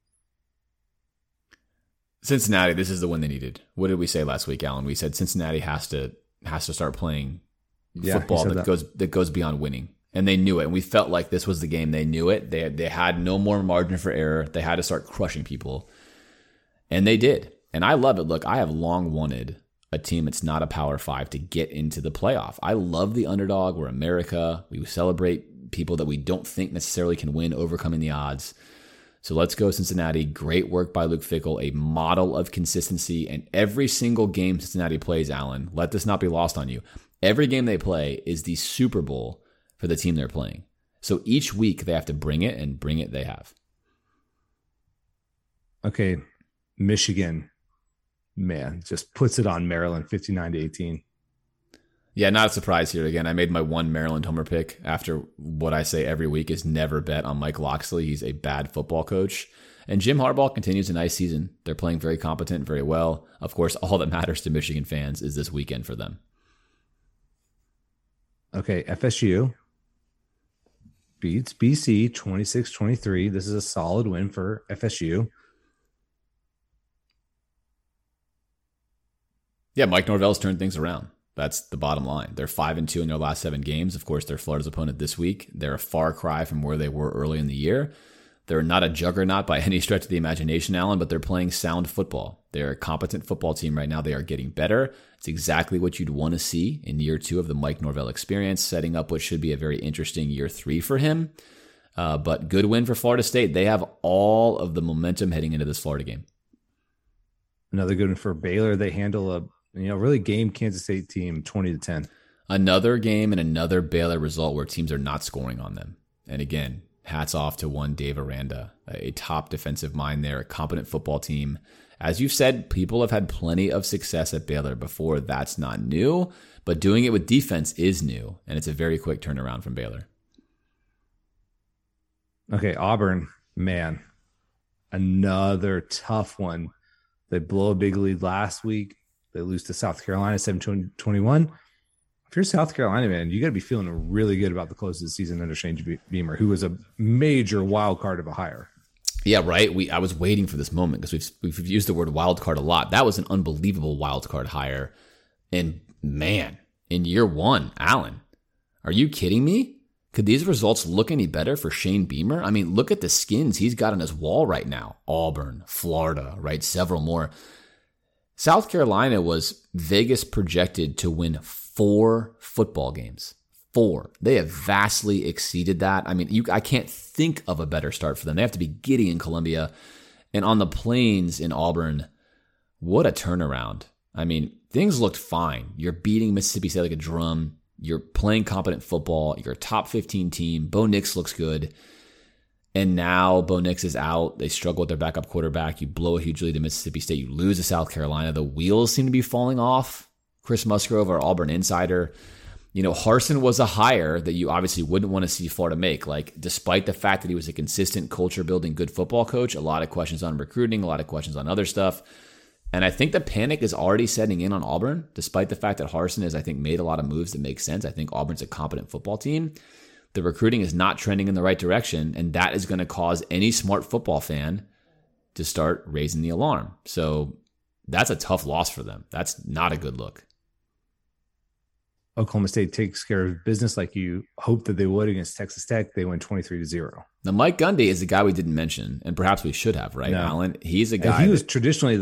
Cincinnati, this is the one they needed. What did we say last week, Alan? We said Cincinnati has to has to start playing yeah, football that, that goes that goes beyond winning, and they knew it. And we felt like this was the game. They knew it. They they had no more margin for error. They had to start crushing people, and they did. And I love it. Look, I have long wanted a team that's not a Power Five to get into the playoff. I love the underdog. We're America. We celebrate people that we don't think necessarily can win, overcoming the odds. So let's go Cincinnati. Great work by Luke Fickell, a model of consistency. And every single game Cincinnati plays, Alan, let this not be lost on you. Every game they play is the Super Bowl for the team they're playing. So each week they have to bring it, and bring it they have. Okay, Michigan. Man, just puts it on Maryland, fifty-nine to eighteen. Yeah, not a surprise here. Again, I made my one Maryland homer pick after what I say every week is never bet on Mike Locksley. He's a bad football coach. And Jim Harbaugh continues a nice season. They're playing very competent, very well. Of course, all that matters to Michigan fans is this weekend for them. Okay, F S U beats B C twenty-six twenty-three. This is a solid win for F S U. Yeah, Mike Norvell's turned things around. That's the bottom line. They're five and two in their last seven games. Of course, they're Florida's opponent this week. They're a far cry from where they were early in the year. They're not a juggernaut by any stretch of the imagination, Alan, but they're playing sound football. They're a competent football team right now. They are getting better. It's exactly what you'd want to see in year two of the Mike Norvell experience, setting up what should be a very interesting year three for him. Uh, but good win for Florida State. They have all of the momentum heading into this Florida game. Another good one for Baylor. They handle a you know really game Kansas State team twenty to ten. Another game and another Baylor result where teams are not scoring on them. And again, hats off to one Dave Aranda, a top defensive mind there, a competent football team. As you've said, people have had plenty of success at Baylor before. That's not new, but doing it with defense is new, and it's a very quick turnaround from Baylor. Okay, Auburn, man, another tough one. They blow a big lead last week. They lose to South Carolina seventeen twenty-one. If you're South Carolina, man, you got to be feeling really good about the close of the season under Shane Beamer, who was a major wild card of a hire. Yeah, right. We I was waiting for this moment because we've we've used the word wild card a lot. That was an unbelievable wild card hire. And man, in year one, Allen, are you kidding me? Could these results look any better for Shane Beamer? I mean, look at the skins he's got on his wall right now. Auburn, Florida, right? Several more. South Carolina was Vegas projected to win four football games. Four. They have vastly exceeded that. I mean, you, I can't think of a better start for them. They have to be giddy in Columbia. And on the plains in Auburn, what a turnaround. I mean, things looked fine. You're beating Mississippi State like a drum. You're playing competent football. You're a top fifteen team. Bo Nix looks good. And now Bo Nix is out. They struggle with their backup quarterback. You blow a huge lead to Mississippi State. You lose to South Carolina. The wheels seem to be falling off. Chris Musgrove, our Auburn insider. You know, Harsin was a hire that you obviously wouldn't want to see Florida make. Like, despite the fact that he was a consistent culture-building, good football coach, a lot of questions on recruiting, a lot of questions on other stuff. And I think the panic is already setting in on Auburn, despite the fact that Harsin has, I think, made a lot of moves that make sense. I think Auburn's a competent football team. The recruiting is not trending in the right direction, and that is going to cause any smart football fan to start raising the alarm. So that's a tough loss for them. That's not a good look. Oklahoma State takes care of business like you hoped that they would against Texas Tech. They win twenty-three to zero. Now, Mike Gundy is a guy we didn't mention, and perhaps we should have, right, no. Alan? He's a guy. And he was that, traditionally the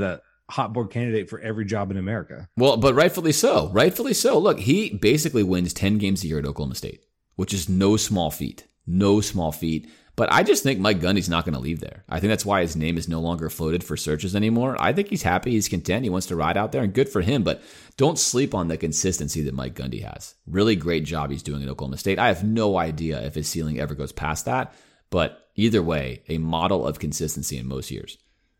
hot board candidate for every job in America. Well, but rightfully so. Rightfully so. Look, he basically wins ten games a year at Oklahoma State, which is no small feat. No small feat. But I just think Mike Gundy's not going to leave there. I think that's why his name is no longer floated for searches anymore. I think he's happy. He's content. He wants to ride out there, and good for him. But don't sleep on the consistency that Mike Gundy has. Really great job he's doing at Oklahoma State. I have no idea if his ceiling ever goes past that. But either way, a model of consistency in most years.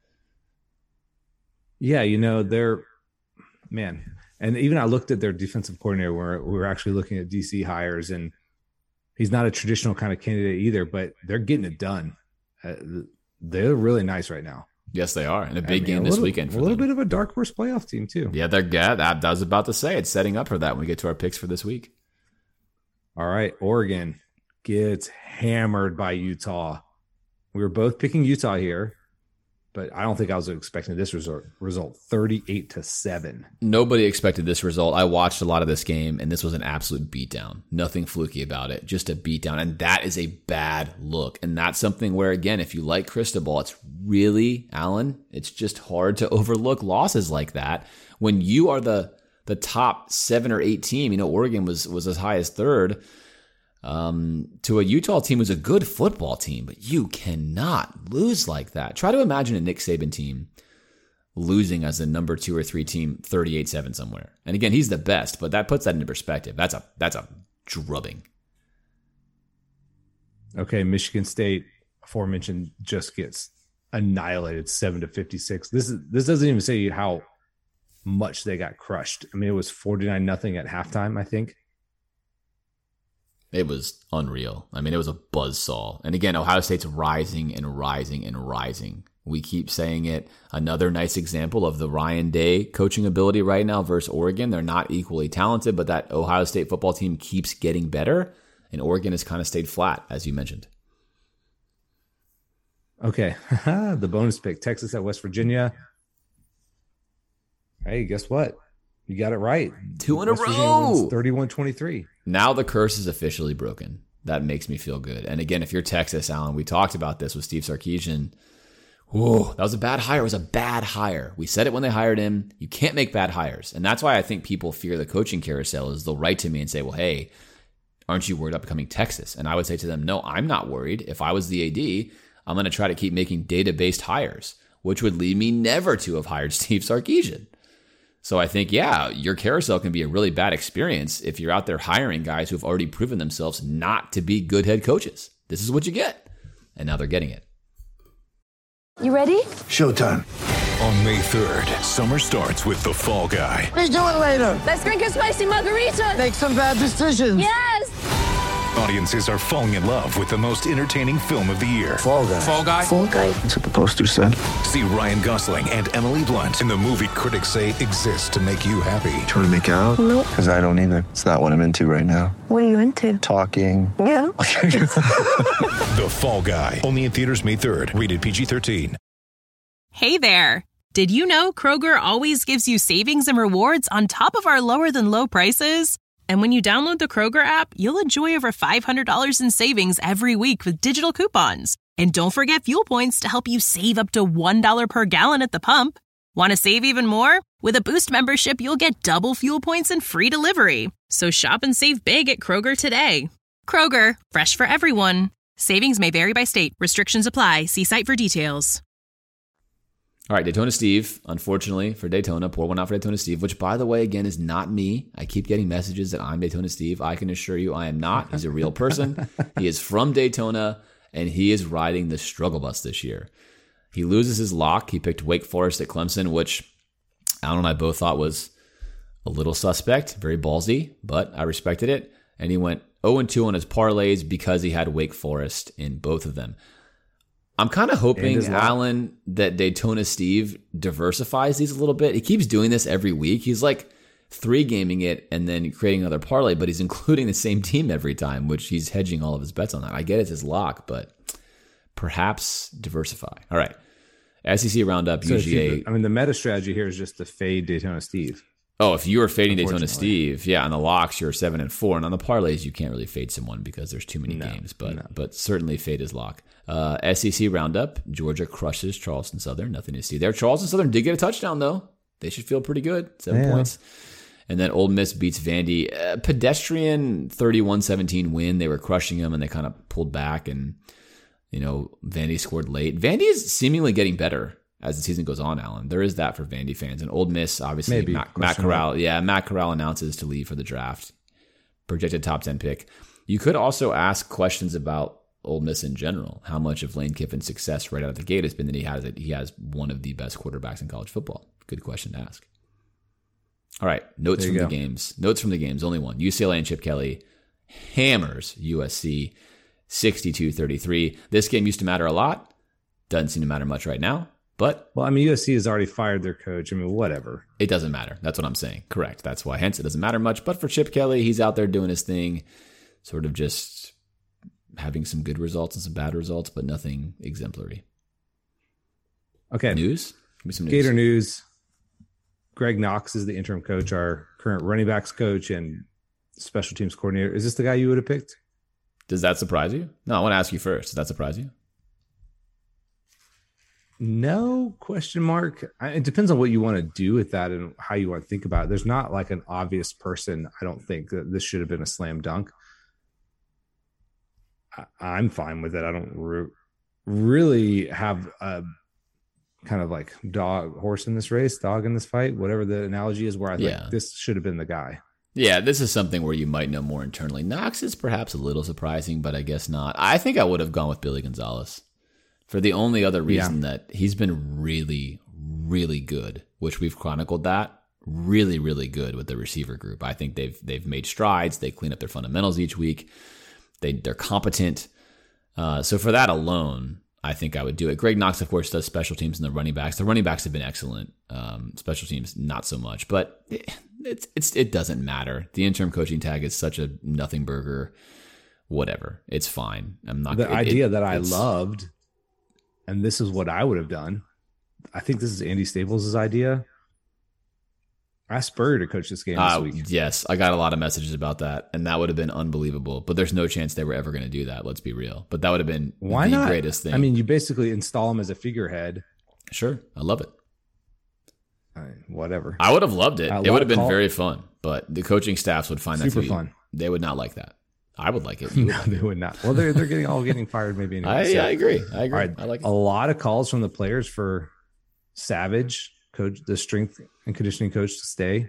Yeah, you know, they're, man. And even I looked at their defensive coordinator where we were actually looking at D C hires, and he's not a traditional kind of candidate either, but they're getting it done. Uh, they're really nice right now. Yes, they are. And a big I mean, game a this little, weekend. For a little them. bit of a dark horse playoff team, too. Yeah, they're yeah, that I was about to say. It's setting up for that when we get to our picks for this week. All right. Oregon gets hammered by Utah. We were both picking Utah here, but I don't think I was expecting this result. Result thirty-eight to seven. Nobody expected this result. I watched a lot of this game, and this was an absolute beatdown. Nothing fluky about it. Just a beatdown, and that is a bad look. And that's something where, again, if you like Cristobal, it's really, Alan, it's just hard to overlook losses like that when you are the the top seven or eight team. You know, Oregon was was as high as third. Um, to a Utah team who's a good football team, but you cannot lose like that. Try to imagine a Nick Saban team losing as a number two or three team thirty-eight seven somewhere. And again, he's the best, but that puts that into perspective. That's a that's a drubbing. Okay, Michigan State, aforementioned, just gets annihilated seven to fifty-six. This is this doesn't even say how much they got crushed. I mean, it was forty-nine nothing at halftime, I think. It was unreal. I mean, it was a buzzsaw. And again, Ohio State's rising and rising and rising. We keep saying it. Another nice example of the Ryan Day coaching ability right now versus Oregon. They're not equally talented, but that Ohio State football team keeps getting better. And Oregon has kind of stayed flat, as you mentioned. Okay. The bonus pick, Texas at West Virginia. Hey, guess what? You got it right. Two in West a row. thirty-one twenty-three. Now the curse is officially broken. That makes me feel good. And again, if you're Texas, Alan, we talked about this with Steve Sarkisian. Whoa, that was a bad hire. It was a bad hire. We said it when they hired him. You can't make bad hires. And that's why I think people fear the coaching carousel is they'll write to me and say, well, hey, aren't you worried about becoming Texas? And I would say to them, no, I'm not worried. If I was the A D, I'm going to try to keep making data-based hires, which would lead me never to have hired Steve Sarkisian. So I think, yeah, your carousel can be a really bad experience if you're out there hiring guys who have already proven themselves not to be good head coaches. This is what you get. And now they're getting it. You ready? Showtime. On May third, summer starts with The Fall Guy. Let's do it later. Let's drink a spicy margarita. Make some bad decisions. Yes. Audiences are falling in love with the most entertaining film of the year. Fall Guy. Fall Guy. Fall guy. That's what the poster said. See Ryan Gosling and Emily Blunt in the movie critics say exists to make you happy. Trying to make it out? Nope. Because I don't either. It's not what I'm into right now. What are you into? Talking. Yeah. The Fall Guy. Only in theaters May third. Rated P G thirteen. Hey there. Did you know Kroger always gives you savings and rewards on top of our lower than low prices? And when you download the Kroger app, you'll enjoy over five hundred dollars in savings every week with digital coupons. And don't forget fuel points to help you save up to one dollar per gallon at the pump. Want to save even more? With a Boost membership, you'll get double fuel points and free delivery. So shop and save big at Kroger today. Kroger, fresh for everyone. Savings may vary by state. Restrictions apply. See site for details. All right, Daytona Steve, unfortunately for Daytona, pour one out for Daytona Steve, which, by the way, again, is not me. I keep getting messages that I'm Daytona Steve. I can assure you I am not. He's a real person. He is from Daytona, and he is riding the struggle bus this year. He loses his lock. He picked Wake Forest at Clemson, which Alan and I both thought was a little suspect, very ballsy, but I respected it. And he went oh and two on his parlays because he had Wake Forest in both of them. I'm kind of hoping, Alan, that Daytona Steve diversifies these a little bit. He keeps doing this every week. He's like three-gaming it and then creating another parlay, but he's including the same team every time, which he's hedging all of his bets on that. I get it's his lock, but perhaps diversify. All right. S E C Roundup, so U G A. You, I mean, the meta strategy here is just to fade Daytona Steve. Oh, if you were fading Daytona Steve, yeah, on the locks you're seven and four, and on the parlays you can't really fade someone because there's too many no, games. But no. but certainly fade is lock. Uh, S E C roundup: Georgia crushes Charleston Southern. Nothing to see there. Charleston Southern did get a touchdown though. They should feel pretty good. Seven yeah. points. And then Ole Miss beats Vandy. Uh, pedestrian thirty-one seventeen win. They were crushing them, and they kind of pulled back. And, you know, Vandy scored late. Vandy is seemingly getting better as the season goes on, Alan. There is that for Vandy fans. And Ole Miss, obviously, Maybe. Matt, Matt Corral. Yeah, Matt Corral announces to leave for the draft. Projected top ten pick. You could also ask questions about Ole Miss in general. How much of Lane Kiffin's success right out of the gate has been that he has it. He has one of the best quarterbacks in college football. Good question to ask. All right, notes from go. the games. Notes from the games, only one. U C L A and Chip Kelly hammers U S C sixty-two thirty-three. This game used to matter a lot. Doesn't seem to matter much right now, but... Well, I mean, U S C has already fired their coach. I mean, whatever. It doesn't matter. That's what I'm saying. Correct. That's why, hence, it doesn't matter much. But for Chip Kelly, he's out there doing his thing, sort of just having some good results and some bad results, but nothing exemplary. Okay. News? Give me some news. Gator news. Greg Knox is the interim coach, our current running backs coach and special teams coordinator. Is this the guy you would have picked? Does that surprise you? No, I want to ask you first. Does that surprise you? No, question mark. It depends on what you want to do with that and how you want to think about it. There's not like an obvious person. I don't think that this should have been a slam dunk. I'm fine with it. I don't re- really have a kind of like dog horse in this race, dog in this fight, whatever the analogy is, where I think yeah. this should have been the guy. Yeah, this is something where you might know more internally. Knox is perhaps a little surprising, but I guess not. I think I would have gone with Billy Gonzalez for the only other reason yeah. that he's been really, really good, which we've chronicled that. Really, really good with the receiver group. I think they've they've made strides. They clean up their fundamentals each week. They, they're competent. Uh, so for that alone, I think I would do it. Greg Knox, of course, does special teams and the running backs. The running backs have been excellent. Um, special teams, not so much. But it, it's it's it doesn't matter. The interim coaching tag is such a nothing burger. Whatever, it's fine. I'm not. The it, idea it, that I loved, and this is what I would have done. I think this is Andy Staples' idea. Ask Spurrier to coach this game this uh, week. Yes, I got a lot of messages about that, and that would have been unbelievable. But there's no chance they were ever going to do that. Let's be real. But that would have been Why the not? greatest thing. I mean, you basically install him as a figurehead. Sure, I love it. I mean, whatever. I would have loved it. Uh, it would have been call. very fun. But the coaching staffs would find Super that to be, fun. They would not like that. I would like it. You no, would like they it. would not. Well, they're they're getting all getting fired maybe anyway. I, so. Yeah, I agree. I agree. Right. I like it. A lot of calls from the players for Savage, coach, the strength and conditioning coach, to stay.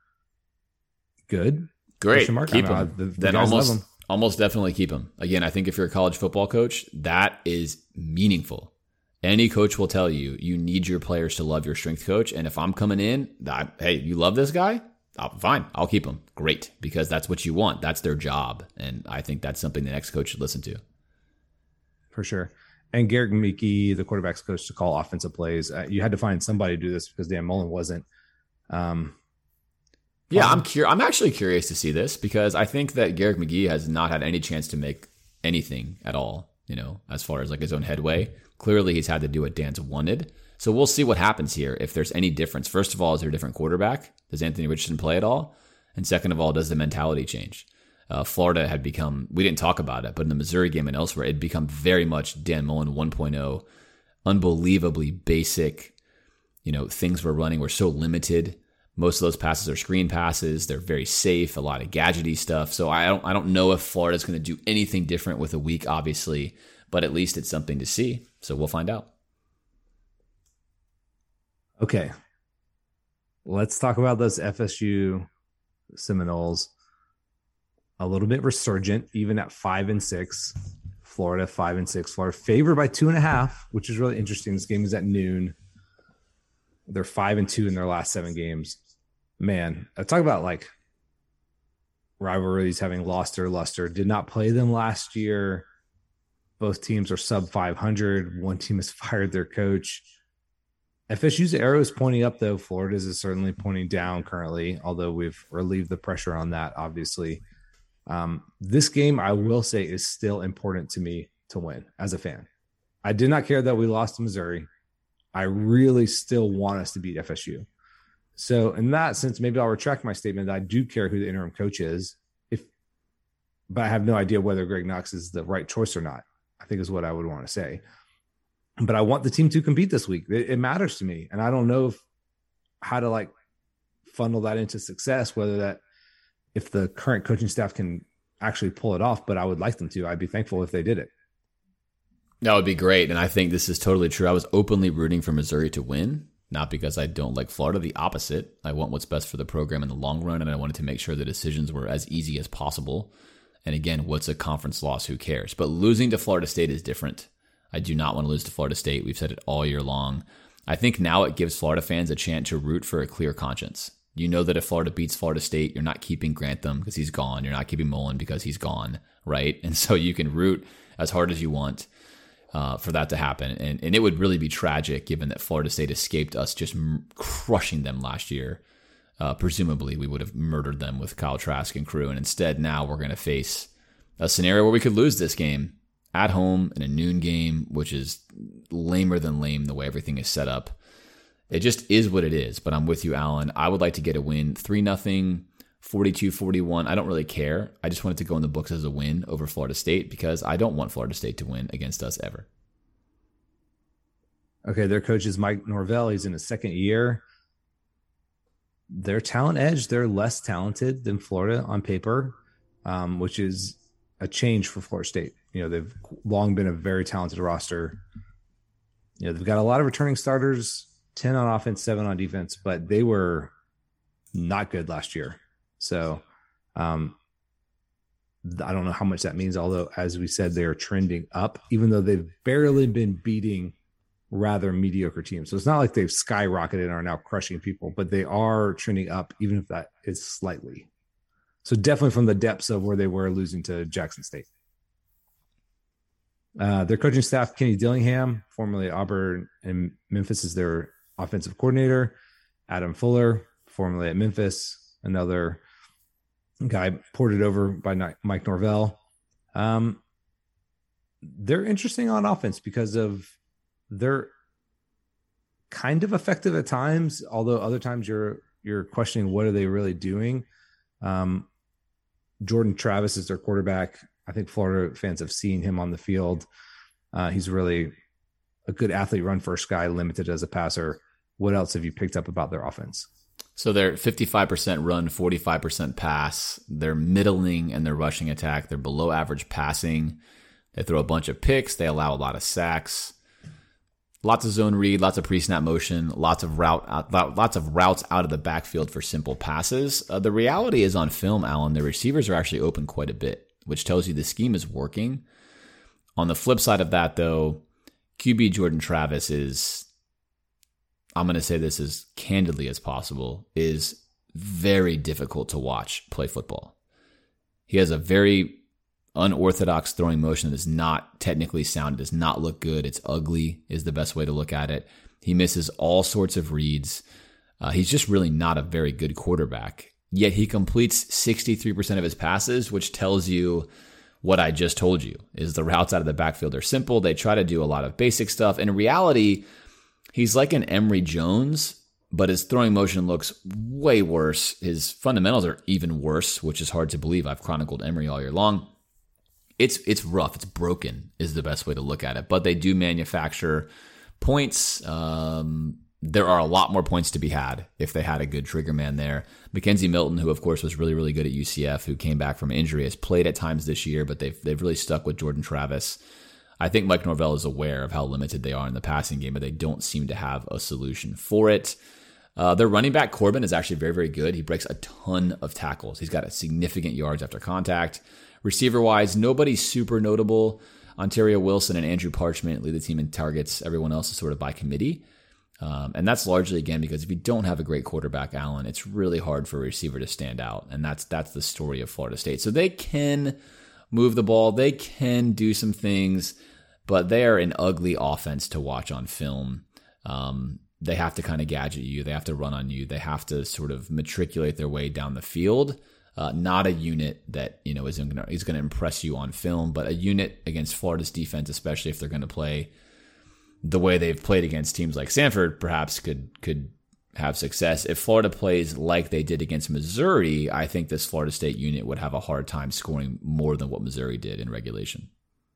Good. Great. Keep him. The, the then almost, him. almost definitely keep him. Again, I think if you're a college football coach, that is meaningful. Any coach will tell you, you need your players to love your strength coach. And if I'm coming in, I, hey, you love this guy? Oh, fine. I'll keep him. Great. Because that's what you want. That's their job. And I think that's something the next coach should listen to. For sure. And Garrett Mickey, the quarterback's coach, to call offensive plays. Uh, you had to find somebody to do this because Dan Mullen wasn't. Um, Yeah, I'm cur- I'm actually curious to see this because I think that Garrick McGee has not had any chance to make anything at all, you know, as far as like his own headway. Clearly, he's had to do what Dan's wanted. So we'll see what happens here if there's any difference. First of all, is there a different quarterback? Does Anthony Richardson play at all? And second of all, does the mentality change? Uh, Florida had become, we didn't talk about it, but in the Missouri game and elsewhere, it had become very much Dan Mullen one point oh, unbelievably basic. You know, things we're running were so limited. Most of those passes are screen passes. They're very safe, a lot of gadgety stuff. So I don't I don't know if Florida's going to do anything different with a week, obviously, but at least it's something to see. So we'll find out. Okay. Let's talk about those F S U Seminoles. A little bit resurgent, even at five and six. Florida five and six. Florida favored by two and a half, which is really interesting. This game is at noon. They're five and two in their last seven games. Man, I talk about like rivalries having lost their luster. Did not play them last year. Both teams are sub five hundred. One team has fired their coach. F S U's arrow is pointing up, though. Florida's is certainly pointing down currently, although we've relieved the pressure on that, obviously. Um, this game, I will say, is still important to me to win as a fan. I did not care that we lost to Missouri. I really still want us to beat F S U. So in that sense, maybe I'll retract my statement that I do care who the interim coach is, if, but I have no idea whether Greg Knox is the right choice or not, I think is what I would want to say. But I want the team to compete this week. It, it matters to me. And I don't know if, how to like funnel that into success, whether that, if the current coaching staff can actually pull it off, but I would like them to. I'd be thankful if they did it. That would be great. And I think this is totally true. I was openly rooting for Missouri to win, not because I don't like Florida. The opposite. I want what's best for the program in the long run, and I wanted to make sure the decisions were as easy as possible. And again, what's a conference loss? Who cares? But losing to Florida State is different. I do not want to lose to Florida State. We've said it all year long. I think now it gives Florida fans a chance to root for a clear conscience. You know that if Florida beats Florida State, you're not keeping Grantham because he's gone. You're not keeping Mullen because he's gone, right? And so you can root as hard as you want uh, for that to happen. And, and it would really be tragic given that Florida State escaped us just m- crushing them last year. Uh, presumably, we would have murdered them with Kyle Trask and crew. And instead, now we're going to face a scenario where we could lose this game at home in a noon game, which is lamer than lame the way everything is set up. It just is what it is, but I'm with you, Alan. I would like to get a win, three nothing, forty-two forty-one. I don't really care. I just want it to go in the books as a win over Florida State because I don't want Florida State to win against us ever. Okay, their coach is Mike Norvell. He's in his second year. Their talent edge, they're less talented than Florida on paper, um, which is a change for Florida State. You know, they've long been a very talented roster. You know, they've got a lot of returning starters, ten on offense, seven on defense, but they were not good last year. So um, I don't know how much that means, although, as we said, they are trending up, even though they've barely been beating rather mediocre teams. So it's not like they've skyrocketed and are now crushing people, but they are trending up, even if that is slightly. So definitely from the depths of where they were losing to Jackson State. Uh, their coaching staff, Kenny Dillingham, formerly at Auburn and Memphis, is their offensive coordinator. Adam Fuller, formerly at Memphis, another guy ported over by Mike Norvell. Um, they're interesting on offense because of they're kind of effective at times, although other times you're you're questioning what are they really doing. Um, Jordan Travis is their quarterback. I think Florida fans have seen him on the field. Uh, he's really a good athlete, run first guy, limited as a passer. What else have you picked up about their offense? So they're fifty-five percent run, forty-five percent pass. They're middling in their rushing attack. They're below average passing. They throw a bunch of picks. They allow a lot of sacks. Lots of zone read, lots of pre-snap motion, lots of route, out, lots of routes out of the backfield for simple passes. Uh, the reality is on film, Alan, the receivers are actually open quite a bit, which tells you the scheme is working. On the flip side of that, though, Q B Jordan Travis is, I'm going to say this as candidly as possible, is very difficult to watch play football. He has a very unorthodox throwing motion that is not technically sound. It does not look good. It's ugly is the best way to look at it. He misses all sorts of reads. Uh, he's just really not a very good quarterback. Yet he completes sixty-three percent of his passes, which tells you what I just told you, is the routes out of the backfield are simple. They try to do a lot of basic stuff. In reality, he's like an Emory Jones, but his throwing motion looks way worse. His fundamentals are even worse, which is hard to believe. I've chronicled Emory all year long. It's it's rough. It's broken is the best way to look at it. But they do manufacture points. Um, there are a lot more points to be had if they had a good trigger man there. Mackenzie Milton, who of course was really, really good at U C F, who came back from injury, has played at times this year, but they've they've really stuck with Jordan Travis. I think Mike Norvell is aware of how limited they are in the passing game, but they don't seem to have a solution for it. Uh, their running back, Corbin, is actually very, very good. He breaks a ton of tackles. He's got a significant yards after contact. Receiver-wise, nobody super notable. Ontario Wilson and Andrew Parchment lead the team in targets. Everyone else is sort of by committee. Um, and that's largely, again, because if you don't have a great quarterback, Allen, it's really hard for a receiver to stand out. And that's that's the story of Florida State. So they can move the ball. They can do some things, but they are an ugly offense to watch on film. Um, they have to kind of gadget you. They have to run on you. They have to sort of matriculate their way down the field. Uh, not a unit that, you know, is going to is going to impress you on film, but a unit against Florida's defense, especially if they're going to play the way they've played against teams like Stanford, perhaps could could have success. If Florida plays like they did against Missouri, I think this Florida State unit would have a hard time scoring more than what Missouri did in regulation.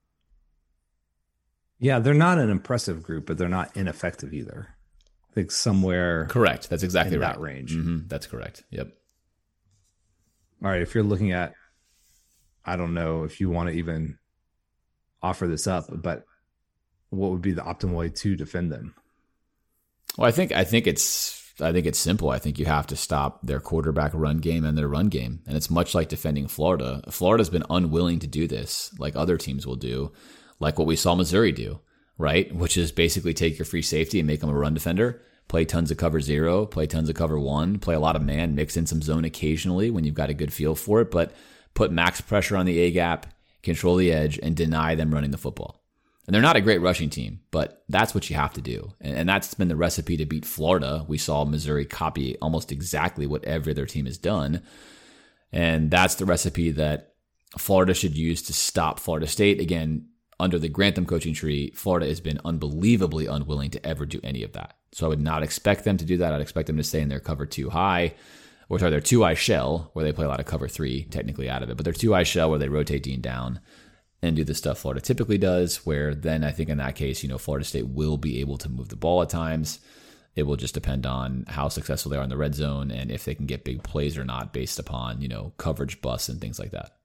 Yeah, they're not an impressive group, but they're not ineffective either. I think somewhere. Correct. That's exactly in right. That range. Mm-hmm. That's correct. Yep. All right. If you're looking at, I don't know if you want to even offer this up, but what would be the optimal way to defend them? Well, I think I think it's I think it's simple. I think you have to stop their quarterback run game and their run game, and it's much like defending Florida. Florida's been unwilling to do this, like other teams will do, like what we saw Missouri do, right? Which is basically take your free safety and make them a run defender, play tons of cover zero, play tons of cover one, play a lot of man, mix in some zone occasionally when you've got a good feel for it, but put max pressure on the A gap, control the edge, and deny them running the football. And they're not a great rushing team, but that's what you have to do. And, and that's been the recipe to beat Florida. We saw Missouri copy almost exactly what every other team has done. And that's the recipe that Florida should use to stop Florida State. Again, under the Grantham coaching tree, Florida has been unbelievably unwilling to ever do any of that. So I would not expect them to do that. I'd expect them to stay in their cover two high, or sorry, their two eye shell, where they play a lot of cover three technically out of it, but their two eye shell where they rotate Dean down and do the stuff Florida typically does, where then I think in that case, you know, Florida State will be able to move the ball at times. It will just depend on how successful they are in the red zone and if they can get big plays or not based upon, you know, coverage busts and things like that.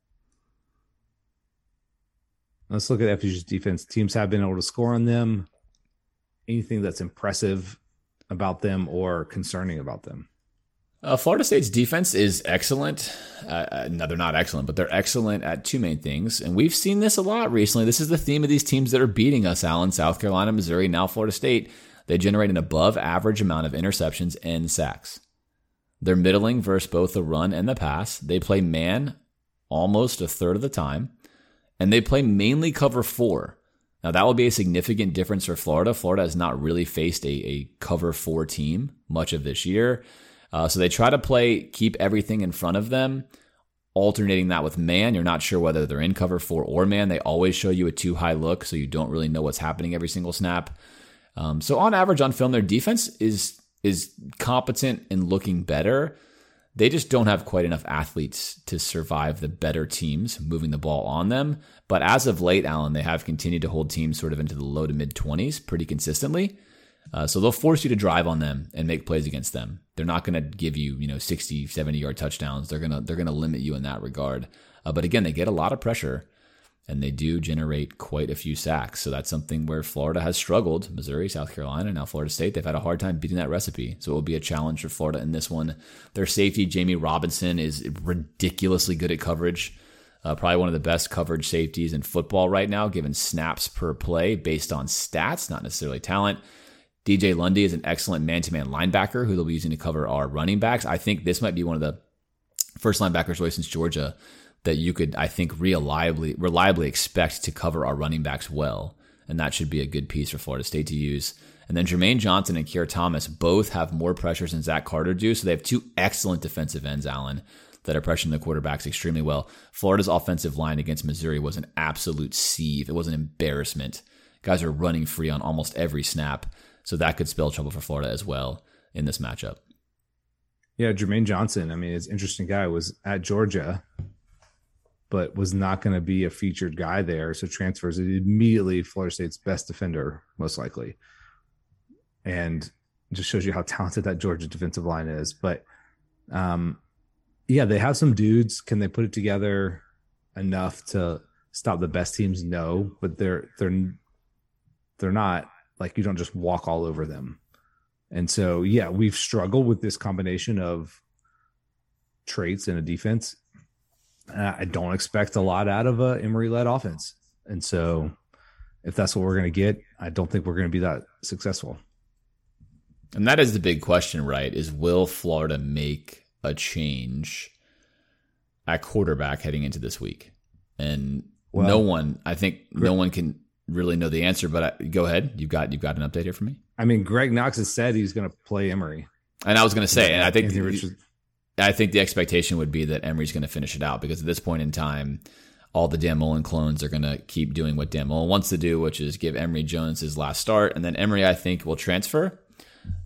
Let's look at F S U's defense. Teams have been able to score on them. Anything that's impressive about them or concerning about them? Uh, Florida State's defense is excellent. Uh, no, they're not excellent, but they're excellent at two main things. And we've seen this a lot recently. This is the theme of these teams that are beating us, Allen, South Carolina, Missouri, now Florida State. They generate an above average amount of interceptions and sacks. They're middling versus both the run and the pass. They play man almost a third of the time. And they play mainly cover four. Now, that will be a significant difference for Florida. Florida has not really faced a, a cover four team much of this year. Uh, so they try to play, keep everything in front of them, alternating that with man. You're not sure whether they're in cover four or man. They always show you a two high look, so you don't really know what's happening every single snap. Um, so on average, on film, their defense is is competent and looking better. They just don't have quite enough athletes to survive the better teams moving the ball on them. But as of late, Allen, they have continued to hold teams sort of into the low to mid twenties pretty consistently. Uh, so they'll force you to drive on them and make plays against them. They're not going to give you, you know, sixty, seventy yard touchdowns. They're going to, they're going to limit you in that regard. Uh, but again, they get a lot of pressure and they do generate quite a few sacks. So that's something where Florida has struggled. Missouri, South Carolina, now Florida State, they've had a hard time beating that recipe. So it will be a challenge for Florida in this one. Their safety, Jamie Robinson, is ridiculously good at coverage. Uh, probably one of the best coverage safeties in football right now, given snaps per play based on stats, not necessarily talent. D J Lundy is an excellent man-to-man linebacker who they'll be using to cover our running backs. I think this might be one of the first linebackers really since Georgia that you could, I think, reliably reliably expect to cover our running backs well. And that should be a good piece for Florida State to use. And then Jermaine Johnson and Keir Thomas both have more pressures than Zach Carter do. So they have two excellent defensive ends, Allen, that are pressuring the quarterbacks extremely well. Florida's offensive line against Missouri was an absolute sieve. It was an embarrassment. Guys are running free on almost every snap. So that could spell trouble for Florida as well in this matchup. Yeah, Jermaine Johnson, I mean, it's an interesting guy. Was at Georgia, but was not going to be a featured guy there. So transfers immediately Florida State's best defender, most likely. And just shows you how talented that Georgia defensive line is. But um, yeah, they have some dudes. Can they put it together enough to stop the best teams? No, but they're they're they're not. Like, you don't just walk all over them. And so, yeah, we've struggled with this combination of traits in a defense. Uh, I don't expect a lot out of a Emory-led offense. And so if that's what we're going to get, I don't think we're going to be that successful. And that is the big question, right? Is will Florida make a change at quarterback heading into this week? And well, no one, I think no one can really know the answer, but I, go ahead. You've got you've got an update here for me. I mean, Greg Knox has said he's going to play Emory, and I was going to say, and I think the, I think the expectation would be that Emory's going to finish it out because at this point in time, all the Dan Mullen clones are going to keep doing what Dan Mullen wants to do, which is give Emory Jones his last start, and then Emory, I think, will transfer.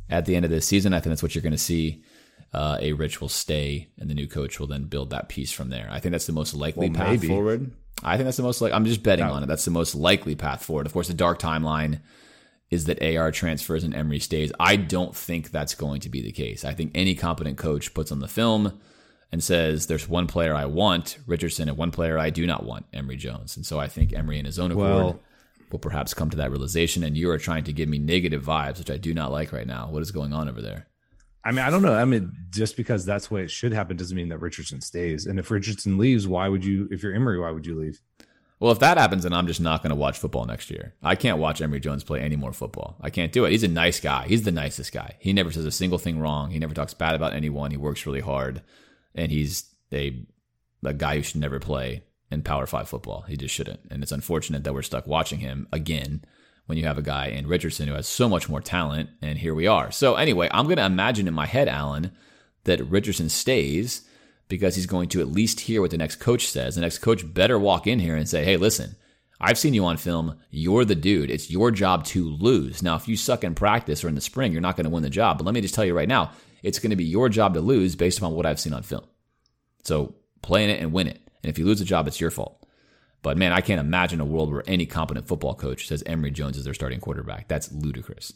at the end of this season. I think that's what you're going to see. Uh, A. Rich will stay, and the new coach will then build that piece from there. I think that's the most likely well, path maybe. forward. I think that's the most like. I'm just betting no. on it. That's the most likely path forward. Of course, the dark timeline is that A R transfers and Emery stays. I don't think that's going to be the case. I think any competent coach puts on the film and says, there's one player I want, Richardson, and one player I do not want, Emory Jones. And so I think Emery in his own accord well, will perhaps come to that realization. And you are trying to give me negative vibes, which I do not like right now. What is going on over there? I mean, I don't know. I mean, just because that's the way it should happen doesn't mean that Richardson stays. And if Richardson leaves, why would you, if you're Emery, why would you leave? Well, if that happens, then I'm just not going to watch football next year. I can't watch Emory Jones play any more football. I can't do it. He's a nice guy. He's the nicest guy. He never says a single thing wrong. He never talks bad about anyone. He works really hard. And he's a, a guy who should never play in Power five football. He just shouldn't. And it's unfortunate that we're stuck watching him again when you have a guy in Richardson who has so much more talent. And here we are. So anyway, I'm going to imagine in my head, Alan, that Richardson stays because he's going to at least hear what the next coach says. The next coach better walk in here and say, hey, listen, I've seen you on film. You're the dude. It's your job to lose. Now, if you suck in practice or in the spring, you're not going to win the job. But let me just tell you right now, it's going to be your job to lose based upon what I've seen on film. So play in it and win it. And if you lose the job, it's your fault. But man, I can't imagine a world where any competent football coach says Emory Jones is their starting quarterback. That's ludicrous.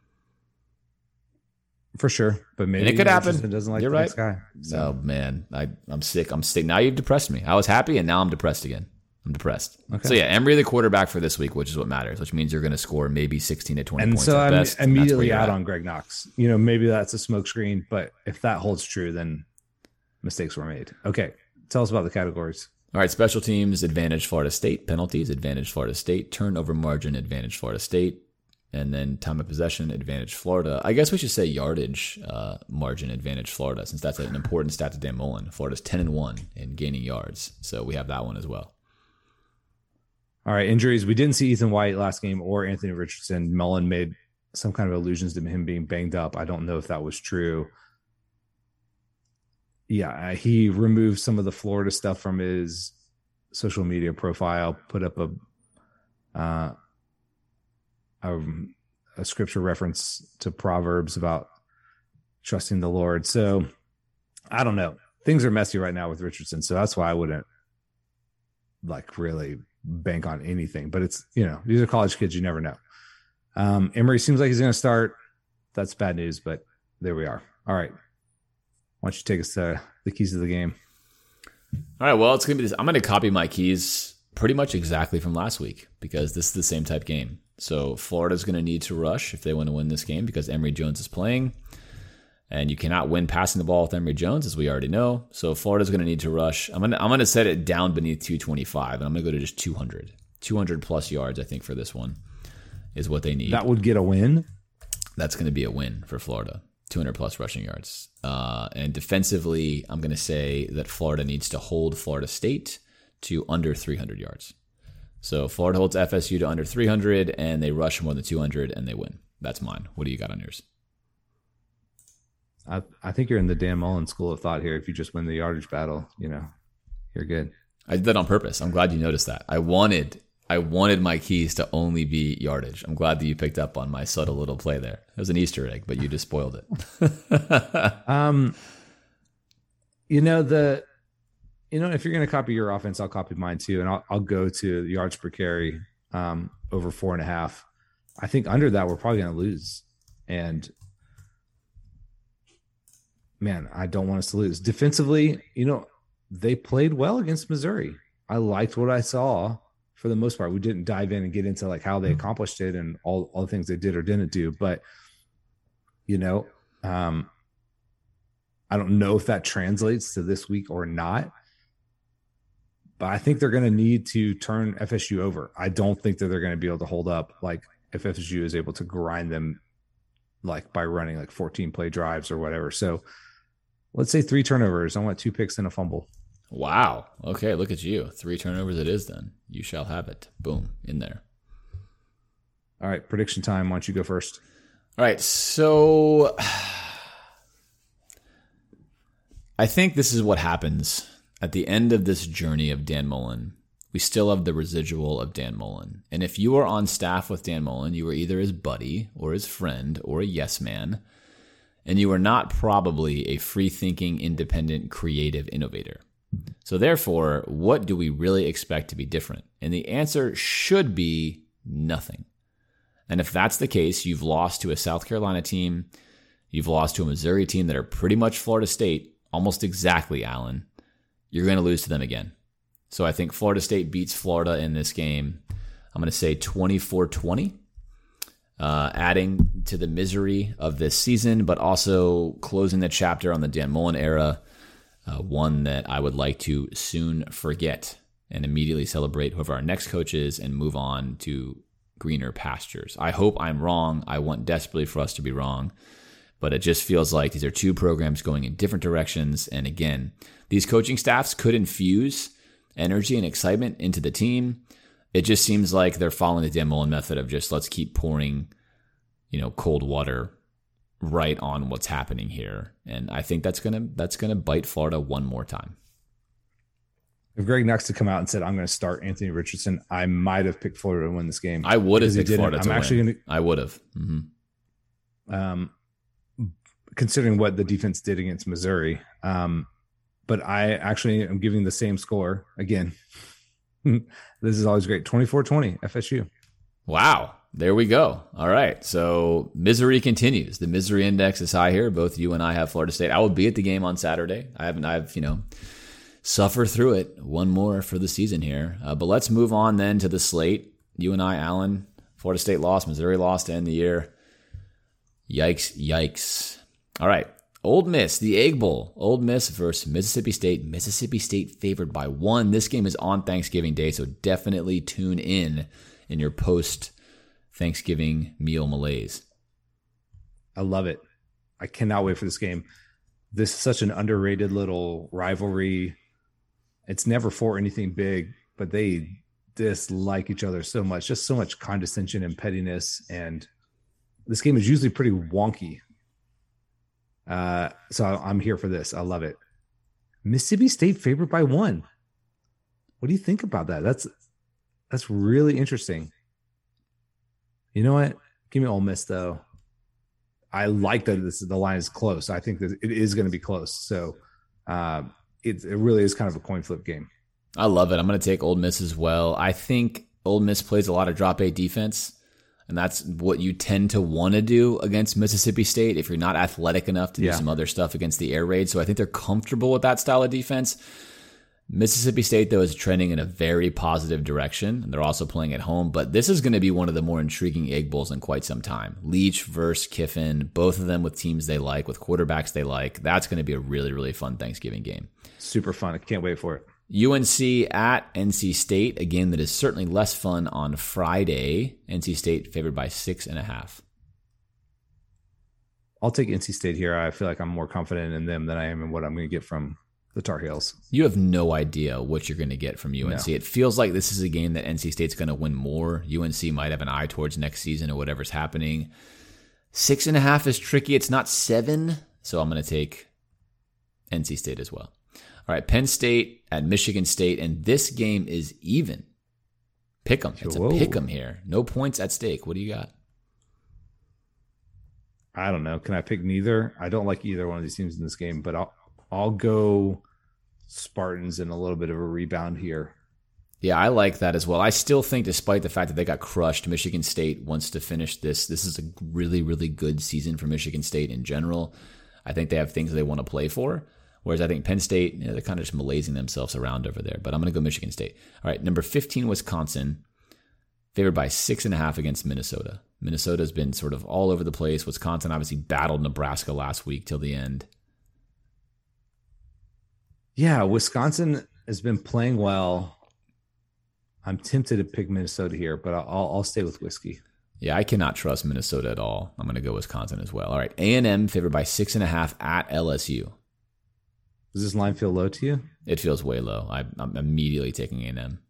For sure, but maybe and it could happen. It doesn't like You're the right. next guy. So. Oh man, I, I'm sick. I'm sick. Now you've depressed me. I was happy, and now I'm depressed again. I'm depressed. Okay. So yeah, Emory the quarterback for this week, which is what matters. Which means you're going to score maybe sixteen to twenty and points so at I'm best. immediately out on Greg Knox. You know, maybe that's a smokescreen, but if that holds true, then mistakes were made. Okay, tell us about the categories. All right, special teams, advantage Florida State. Penalties, advantage Florida State. Turnover margin, advantage Florida State. And then time of possession, advantage Florida. I guess we should say yardage uh, margin, advantage Florida, since that's an important stat to Dan Mullen. Florida's ten and one in gaining yards, so we have that one as well. All right, injuries. We didn't see Ethan White last game or Anthony Richardson. Mullen made some kind of allusions to him being banged up. I don't know if that was true. Yeah, he removed some of the Florida stuff from his social media profile, put up a uh, a, a scripture reference to Proverbs about trusting the Lord. So I don't know. Things are messy right now with Richardson. So that's why I wouldn't like really bank on anything, but it's, you know, these are college kids. You never know. Um, Emory seems like he's going to start. That's bad news, but there we are. All right. Why don't you take us to the keys of the game? All right. Well, it's going to be this. I'm going to copy my keys pretty much exactly from last week because this is the same type game. So Florida's going to need to rush if they want to win this game because Emory Jones is playing. And you cannot win passing the ball with Emory Jones, as we already know. So Florida's going to need to rush. I'm going to, I'm going to set it down beneath two twenty-five, and I'm going to go to just two hundred. two hundred plus yards, I think, for this one is what they need. That would get a win? That's going to be a win for Florida. two hundred plus rushing yards. Uh, and defensively, I'm going to say that Florida needs to hold Florida State to under three hundred yards. So Florida holds F S U to under three hundred, and they rush more than two hundred, and they win. That's mine. What do you got on yours? I, I think you're in the Dan Mullen school of thought here. If you just win the yardage battle, you know, you're good. I did that on purpose. I'm glad you noticed that. I wanted I wanted my keys to only be yardage. I'm glad that you picked up on my subtle little play there. It was an Easter egg, but you just spoiled it. um, you know, the you know, if you're going to copy your offense, I'll copy mine too, and I'll I'll go to yards per carry um, over four and a half. I think under that we're probably going to lose, and man, I don't want us to lose. Defensively, you know, they played well against Missouri. I liked what I saw for the most part. We didn't dive in and get into like how they accomplished it and all, all the things they did or didn't do. But, you know, um, I don't know if that translates to this week or not. But I think they're going to need to turn F S U over. I don't think that they're going to be able to hold up like if F S U is able to grind them like by running like fourteen play drives or whatever. So let's say three turnovers. I want two picks and a fumble. Wow. Okay, look at you. Three turnovers it is then. You shall have it. Boom, in there. All right, prediction time. Why don't you go first? All right, so I think this is what happens at the end of this journey of Dan Mullen. We still have the residual of Dan Mullen. And if you are on staff with Dan Mullen, you are either his buddy or his friend or a yes man. and you are not probably a free-thinking, independent, creative innovator. So therefore, what do we really expect to be different? And the answer should be nothing. And if that's the case, you've lost to a South Carolina team, you've lost to a Missouri team that are pretty much Florida State, almost exactly, Allen. You're going to lose to them again. So I think Florida State beats Florida in this game. I'm going to say twenty-four twenty, uh, adding to the misery of this season, but also closing the chapter on the Dan Mullen era, uh, one that I would like to soon forget and immediately celebrate whoever our next coach is and move on to greener pastures. I hope I'm wrong. I want desperately for us to be wrong, but it just feels like these are two programs going in different directions. And again, these coaching staffs could infuse energy and excitement into the team. It just seems like they're following the Dan Mullen method of just let's keep pouring, you know, cold water right on what's happening here. And I think that's gonna that's gonna bite Florida one more time. If Greg Nux had come out and said, I'm going to start Anthony Richardson, I might have picked Florida to win this game. I would have picked Florida to I'm actually win. Gonna, I would have. Mm-hmm. Um, considering what the defense did against Missouri. Um, but I actually am giving the same score again. This is always great. twenty-four twenty F S U. Wow. There we go. All right. So misery continues. The misery index is high here. Both you and I have Florida State. I will be at the game on Saturday. I haven't, I've, you know, suffer through it. One more for the season here. Uh, but let's move on then to the slate. You and I, Allen, Florida State lost, Missouri lost to end the year. Yikes, yikes. All right. Ole Miss, the Egg Bowl. Ole Miss versus Mississippi State. Mississippi State favored by one. This game is on Thanksgiving Day, so definitely tune in in your post-Thanksgiving meal malaise. I love it. I cannot wait for this game. This is such an underrated little rivalry. It's never for anything big, but they dislike each other so much. Just so much condescension and pettiness. And this game is usually pretty wonky. Uh, so I'm here for this. I love it. Mississippi State favored by one. What do you think about that? That's that's really interesting. You know what? Give me Ole Miss though. I like that this the line is close. I think that it is going to be close. So uh, it it really is kind of a coin flip game. I love it. I'm going to take Ole Miss as well. I think Ole Miss plays a lot of drop eight defense. And that's what you tend to want to do against Mississippi State if you're not athletic enough to do yeah. some other stuff against the air raid. So I think they're comfortable with that style of defense. Mississippi State, though, is trending in a very positive direction. And they're also playing at home. But this is going to be one of the more intriguing Egg Bowls in quite some time. Leach versus Kiffin, both of them with teams they like, with quarterbacks they like. That's going to be a really, really fun Thanksgiving game. Super fun. I can't wait for it. U N C at N C State, a game that is certainly less fun on Friday. N C State favored by six and a half. I'll take N C State here. I feel like I'm more confident in them than I am in what I'm going to get from the Tar Heels. You have no idea what you're going to get from U N C. No. It feels like this is a game that N C State's going to win more. U N C might have an eye towards next season or whatever's happening. Six and a half is tricky. It's not seven, so I'm going to take N C State as well. All right, Penn State at Michigan State, and this game is even. Pick 'em. It's Whoa. a pick 'em here. No points at stake. What do you got? I don't know. Can I pick neither? I don't like either one of these teams in this game, but I'll I'll go Spartans in a little bit of a rebound here. Yeah, I like that as well. I still think, despite the fact that they got crushed, Michigan State wants to finish this. This is a really, really good season for Michigan State in general. I think they have things they want to play for. Whereas I think Penn State, you know, they're kind of just malazing themselves around over there. But I'm going to go Michigan State. All right, number fifteen, Wisconsin, favored by six and a half against Minnesota. Minnesota's been sort of all over the place. Wisconsin obviously battled Nebraska last week till the end. Yeah, Wisconsin has been playing well. I'm tempted to pick Minnesota here, but I'll, I'll stay with Whiskey. Yeah, I cannot trust Minnesota at all. I'm going to go Wisconsin as well. All right, A and M favored by six and a half at L S U. Does this line feel low to you? It feels way low. I, I'm immediately taking A and M.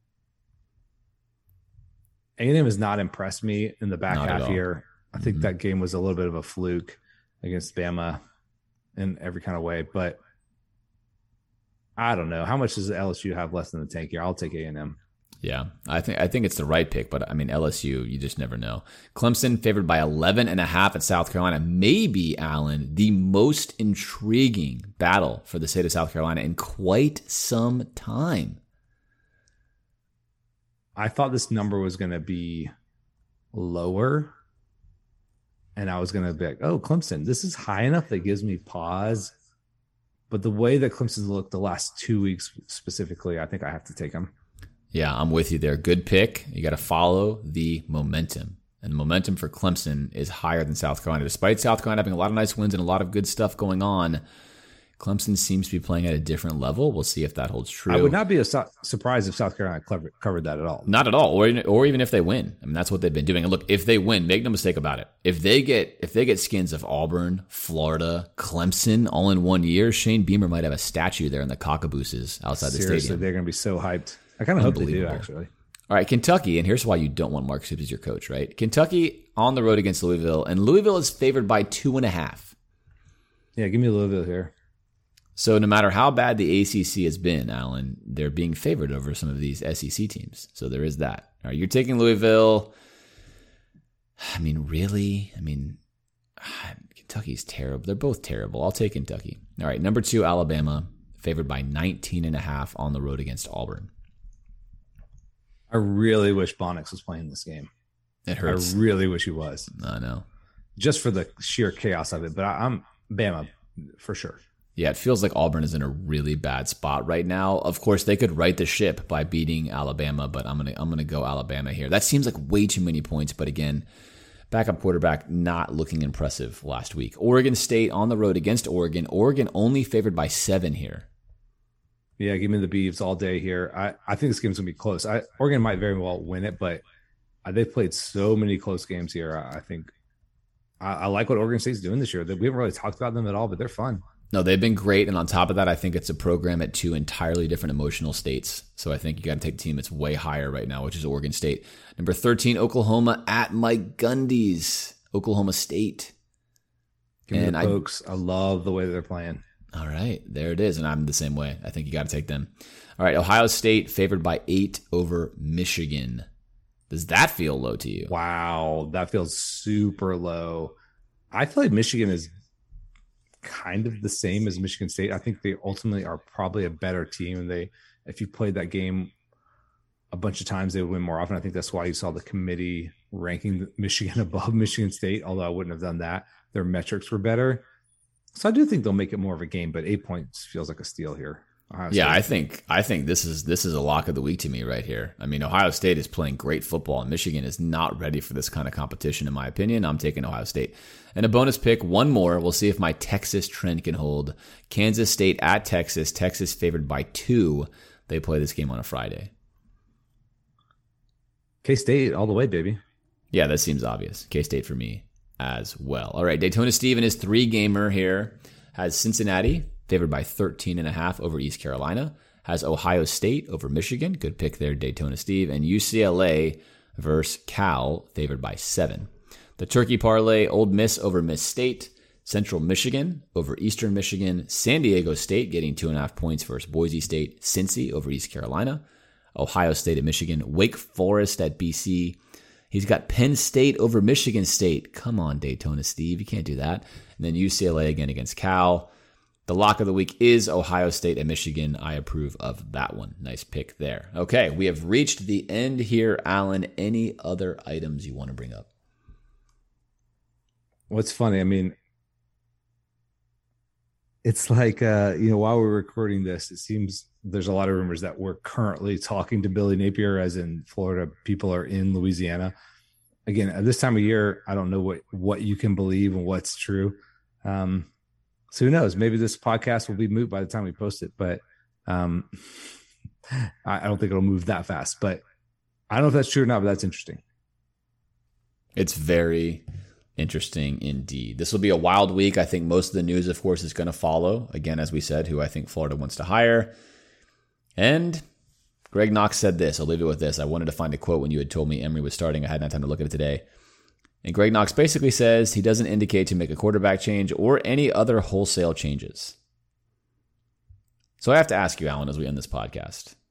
A and M has not impressed me in the back Not half at all. here. I think Mhm. that game was a little bit of a fluke against Bama in every kind of way. But I don't know. How much does L S U have less in the tank here? I'll take A and M. Yeah, I think I think it's the right pick, but I mean L S U, you just never know. Clemson favored by eleven and a half at South Carolina. Maybe, Alan, the most intriguing battle for the state of South Carolina in quite some time. I thought this number was going to be lower, and I was going to be like, oh, Clemson, this is high enough that gives me pause. But the way that Clemson's looked the last two weeks specifically, I think I have to take them. Yeah, I'm with you there. Good pick. You got to follow the momentum. And momentum for Clemson is higher than South Carolina. Despite South Carolina having a lot of nice wins and a lot of good stuff going on, Clemson seems to be playing at a different level. We'll see if that holds true. I would not be a su- surprised if South Carolina covered, covered that at all. Not at all, or or even if they win. I mean, that's what they've been doing. And look, if they win, make no mistake about it. If they get if they get skins of Auburn, Florida, Clemson all in one year, Shane Beamer might have a statue there in the cockabooses outside the Seriously, stadium. They're going to be so hyped. I kind of hope they do, actually. All right, Kentucky, and here's why you don't want Mark Stoops as your coach, right? Kentucky on the road against Louisville, and Louisville is favored by two and a half. Yeah, give me Louisville here. So no matter how bad the A C C has been, Alan, they're being favored over some of these S E C teams. So there is that. All right, you're taking Louisville. I mean, really? I mean, Kentucky's terrible. They're both terrible. I'll take Kentucky. All right, number two, Alabama, favored by nineteen and a half on the road against Auburn. I really wish Bonix was playing this game. It hurts. I really wish he was. I know. Just for the sheer chaos of it. But I, I'm Bama for sure. Yeah, it feels like Auburn is in a really bad spot right now. Of course, they could right the ship by beating Alabama, but I'm gonna I'm gonna go Alabama here. That seems like way too many points, but again, backup quarterback not looking impressive last week. Oregon State on the road against Oregon. Oregon only favored by seven here. Yeah, give me the Beavs all day here. I, I think this game's gonna be close. I, Oregon might very well win it, but they've played so many close games here. I think I, I like what Oregon State's doing this year. We haven't really talked about them at all, but they're fun. No, they've been great. And on top of that, I think it's a program at two entirely different emotional states. So I think you got to take the team that's way higher right now, which is Oregon State. Number thirteen, Oklahoma at Mike Gundy's. Oklahoma State. Give me and the Pokes. I, I love the way they're playing. All right, there it is. And I'm the same way. I think you got to take them. All right, Ohio State favored by eight over Michigan. Does that feel low to you? Wow, that feels super low. I feel like Michigan is kind of the same as Michigan State. I think they ultimately are probably a better team, and they, if you played that game a bunch of times, they would win more often. I think that's why you saw the committee ranking Michigan above Michigan State, although I wouldn't have done that. Their metrics were better. So I do think they'll make it more of a game, but eight points feels like a steal here. Ohio yeah, State. I think I think this is this is a lock of the week to me right here. I mean, Ohio State is playing great football, and Michigan is not ready for this kind of competition, in my opinion. I'm taking Ohio State. And a bonus pick, one more. We'll see if my Texas trend can hold. Kansas State at Texas. Texas favored by two. They play this game on a Friday. K-State all the way, baby. Yeah, that seems obvious. K-State for me as well. All right, Daytona Steve and his three-gamer here has Cincinnati favored by thirteen and a half over East Carolina. Has Ohio State over Michigan. Good pick there, Daytona Steve. And U C L A versus Cal favored by seven. The Turkey Parlay, Ole Miss over Miss State. Central Michigan over Eastern Michigan. San Diego State getting two and a half points versus Boise State. Cincy over East Carolina. Ohio State at Michigan. Wake Forest at B C. He's got Penn State over Michigan State. Come on, Daytona Steve. You can't do that. And then U C L A again against Cal. The lock of the week is Ohio State and Michigan. I approve of that one. Nice pick there. Okay, we have reached the end here, Alan. Any other items you want to bring up? What's funny, I mean, it's like, uh, you know, while we're recording this, it seems there's a lot of rumors that we're currently talking to Billy Napier, as in Florida people are in Louisiana. Again, at this time of year, I don't know what, what you can believe and what's true. Um, so who knows? Maybe this podcast will be moot by the time we post it, but um, I, I don't think it'll move that fast. But I don't know if that's true or not, but that's interesting. It's very interesting indeed. This will be a wild week. I think most of the news, of course, is going to follow. Again, as we said, who I think Florida wants to hire. And Greg Knox said this. I'll leave it with this. I wanted to find a quote when you had told me Emory was starting. I hadn't had time to look at it today. And Greg Knox basically says he doesn't indicate to make a quarterback change or any other wholesale changes. So I have to ask you, Alan, as we end this podcast,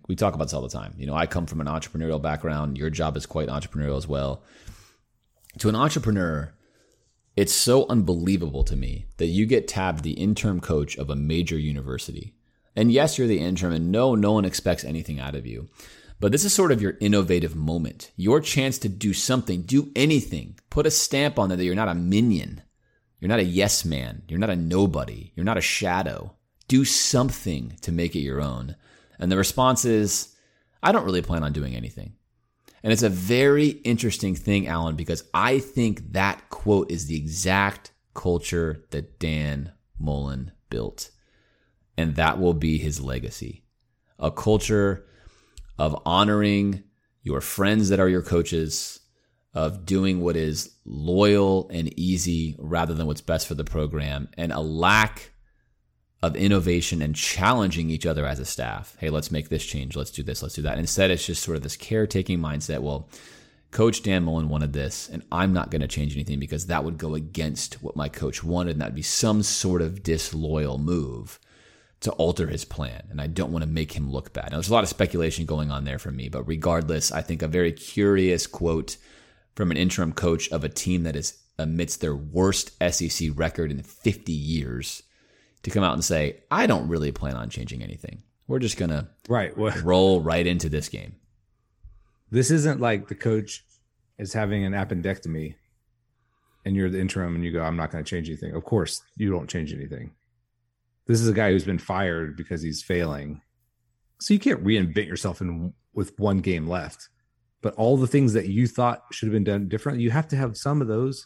We talk about this all the time. You know, I come from an entrepreneurial background. Your job is quite entrepreneurial as well. To an entrepreneur, it's so unbelievable to me that you get tabbed the interim coach of a major university. And yes, you're the interim, and no, no one expects anything out of you. But this is sort of your innovative moment, your chance to do something, do anything, put a stamp on it that you're not a minion. You're not a yes man. You're not a nobody. You're not a shadow. Do something to make it your own. And the response is, I don't really plan on doing anything. And it's a very interesting thing, Alan, because I think that quote is the exact culture that Dan Mullen built. And that will be his legacy. A culture of honoring your friends that are your coaches, of doing what is loyal and easy rather than what's best for the program, and a lack of innovation and challenging each other as a staff. Hey, let's make this change. Let's do this. Let's do that. Instead, it's just sort of this caretaking mindset. Well, Coach Dan Mullen wanted this, and I'm not going to change anything because that would go against what my coach wanted, and that'd be some sort of disloyal move to alter his plan. And I don't want to make him look bad. Now, there's a lot of speculation going on there for me, but regardless, I think a very curious quote from an interim coach of a team that is amidst their worst S E C record in fifty years to come out and say, I don't really plan on changing anything. We're just going to right. well, roll right into this game. This isn't like the coach is having an appendectomy and you're the interim and you go, I'm not going to change anything. Of course, you don't change anything. This is a guy who's been fired because he's failing. So you can't reinvent yourself in with one game left. But all the things that you thought should have been done differently, you have to have some of those.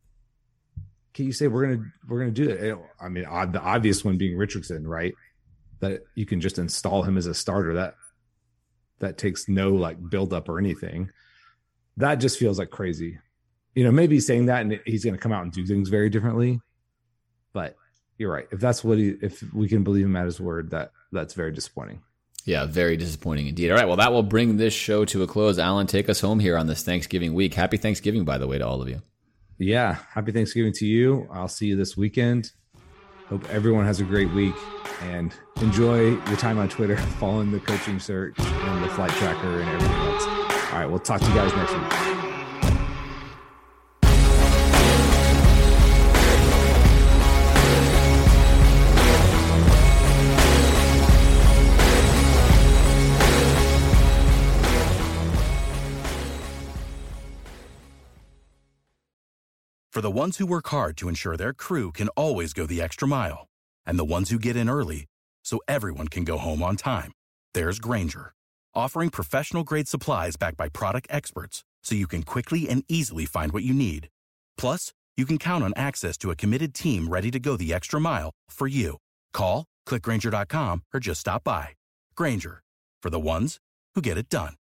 Can you say we're gonna we're gonna do it? I mean, the obvious one being Richardson, right? That you can just install him as a starter. That that takes no like build up or anything. That just feels like crazy. You know, maybe he's saying that and he's going to come out and do things very differently. But you're right. If that's what he, if we can believe him at his word, that that's very disappointing. Yeah, very disappointing indeed. All right, well, that will bring this show to a close. Alan, take us home here on this Thanksgiving week. Happy Thanksgiving, by the way, to all of you. Yeah, happy Thanksgiving to you. I'll see you this weekend. Hope everyone has a great week and enjoy your time on Twitter, following the coaching search and the flight tracker and everything else. All right, we'll talk to you guys next week. For the ones who work hard to ensure their crew can always go the extra mile, and the ones who get in early so everyone can go home on time, there's Grainger, offering professional-grade supplies backed by product experts so you can quickly and easily find what you need. Plus, you can count on access to a committed team ready to go the extra mile for you. Call, click Grainger dot com, or just stop by. Grainger, for the ones who get it done.